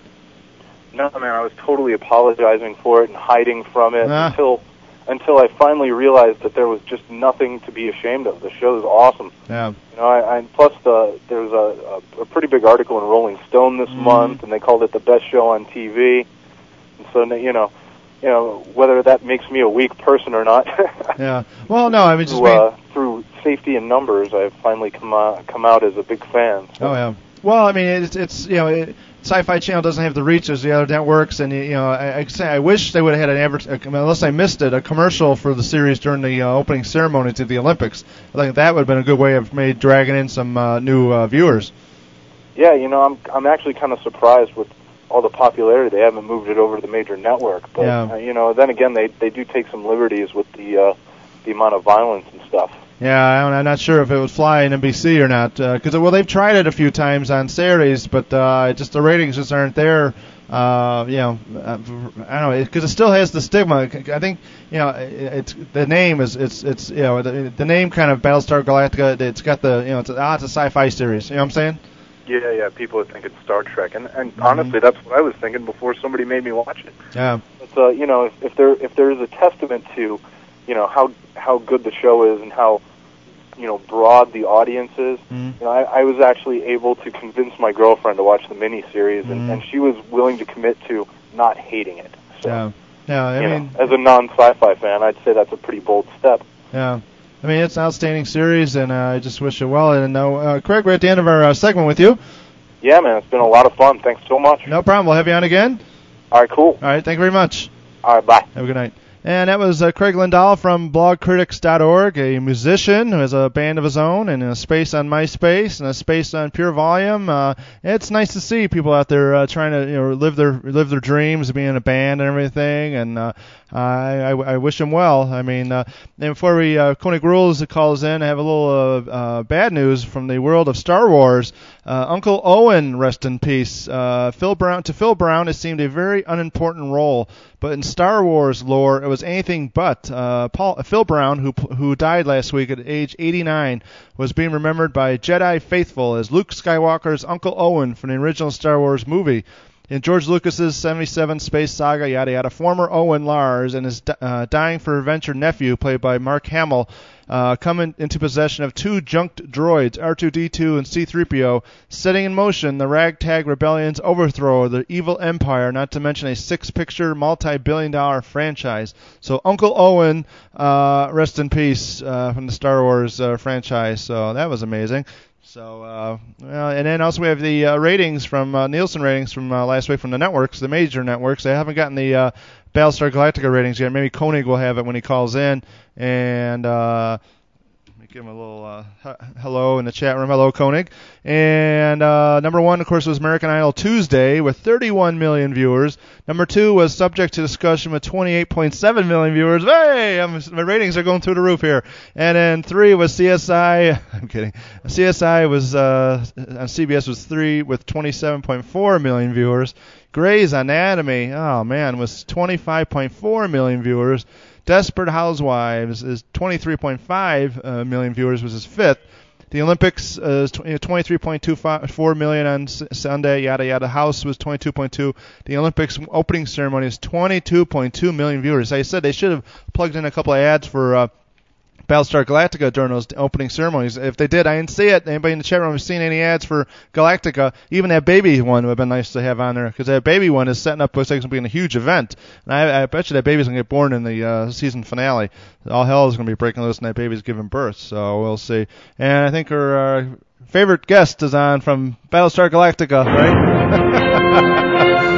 No, man, I was totally apologizing for it and hiding from it ah. until until I finally realized that there was just nothing to be ashamed of. The show is awesome. Yeah. You know, I, I plus the there was a, a, a pretty big article in Rolling Stone this mm-hmm. month, and they called it the best show on T V. And so, you know, you know whether that makes me a weak person or not. yeah. Well, no, I mean just through, uh, through safety in numbers, I've finally come out, come out as a big fan. So. Oh yeah. Well, I mean, it's it's you know. It, Sci-Fi Channel doesn't have the reach as the other networks, and you know, I, I say I wish they would have had an advert, unless I missed it, a commercial for the series during the uh, opening ceremony to the Olympics. I think that would have been a good way of maybe dragging in some uh, new uh, viewers. Yeah, you know, I'm I'm actually kind of surprised with all the popularity. They haven't moved it over to the major network, but yeah. uh, you know, then again, they they do take some liberties with the uh, the amount of violence and stuff. Yeah, I'm not sure if it would fly in N B C or not. Because uh, well, they've tried it a few times on Saturdays, but uh, just the ratings just aren't there. Uh, you know, I don't know, because it, it still has the stigma. I think you know, it, it's the name is it's it's you know the, the name kind of Battlestar Galactica. It's got the you know it's a, ah, it's a sci-fi series. You know what I'm saying? Yeah, yeah. People would think it's Star Trek, and and mm-hmm. honestly, that's what I was thinking before somebody made me watch it. Yeah. But uh, you know, if, if there if there is a testament to, you know, how how good the show is and how you know, broad the audience is. Mm. You know, I, I was actually able to convince my girlfriend to watch the miniseries, Mm. and, and she was willing to commit to not hating it. So, Yeah. Yeah, I you mean, know, as a non-sci-fi fan, I'd say that's a pretty bold step. yeah. I mean, it's an outstanding series, and uh, I just wish it well. And uh, uh, Craig, we're at the end of our uh, segment with you. Yeah, man, it's been a lot of fun. Thanks so much. No problem. We'll have you on again. All right, cool. All right, thank you very much. All right, bye. Have a good night. And that was uh, Craig Lindahl from blog critics dot org, a musician who has a band of his own and a space on MySpace and a space on Pure Volume. Uh, it's nice to see people out there uh, trying to, you know, live their live their dreams of being in a band and everything. And uh, I, I, I wish him well. I mean, uh, and before we uh, Koenig Rules calls in, I have a little uh, uh, bad news from the world of Star Wars. Uh, Uncle Owen, rest in peace. Uh, Phil Brown to Phil Brown, it seemed a very unimportant role, but in Star Wars lore, it was anything but. Uh, Paul Phil Brown, who who died last week at age eighty-nine, was being remembered by Jedi faithful as Luke Skywalker's Uncle Owen from the original Star Wars movie. In George Lucas's seventy-seven Space Saga, yada yada, former Owen Lars and his uh, dying for adventure nephew, played by Mark Hamill, uh, come in, into possession of two junked droids, R two D two and C three P O, setting in motion the Ragtag Rebellion's overthrow of the evil empire, not to mention a six-picture, multi-billion dollar franchise. So Uncle Owen, uh, rest in peace, uh, from the Star Wars uh, franchise. So that was amazing. So, uh, well, and then also we have the uh, ratings from uh, Nielsen ratings from uh, last week from the networks, the major networks. They haven't gotten the uh, Battlestar Galactica ratings yet. Maybe Koenig will have it when he calls in. And uh, let me give him a little uh, h- hello in the chat room. Hello, Koenig. And uh, number one, of course, was American Idol Tuesday with thirty-one million viewers. Number two was Subject to Discussion with twenty-eight point seven million viewers. Hey, I'm, my ratings are going through the roof here. And then three was C S I. I'm kidding. C S I was uh, on C B S was three with twenty-seven point four million viewers. Grey's Anatomy, oh man, was twenty-five point four million viewers. Desperate Housewives is twenty-three point five uh, million viewers, was his fifth. The Olympics uh, is twenty-three point two four million on S- Sunday, yada yada. House was twenty-two point two. The Olympics opening ceremony is twenty-two point two million viewers. I said they should have plugged in a couple of ads for uh, Battlestar Galactica during those opening ceremonies. If they did, I didn't see it. Anybody in the chat room has seen any ads for Galactica? Even that baby one would have been nice to have on there, because that baby one is setting up looks like it's going to be a huge event. And I, I bet you that baby's going to get born in the uh, season finale. All hell is going to be breaking loose, and that baby's giving birth. So we'll see. And I think our uh, favorite guest is on from Battlestar Galactica, right?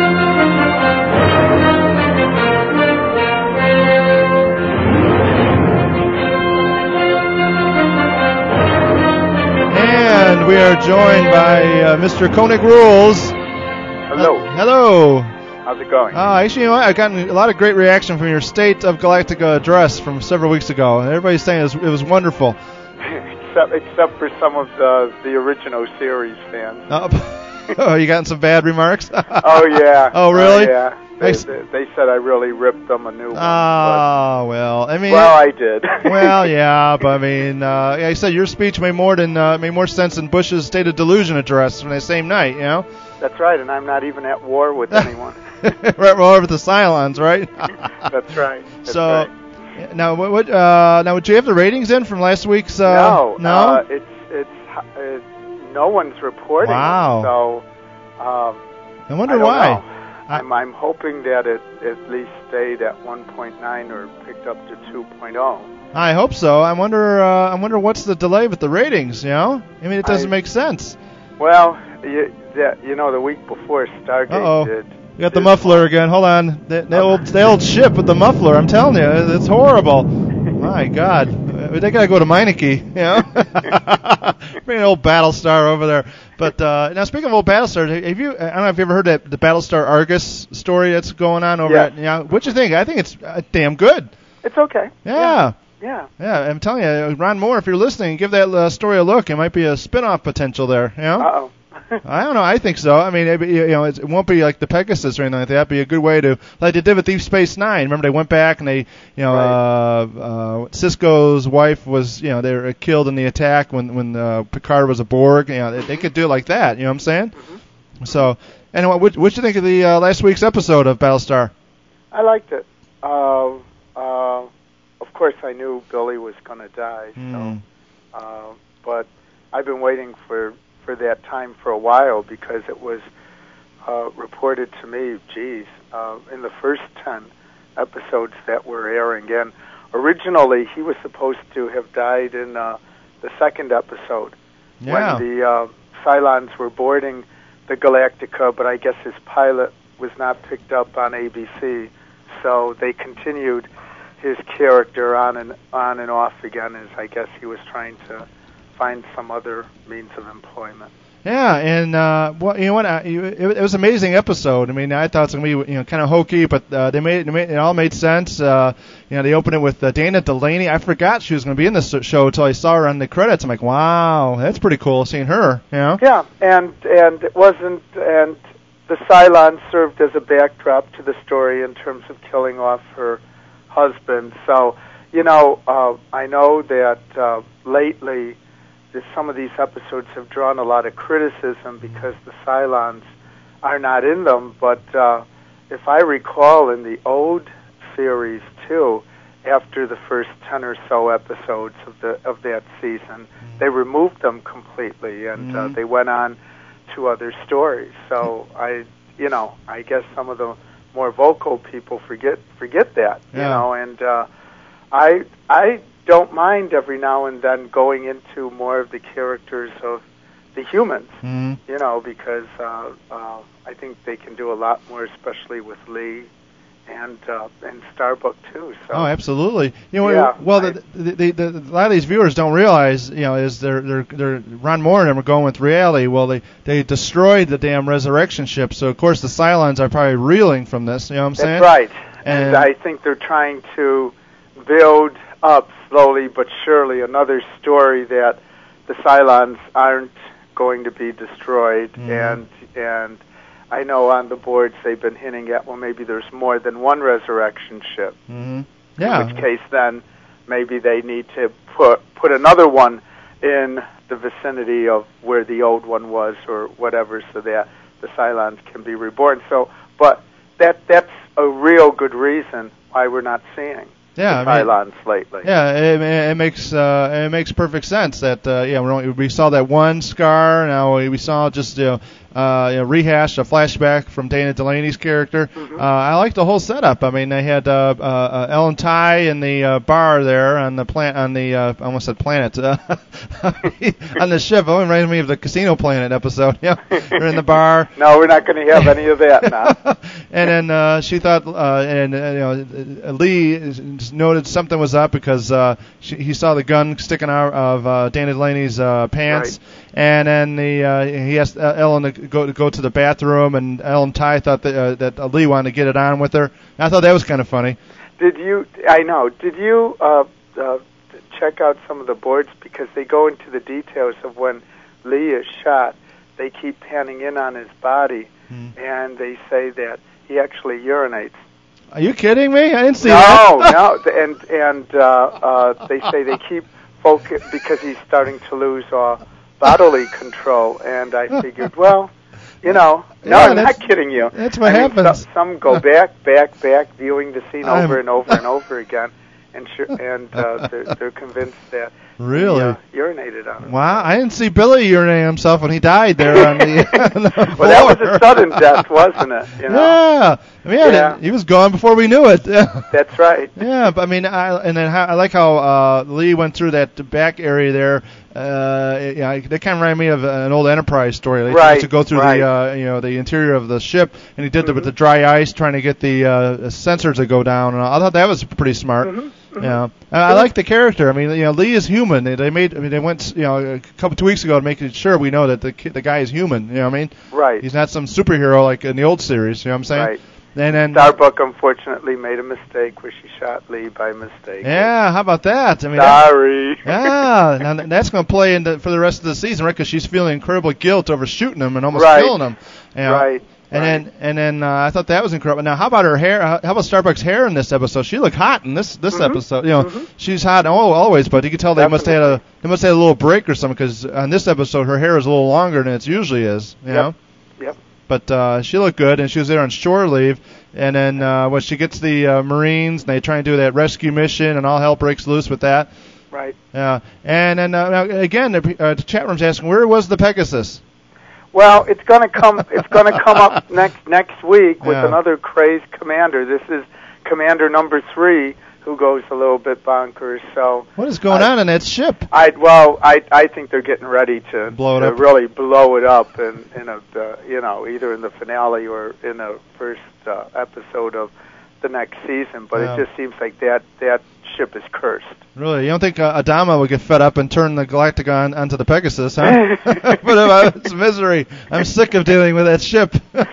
And we are joined by uh, Mister Koenig Rules. Hello. Uh, hello. How's it going? Uh, actually, you know what? I've gotten a lot of great reaction from your State of Galactica address from several weeks ago. Everybody's saying it was, it was wonderful. except except for some of the the original series fans. Uh, oh, you gotten some bad remarks? Oh yeah. Oh really? Oh, yeah. They, they, they said I really ripped them a new one. Oh, well, I mean... Well, I did. Well, yeah, but I mean, uh, like I said, your speech made more than uh, made more sense than Bush's State of Delusion address from the same night, you know? That's right, and I'm not even at war with anyone. Right, we're all over the Cylons, right? That's right. That's so, right. now, what, what, uh, now, would you have the ratings in from last week's... Uh, no. No? Uh, it's, it's, it's, no one's reporting. Wow. So, um, I wonder I don't why. know. I'm, I'm hoping that it at least stayed at one point nine or picked up to two point oh. I hope so. I wonder. Uh, I wonder what's the delay with the ratings. You know, I mean, it doesn't I, make sense. Well, you, the, you know, the week before Stargate Uh-oh. did. You got the muffler again. Hold on. The, the old, the old ship with the muffler. I'm telling you, it's horrible. My God. They gotta go to Meineke, you know. Bring an old Battlestar over there. But uh, now, speaking of old Battlestar, have you? I don't know if you ever heard that the Battlestar Argus story that's going on over yeah. at. You know, what you think? I think it's uh, damn good. It's okay. Yeah. Yeah. Yeah. I'm telling you, Ron Moore, if you're listening, give that uh, story a look. It might be a spin-off potential there. You know. Uh-oh. I don't know. I think so. I mean, it, you know, it won't be like the Pegasus or anything like that. It'd be a good way to, like they did with Deep Space Nine. Remember, they went back and they, you know, right. uh, uh, Sisko's wife was, you know, they were killed in the attack when when uh, Picard was a Borg. You know, they, they could do it like that. You know what I'm saying? Mm-hmm. So, anyway, what what you think of the uh, last week's episode of Battlestar? I liked it. Uh, uh, of course, I knew Billy was going to die, so Mm. Uh, but I've been waiting for, for that time for a while because it was uh, reported to me, geez, uh, in the first ten episodes that were airing. And originally, he was supposed to have died in uh, the second episode yeah. when the uh, Cylons were boarding the Galactica, but I guess his pilot was not picked up on A B C, so they continued his character on and on and off again, as I guess he was trying to find some other means of employment. Yeah, and uh, well, you know what? Uh, you, it, it was an amazing episode. I mean, I thought it was gonna be you know kind of hokey, but uh, they made, they made it all made sense. Uh, you know, they opened it with uh, Dana Delaney. I forgot she was going to be in this show until I saw her on the credits. I'm like, wow, that's pretty cool seeing her. You know? Yeah, and and it wasn't, and the Cylons served as a backdrop to the story in terms of killing off her husband. So, you know, uh, I know that uh, lately. Some of these episodes have drawn a lot of criticism because the Cylons are not in them, but uh, if I recall in the old series too, after the first ten or so episodes of the of that season, mm-hmm. they removed them completely and mm-hmm. uh, they went on to other stories. So I, you know, I guess some of the more vocal people forget forget that, yeah. you know, and uh, I I. don't mind every now and then going into more of the characters of the humans, mm-hmm. you know, because uh, uh, I think they can do a lot more, especially with Lee and uh, and Starbuck too. So. Oh, absolutely. You know, yeah, well, I, the, the, the, the, a lot of these viewers don't realize, you know, is they're they're they're Ron Moore and them are going with reality. Well, they they destroyed the damn resurrection ship, so of course the Cylons are probably reeling from this. You know what I'm that's saying? That's right. And, and I think they're trying to build up slowly but surely another story that the Cylons aren't going to be destroyed, mm-hmm. and and I know on the boards they've been hinting at, well, maybe there's more than one resurrection ship. Mm-hmm. Yeah. In which case, then maybe they need to put put another one in the vicinity of where the old one was, or whatever, so that the Cylons can be reborn. So, but that that's a real good reason why we're not seeing. Yeah, the I mean, Cylons lately. Yeah, it, it makes uh, it makes perfect sense that uh, yeah we, only, we saw that one scar. Now we, we saw just you know, uh, you know rehash a flashback from Dana Delaney's character. Mm-hmm. Uh, I like the whole setup. I mean, they had uh, uh, uh, Ellen Tigh in the uh, bar there on the plant on the uh, I almost said planet uh, on the ship. It reminds me of the Casino Planet episode. Yeah, they're in the bar. No, we're not going to have any of that now. And then uh, she thought, uh, and uh, you know, Lee noted something was up because uh, she, he saw the gun sticking out of uh, Dana Delaney's uh, pants, right. and then the uh, he asked uh, Ellen to go to go to the bathroom, and Ellen Tigh thought that uh, that uh, Lee wanted to get it on with her. And I thought that was kind of funny. Did you? I know. Did you uh, uh, check out some of the boards, because they go into the details of when Lee is shot? They keep panning in on his body, hmm. and they say that he actually urinates. Are you kidding me? I didn't see no, that. No, no, and and uh, uh, they say they keep focus because he's starting to lose uh, bodily control. And I figured, well, you know, no, yeah, I'm not kidding you. That's what I mean, happens. Some, some go back, back, back, viewing the scene I'm... over and over and over again, and sh- and uh, they're, they're convinced that really he uh, urinated on him. Wow, I didn't see Billy urinate himself when he died there on the, on the floor. Well, that was a sudden death, wasn't it? You know? Yeah, I mean, yeah. he was gone before we knew it. That's right. Yeah, but I mean, I, and then how, I like how uh, Lee went through that back area there. Uh, yeah, they kind of remind me of an old Enterprise story. They right, used to go through right. the, uh, you know, the interior of the ship, and he did mm-hmm. it with the dry ice, trying to get the uh, sensors to go down. And I thought that was pretty smart. Mm-hmm. Mm-hmm. Yeah, I, I like the character. I mean, you know, Lee is human. They, they made, I mean, they went, you know, a couple two weeks ago to make sure we know that the the guy is human. You know what I mean? Right. He's not some superhero like in the old series. You know what I'm saying? Right. And then Starbuck unfortunately made a mistake where she shot Lee by mistake. Yeah, how about that? I mean, sorry. That, yeah, now that's going to play into for the rest of the season, right? Because she's feeling incredible guilt over shooting him and almost right. killing him. You know? Right. And right. then and then uh, I thought that was incredible. Now, how about her hair? How about Starbuck's hair in this episode? She looked hot in this this mm-hmm. episode. You know, mm-hmm. she's hot oh, always, but you could tell they Definitely. must have had a they must have had a little break or something, because on this episode her hair is a little longer than it usually is. You yep. know. Yep. But uh, she looked good, and she was there on shore leave. And then uh, when she gets the uh, Marines, and they try and do that rescue mission, and all hell breaks loose with that. Right. Yeah. And then uh, now, again, the, uh, the chat room's asking, where was the Pegasus? Well, it's going to come. It's going to come up next next week with Yeah. another crazed commander. This is Commander number three, who goes a little bit bonkers. So What is going I, on in that ship? I well, I I think they're getting ready to Blow it to up. really blow it up in in a uh, you know either in the finale or in the first uh, episode of the next season. But Yeah. it just seems like that that ship is cursed. Really? You don't think uh, Adama would get fed up and turn the Galacticon onto the Pegasus, huh? But uh, it's misery. I'm sick of dealing with that ship.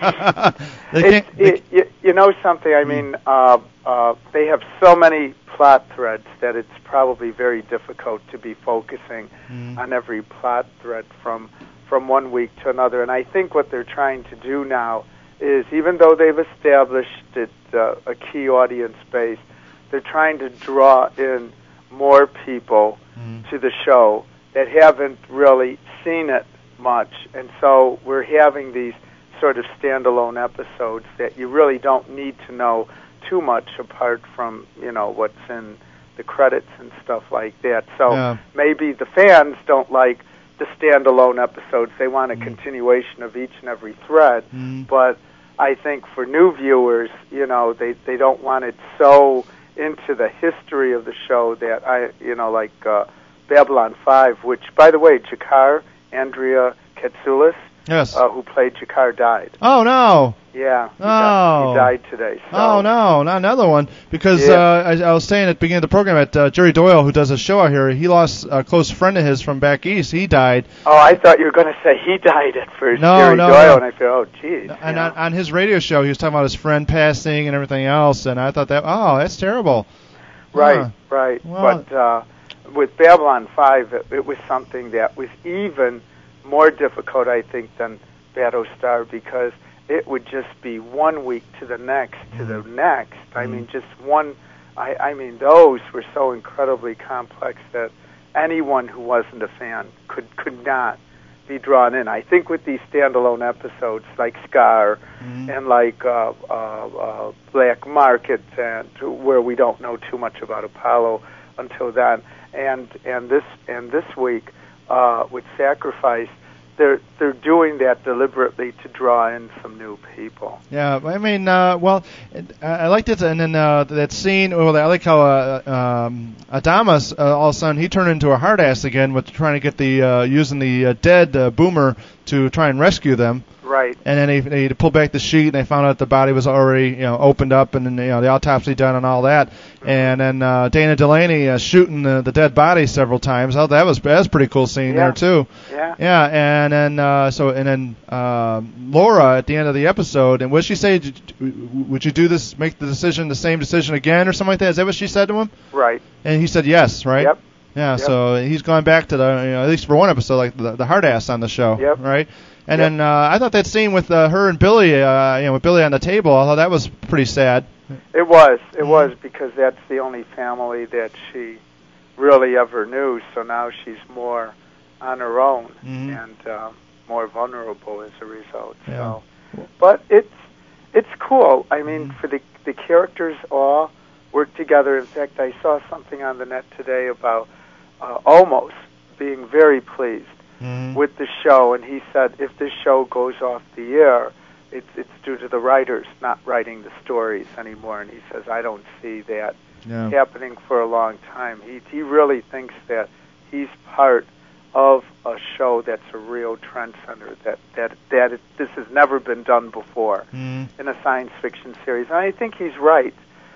They It's, can't. They, it, you, you know something? I mean, uh, uh, they have so many plot threads that it's probably very difficult to be focusing Mm. on every plot thread from from one week to another. And I think what they're trying to do now is, even though they've established it, uh, a key audience base, they're trying to draw in more people Mm. to the show that haven't really seen it much. And so we're having these sort of standalone episodes that you really don't need to know too much apart from, you know, what's in the credits and stuff like that. So Yeah. maybe the fans don't like the standalone episodes. They want a continuation of each and every thread. Mm. But I think for new viewers, you know, they, they don't want it so into the history of the show that I, you know, like uh, Babylon five, which, by the way, Jakar, Andrea Katsoulis, yes. uh, who played Jakar, died. Oh, no. Yeah, he, Oh. died, he died today. So. Oh, no, not another one. Because Yeah. uh, I, I was saying at the beginning of the program that uh, Jerry Doyle, who does a show out here, he lost a close friend of his from back east. He died. Oh, I thought you were going to say he died at first, No, Jerry no, Doyle, no. and I thought, oh, geez. And you on, know. on his radio show, he was talking about his friend passing and everything else, and I thought that, oh, that's terrible. Right, Huh. right. Well- But uh, with Babylon five, it, it was something that was even more difficult, I think, than Battlestar, because it would just be one week to the next, to the next. I Mm. mean, just one. I, I mean, those were so incredibly complex that anyone who wasn't a fan could could not be drawn in. I think with these standalone episodes like Scar Mm. and like uh, uh, uh, Black Market, and where we don't know too much about Apollo until then, and and this and this week uh, with Sacrifice, they're they're doing that deliberately to draw in some new people. Yeah, I mean, uh, well, I, I liked it, and then uh, that scene. Well, I like how uh, um, Adamas uh, all of a sudden he turned into a hard ass again with trying to get the uh, using the uh, dead uh, Boomer to try and rescue them. Right. And then they, they pulled back the sheet, and they found out the body was already, you know, opened up, and then, you know, the autopsy done and all that. And then uh, Dana Delaney uh, shooting the, the dead body several times. Oh, that was that was a pretty cool scene Yeah. there too. Yeah. Yeah, and then uh, so and then uh, Laura at the end of the episode, and what did she say? Did- Would you do this? Make the decision, the same decision again, or something like that? Is that what she said to him? Right. And he said yes, right? Yep. Yeah. Yep. So he's gone back to the, you know, at least for one episode, like the, the hard ass on the show, Yep. right? And Yep. then uh, I thought that scene with uh, her and Billy, uh, you know, with Billy on the table, I thought that was pretty sad. It was. It was because that's the only family that she really ever knew. So now she's more on her own Mhm. and uh, more vulnerable as a result. Yeah. So, but it's it's cool. I mean, Mm-hmm. for the the characters all work together. In fact, I saw something on the net today about uh, Almost being very pleased Mhm. with the show, and he said if this show goes off the air, it's it's due to the writers not writing the stories anymore. And he says I don't see that Yeah. happening for a long time. He he really thinks that he's part of a show that's a real trendsetter. That that that it, this has never been done before Mhm. in a science fiction series, and I think he's right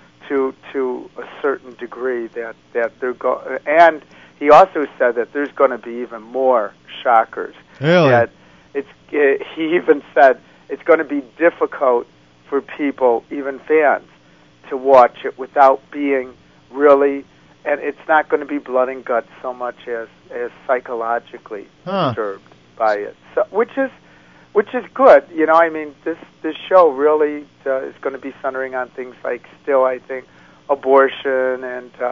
to to a certain degree that that they're go and. He also said that there's going to be even more shockers. Really? That it's. Uh, he even said it's going to be difficult for people, even fans, to watch it without being really, and it's not going to be blood and guts so much as as psychologically Huh. disturbed by it. So, which is which is good. You know, I mean, this this show really uh, is going to be centering on things like still, I think, abortion and. Uh,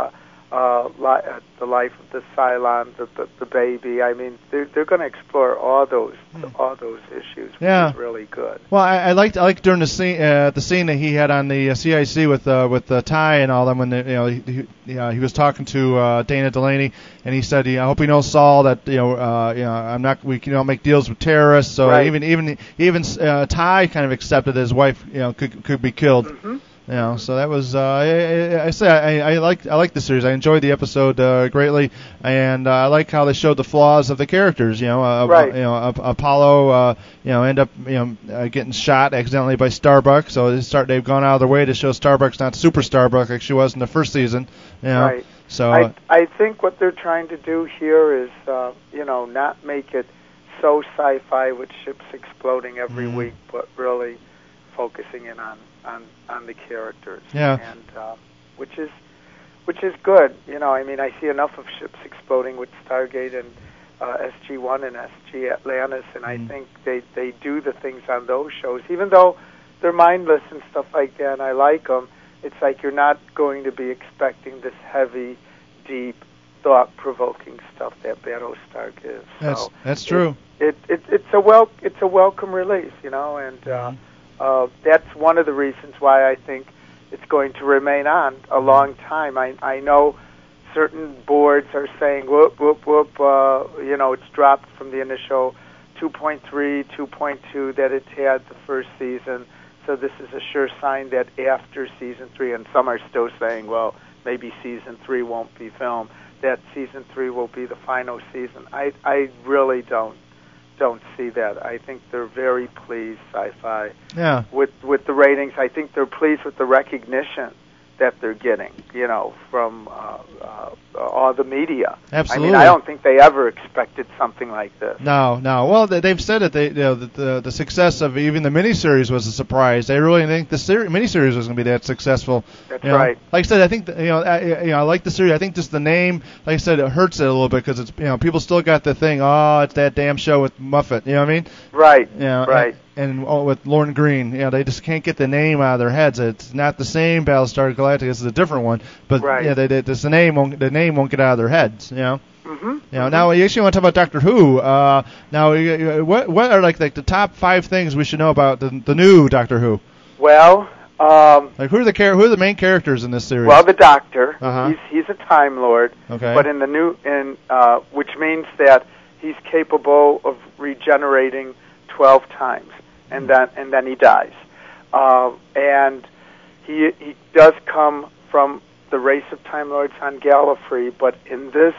uh, li- uh, the life of the Cylon, the, the, the baby. I mean, they're, they're going to explore all those all those issues, which Yeah. is really good. Well, I, I liked I liked during the scene uh, the scene that he had on the uh, C I C with uh, with uh, Ty and all them when they, you know he, he, uh, he was talking to uh, Dana Delaney and he said, I hope he knows Saul that you know uh, you know I'm not we you know make deals with terrorists. So Right. even even even uh, Ty kind of accepted his wife you know could could be killed. Mm-hmm. You know, so that was uh, I, I, I say I, I like I like the series. I enjoyed the episode uh, greatly, and uh, I like how they showed the flaws of the characters. You know, uh, Right. you know uh, Apollo, uh, you know, end up you know uh, getting shot accidentally by Starbuck. So they start they've gone out of their way to show Starbuck's not Super Starbuck like she was in the first season. You know, Right. so I I think what they're trying to do here is, uh, you know, not make it so sci-fi with ships exploding every Mhm. week, but really focusing in on, on, on the characters. Yeah. And uh, which is which is good. You know, I mean, I see enough of ships exploding with Stargate and uh, S G one and S G Atlantis, and I Mhm. think they they do the things on those shows, even though they're mindless and stuff like that. And I like them. It's like you're not going to be expecting this heavy, deep, thought-provoking stuff that Battlestar gives. that's so that's true. It, it it's a wel it's a welcome release, you know, and uh, uh, that's one of the reasons why I think it's going to remain on a long time. I I know certain boards are saying whoop whoop whoop, uh, you know, it's dropped from the initial two point three, two point two that it had the first season. So this is a sure sign that after season three, and some are still saying, well, maybe season three won't be filmed, that season three will be the final season. I I really don't don't see that. I think they're very pleased, Sci-Fi, Yeah. with with the ratings. I think they're pleased with the recognition that they're getting, you know, from uh, uh, all the media. Absolutely. I mean, I don't think they ever expected something like this. No, no. Well, they- they've said it. They, you know, that the the success of even the miniseries was a surprise. They really didn't think the seri- miniseries was going to be that successful. That's you know? right. Like I said, I think that, you know, I, you know, I like the series. I think just the name, like I said, it hurts it a little bit because it's you know people still got the thing. Oh, it's that damn show with Muffet. You know what I mean? Right. You know, Right. And, and oh, with Lorne Green, you know, they just can't get the name out of their heads. It's not the same Battlestar Galactica. It's a different one. But Right. yeah, they, they, just the name won't the name won't get out of their heads. You know. Mm-hmm. You know, now you actually want to talk about Doctor Who. Uh, now, you- you- what what are like like the top five things we should know about the the new Doctor Who? Well, um, Like who are the char- who are the main characters in this series? well, the Doctor, Uh-huh. he's he's a Time Lord, Okay. but in the new in uh, which means that he's capable of regenerating twelve times, and then and then he dies, uh, and he he does come from the race of Time Lords on Gallifrey, but in this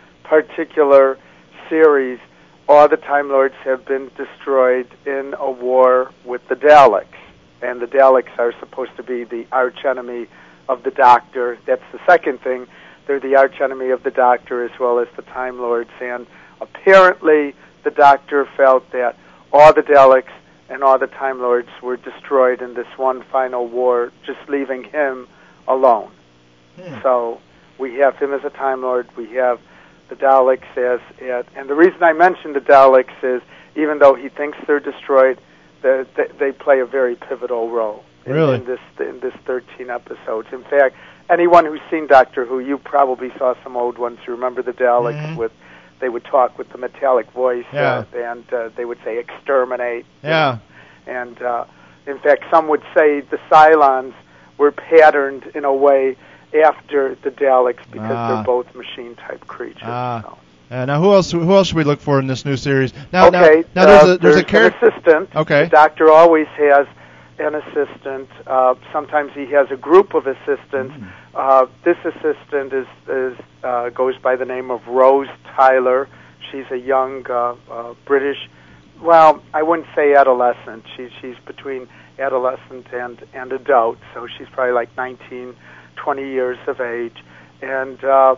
particular series, all the Time Lords have been destroyed in a war with the Daleks, and the Daleks are supposed to be the archenemy of the Doctor. That's the second thing. They're the archenemy of the Doctor as well as the Time Lords, and apparently the Doctor felt that all the Daleks and all the Time Lords were destroyed in this one final war, just leaving him alone. Hmm. So we have him as a Time Lord. We have the Daleks as, as and the reason I mentioned the Daleks is even though he thinks they're destroyed, they, they, they play a very pivotal role in, Really? in this in this thirteen episodes. In fact, anyone who's seen Doctor Who, you probably saw some old ones. You remember the Daleks Mhm. with they would talk with the metallic voice, Yeah. uh, and uh, they would say exterminate. you Yeah. know. And uh, in fact, some would say the Cylons were patterned in a way after the Daleks because Ah. they're both machine-type creatures. Ah. so. Uh, now who else who else should we look for in this new series? Now Okay, now, now there's uh, a there's, a character. an assistant. Okay. The Doctor always has an assistant. Uh, sometimes he has a group of assistants. Mm. Uh, this assistant is, is uh, goes by the name of Rose Tyler. She's a young uh, uh, British. Well, I wouldn't say adolescent. She, she's between adolescent and, and adult, so she's probably like nineteen, twenty years of age. And uh,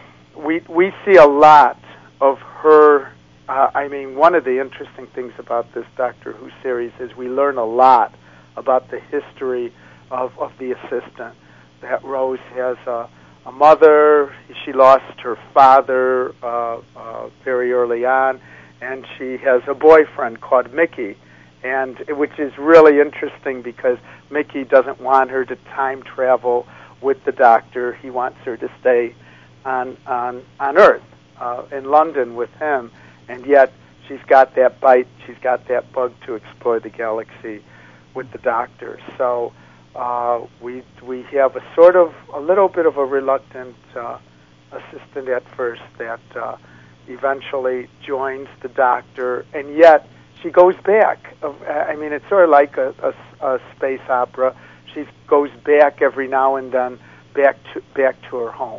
we we see a lot of her. Uh, I mean, one of the interesting things about this Doctor Who series is we learn a lot about the history of, of the assistant. That Rose has a, a mother. She lost her father uh, uh, very early on, and she has a boyfriend called Mickey, and which is really interesting because Mickey doesn't want her to time travel with the Doctor. He wants her to stay on on on Earth uh, in London with him, and yet she's got that bite, she's got that bug to explore the galaxy with the Doctor. So uh, we we have a sort of a little bit of a reluctant uh, assistant at first that uh, eventually joins the Doctor, and yet she goes back. I mean, it's sort of like a, a, a space opera. She goes back every now and then, back to back to her home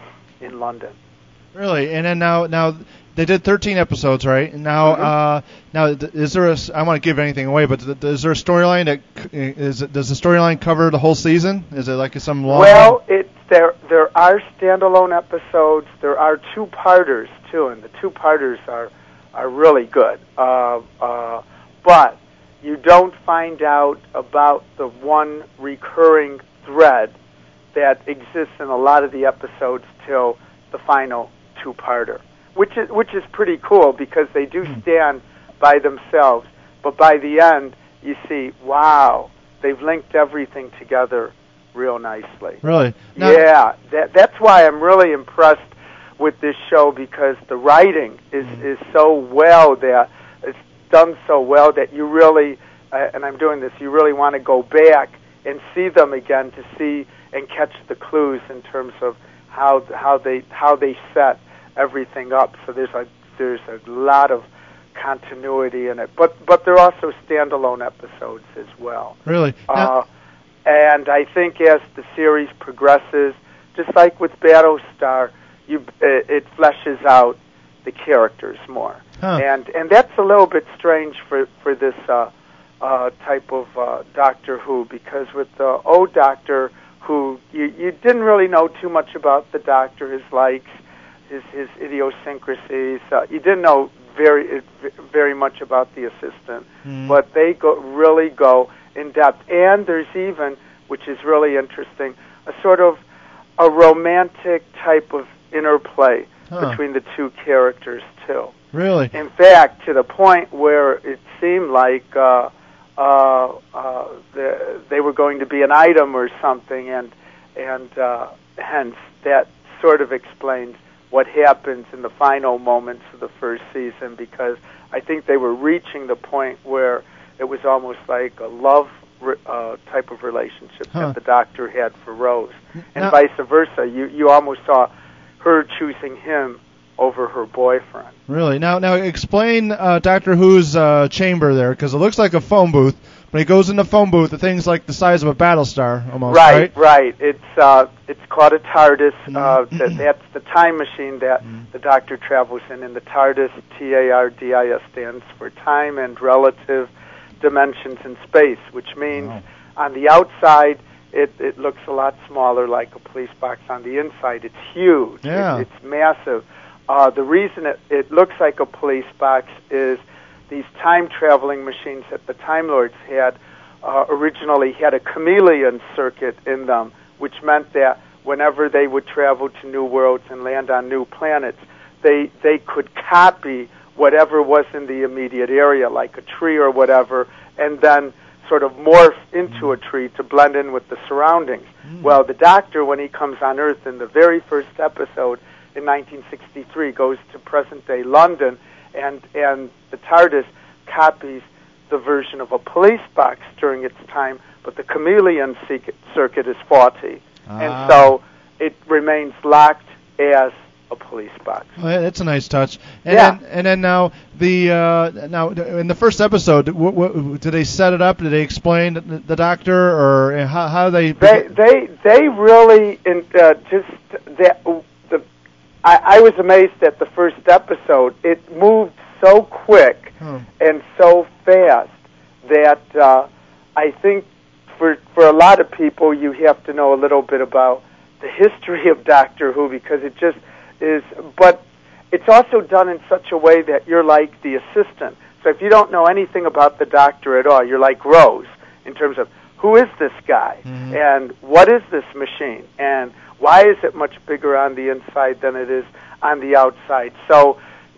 in London. Really, and then now now they did thirteen episodes, right? And now Mm-hmm. uh, now is there a? I don't want to give anything away, but is there a storyline that is it, does the storyline cover the whole season? Is it like some long? Well, it there there are standalone episodes. There are two-parters too, and the two-parters are are really good. Uh, uh, but you don't find out about the one recurring thread that exists in a lot of the episodes till the final two-parter, which is which is pretty cool because they do stand by themselves. But by the end, you see, wow, they've linked everything together real nicely. Really? Now, yeah, that that's why I'm really impressed with this show, because the writing is is so well that it's done so well that you really, uh, and I'm doing this, you really want to go back and see them again to see and catch the clues in terms of how how they how they set everything up. So there's a there's a lot of continuity in it, but but they're also standalone episodes as well. Really? Uh, Now, and I think as the series progresses, just like with Battlestar, you it, it fleshes out the characters more, Huh. and and that's a little bit strange for for this uh, uh, type of uh, Doctor Who, because with the old Doctor Who, you you didn't really know too much about the Doctor, his likes, his his idiosyncrasies. Uh, you didn't know very very much about the assistant, Mm. but they go really go in depth. And there's even, which is really interesting, a sort of a romantic type of interplay Huh. between the two characters too. really? In fact, to the point where it seemed like uh, uh, uh, the, they were going to be an item or something, and and uh, hence that sort of explains what happens in the final moments of the first season, because I think they were reaching the point where it was almost like a love re- uh, type of relationship Huh. that the Doctor had for Rose, and Now- vice versa. You you almost saw her choosing him over her boyfriend. Really? Now, now explain uh, Doctor Who's uh, chamber there, because it looks like a phone booth. When he goes in the phone booth, the thing's like the size of a Battlestar almost, Right, right? right. It's uh, it's called a TARDIS. Uh, Mhm. that, that's the time machine that the Doctor travels in. And the TARDIS, T A R D I S, stands for time and relative dimensions in space, which means Wow. on the outside it, it looks a lot smaller, like a police box. On the inside, it's huge. Yeah. It, it's massive. Uh, the reason it, it looks like a police box is these time-traveling machines that the Time Lords had uh, originally had a chameleon circuit in them, which meant that whenever they would travel to new worlds and land on new planets, they they could copy whatever was in the immediate area, like a tree or whatever, and then sort of morph into a tree to blend in with the surroundings. Mm. Well, the Doctor, when he comes on Earth in the very first episode in nineteen sixty-three, goes to present-day London, and and the TARDIS copies the version of a police box during its time, but the chameleon circuit, circuit is faulty, Ah. and so it remains locked as a police box. Well, that's a nice touch. And Yeah. then, and then now the uh, now in the first episode, what, what, did they set it up? Did they explain the, the Doctor, or how how they? They they they really in, uh, just that the I, I was amazed at the first episode. It moved so quick Oh. and so fast that uh, I think for for a lot of people you have to know a little bit about the history of Doctor Who, because it just is. But it's also done in such a way that you're like the assistant. So if you don't know anything about the Doctor at all, you're like Rose in terms of who is this guy, Mhm. and what is this machine, and why is it much bigger on the inside than it is on the outside. So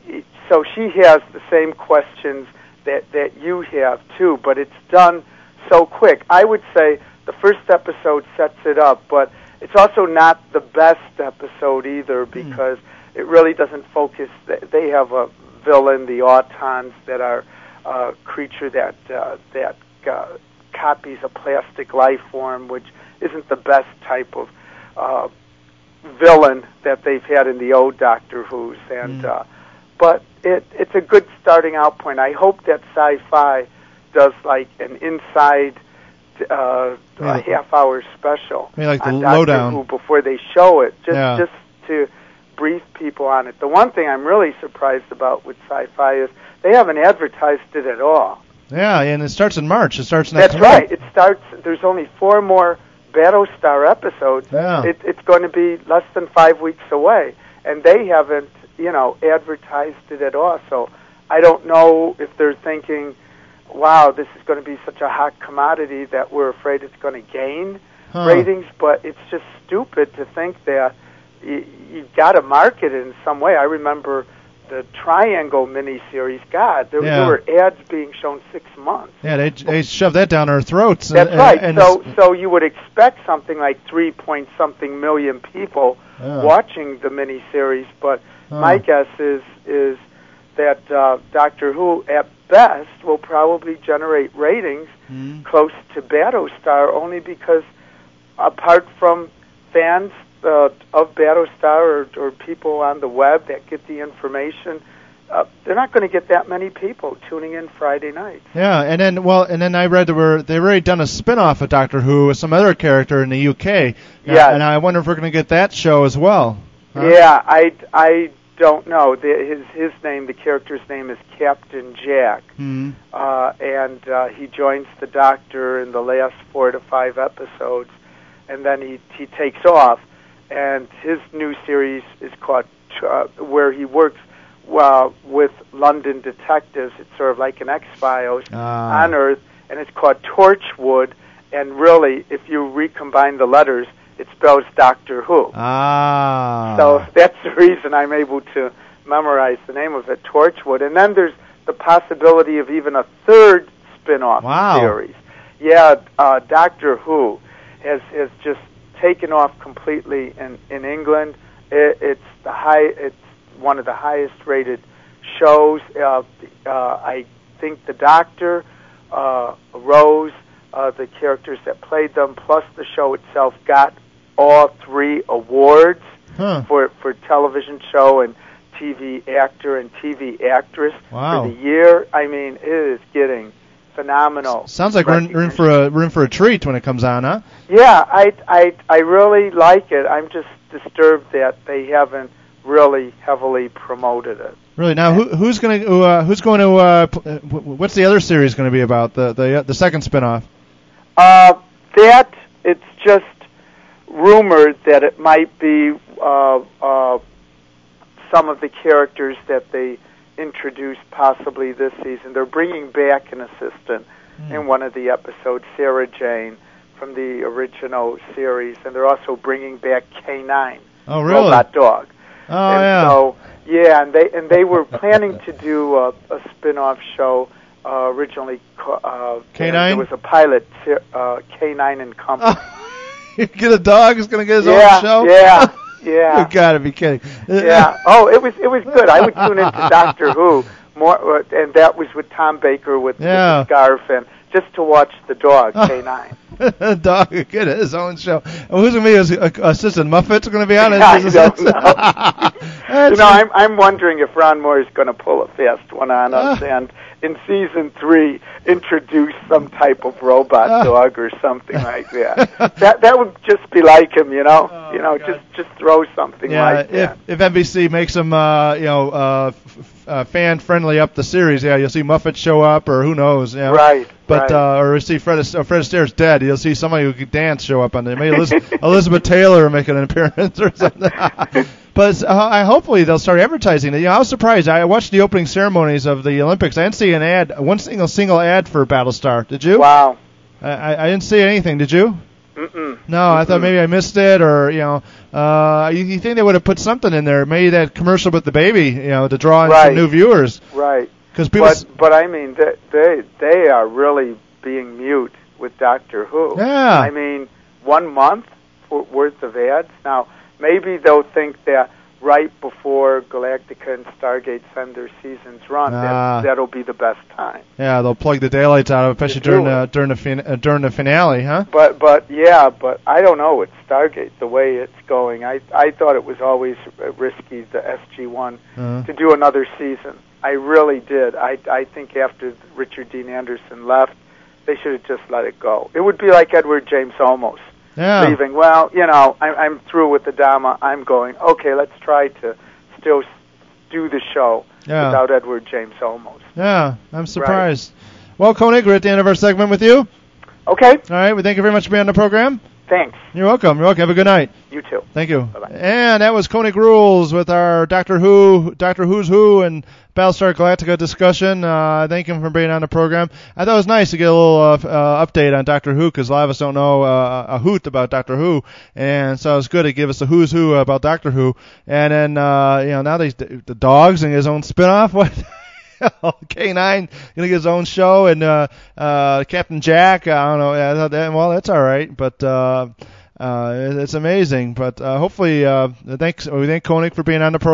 so she has the same questions that, that you have too, but it's done so quick. I would say the first episode sets it up, but it's also not the best episode either because mm. it really doesn't focus. They have a villain, the Autons, that are a creature that uh, that uh, copies a plastic life form, which isn't the best type of uh, villain that they've had in the old Doctor Who's. And mm. uh, but it it's a good starting out point. I hope that Sci-Fi does like an inside uh, yeah. a half-hour special yeah, like the on Doctor lowdown. Who before they show it, just yeah. just to brief people on it. The one thing I'm really surprised about with Sci-Fi is they haven't advertised it at all. Yeah, and it starts in March. It starts next That's month. right. It starts. There's only four more Battlestar episodes. Yeah. It, it's going to be less than five weeks away, and they haven't, you know, advertised it at all. So I don't know if they're thinking, wow, this is going to be such a hot commodity that we're afraid it's going to gain huh. ratings, but it's just stupid to think that you, you've got to market it in some way. I remember the Triangle miniseries. God, there, yeah. there were ads being shown six months. Yeah, they they shoved that down our throats. That's and, right. And so so you would expect something like three point something million people yeah. watching the miniseries, but huh. my guess is is that uh, Doctor Who at best will probably generate ratings mm. close to Battlestar, only because apart from fans uh, of Battlestar or, or people on the web that get the information, uh, they're not going to get that many people tuning in Friday nights. Yeah, and then well, and then I read that we're they've already done a spin-off of Doctor Who with some other character in the U K. Yeah, and I wonder if we're going to get that show as well. Huh? Yeah, I I. don't know. The, his his name, the character's name is Captain Jack, mm-hmm. uh, and uh, he joins the Doctor in the last four to five episodes, and then he he takes off. And his new series is called uh, where he works uh, with London detectives. It's sort of like an X-Files ah. on Earth, and it's called Torchwood. And really, if you recombine the letters, it spells Doctor Who. Ah. So that's the reason I'm able to memorize the name of it, Torchwood. And then there's the possibility of even a third spin-off wow. series. Yeah, uh, Doctor Who has has just taken off completely in in England. It, it's the high. It's one of the highest-rated shows. Uh, uh, I think the Doctor, uh, Rose, uh, the characters that played them, plus the show itself, got all three awards huh. for for television show and T V actor and T V actress wow. for the year. I mean, it is getting phenomenal. Sounds like we're in, we're in for a we're in for a treat when it comes on, huh? Yeah, I I I really like it. I'm just disturbed that they haven't really heavily promoted it. Really? Now, who who's going to uh, who's going to uh, what's the other series going to be about? The the the second spinoff? Uh, that it's just rumored that it might be uh, uh, some of the characters that they introduced possibly this season. They're bringing back an assistant mm. in one of the episodes, Sarah Jane, from the original series, and they're also bringing back K nine, oh, really? Robot Dog. Oh, and yeah. So, yeah, and they and they were planning to do a, a spin-off show uh, originally. Uh, K nine? There was a pilot, uh, K nine and Company. You get a dog who's going to get his yeah, own show? Yeah, yeah. You got to be kidding. Yeah. Oh, it was it was good. I would tune into Doctor Who more, uh, and that was with Tom Baker with, yeah. with the scarf, and just to watch the dog K nine. The dog could get his own show. Well, who's going to be his uh, assistant? Muffet's going to be on it? I don't know. You know, I'm I'm wondering if Ron Moore is going to pull a fast one on us uh, and in season three introduce some type of robot uh, dog or something like that. That that would just be like him, you know. Oh, you know, God. just just throw something yeah, like if, that. if N B C makes them, uh, you know, uh, f- uh, fan friendly up the series, yeah, you'll see Muffet show up, or who knows, you know. Right. But right. uh, or you see Fred, uh, Fred Astaire's dead. You'll see somebody who could dance show up on there. Maybe Elizabeth, Elizabeth Taylor make an appearance or something. But uh, I hopefully they'll start advertising it. You know, I was surprised. I watched the opening ceremonies of the Olympics. I didn't see an ad, one single single ad for Battlestar. Did you? Wow. I, I didn't see anything. Did you? Mm-mm. No, Mm-mm. I thought maybe I missed it, or you know, uh, you, you think they would have put something in there? Maybe that commercial with the baby, you know, to draw in right. some new viewers. Right. Because people. But but I mean, they they they are really being mute with Doctor Who. Yeah. I mean, one month w- worth of ads. Now, maybe they'll think that right before Galactica and Stargate send their seasons run, Ah. that, that'll be the best time. Yeah, they'll plug the daylights out of it, especially To do during it. the during the fin- uh, during the finale, huh? But but yeah, but I don't know. It's Stargate the way it's going. I I thought it was always uh, risky, the S G one, Uh-huh. to do another season. I really did. I I think after Richard Dean Anderson left, they should have just let it go. It would be like Edward James Olmos Yeah. leaving. Well, you know, I, I'm through with the drama. I'm going. Okay, let's try to still s- do the show Yeah. without Edward James Olmos. Yeah, I'm surprised. Well, Koenig, we're at the end of our segment with you. Okay. All right, we thank you very much for being on the program. Thanks. You're welcome. You're welcome. Have a good night. You too. Thank you. Bye-bye. And that was Koenig Rules with our Doctor Who, Doctor Who's Who, and Battlestar Galactica discussion. Uh, thank him for being on the program. I thought it was nice to get a little uh, uh, update on Doctor Who because a lot of us don't know uh, a hoot about Doctor Who, and so it's good to give us a who's who about Doctor Who. And then uh, you know now they, the dog's in his own spinoff. What? K nine gonna get his own show, and uh, uh, Captain Jack. I don't know. I thought that, well, that's all right, but. Uh, Uh, it's amazing, but uh, hopefully, uh, thanks. We thank Koenig for being on the program.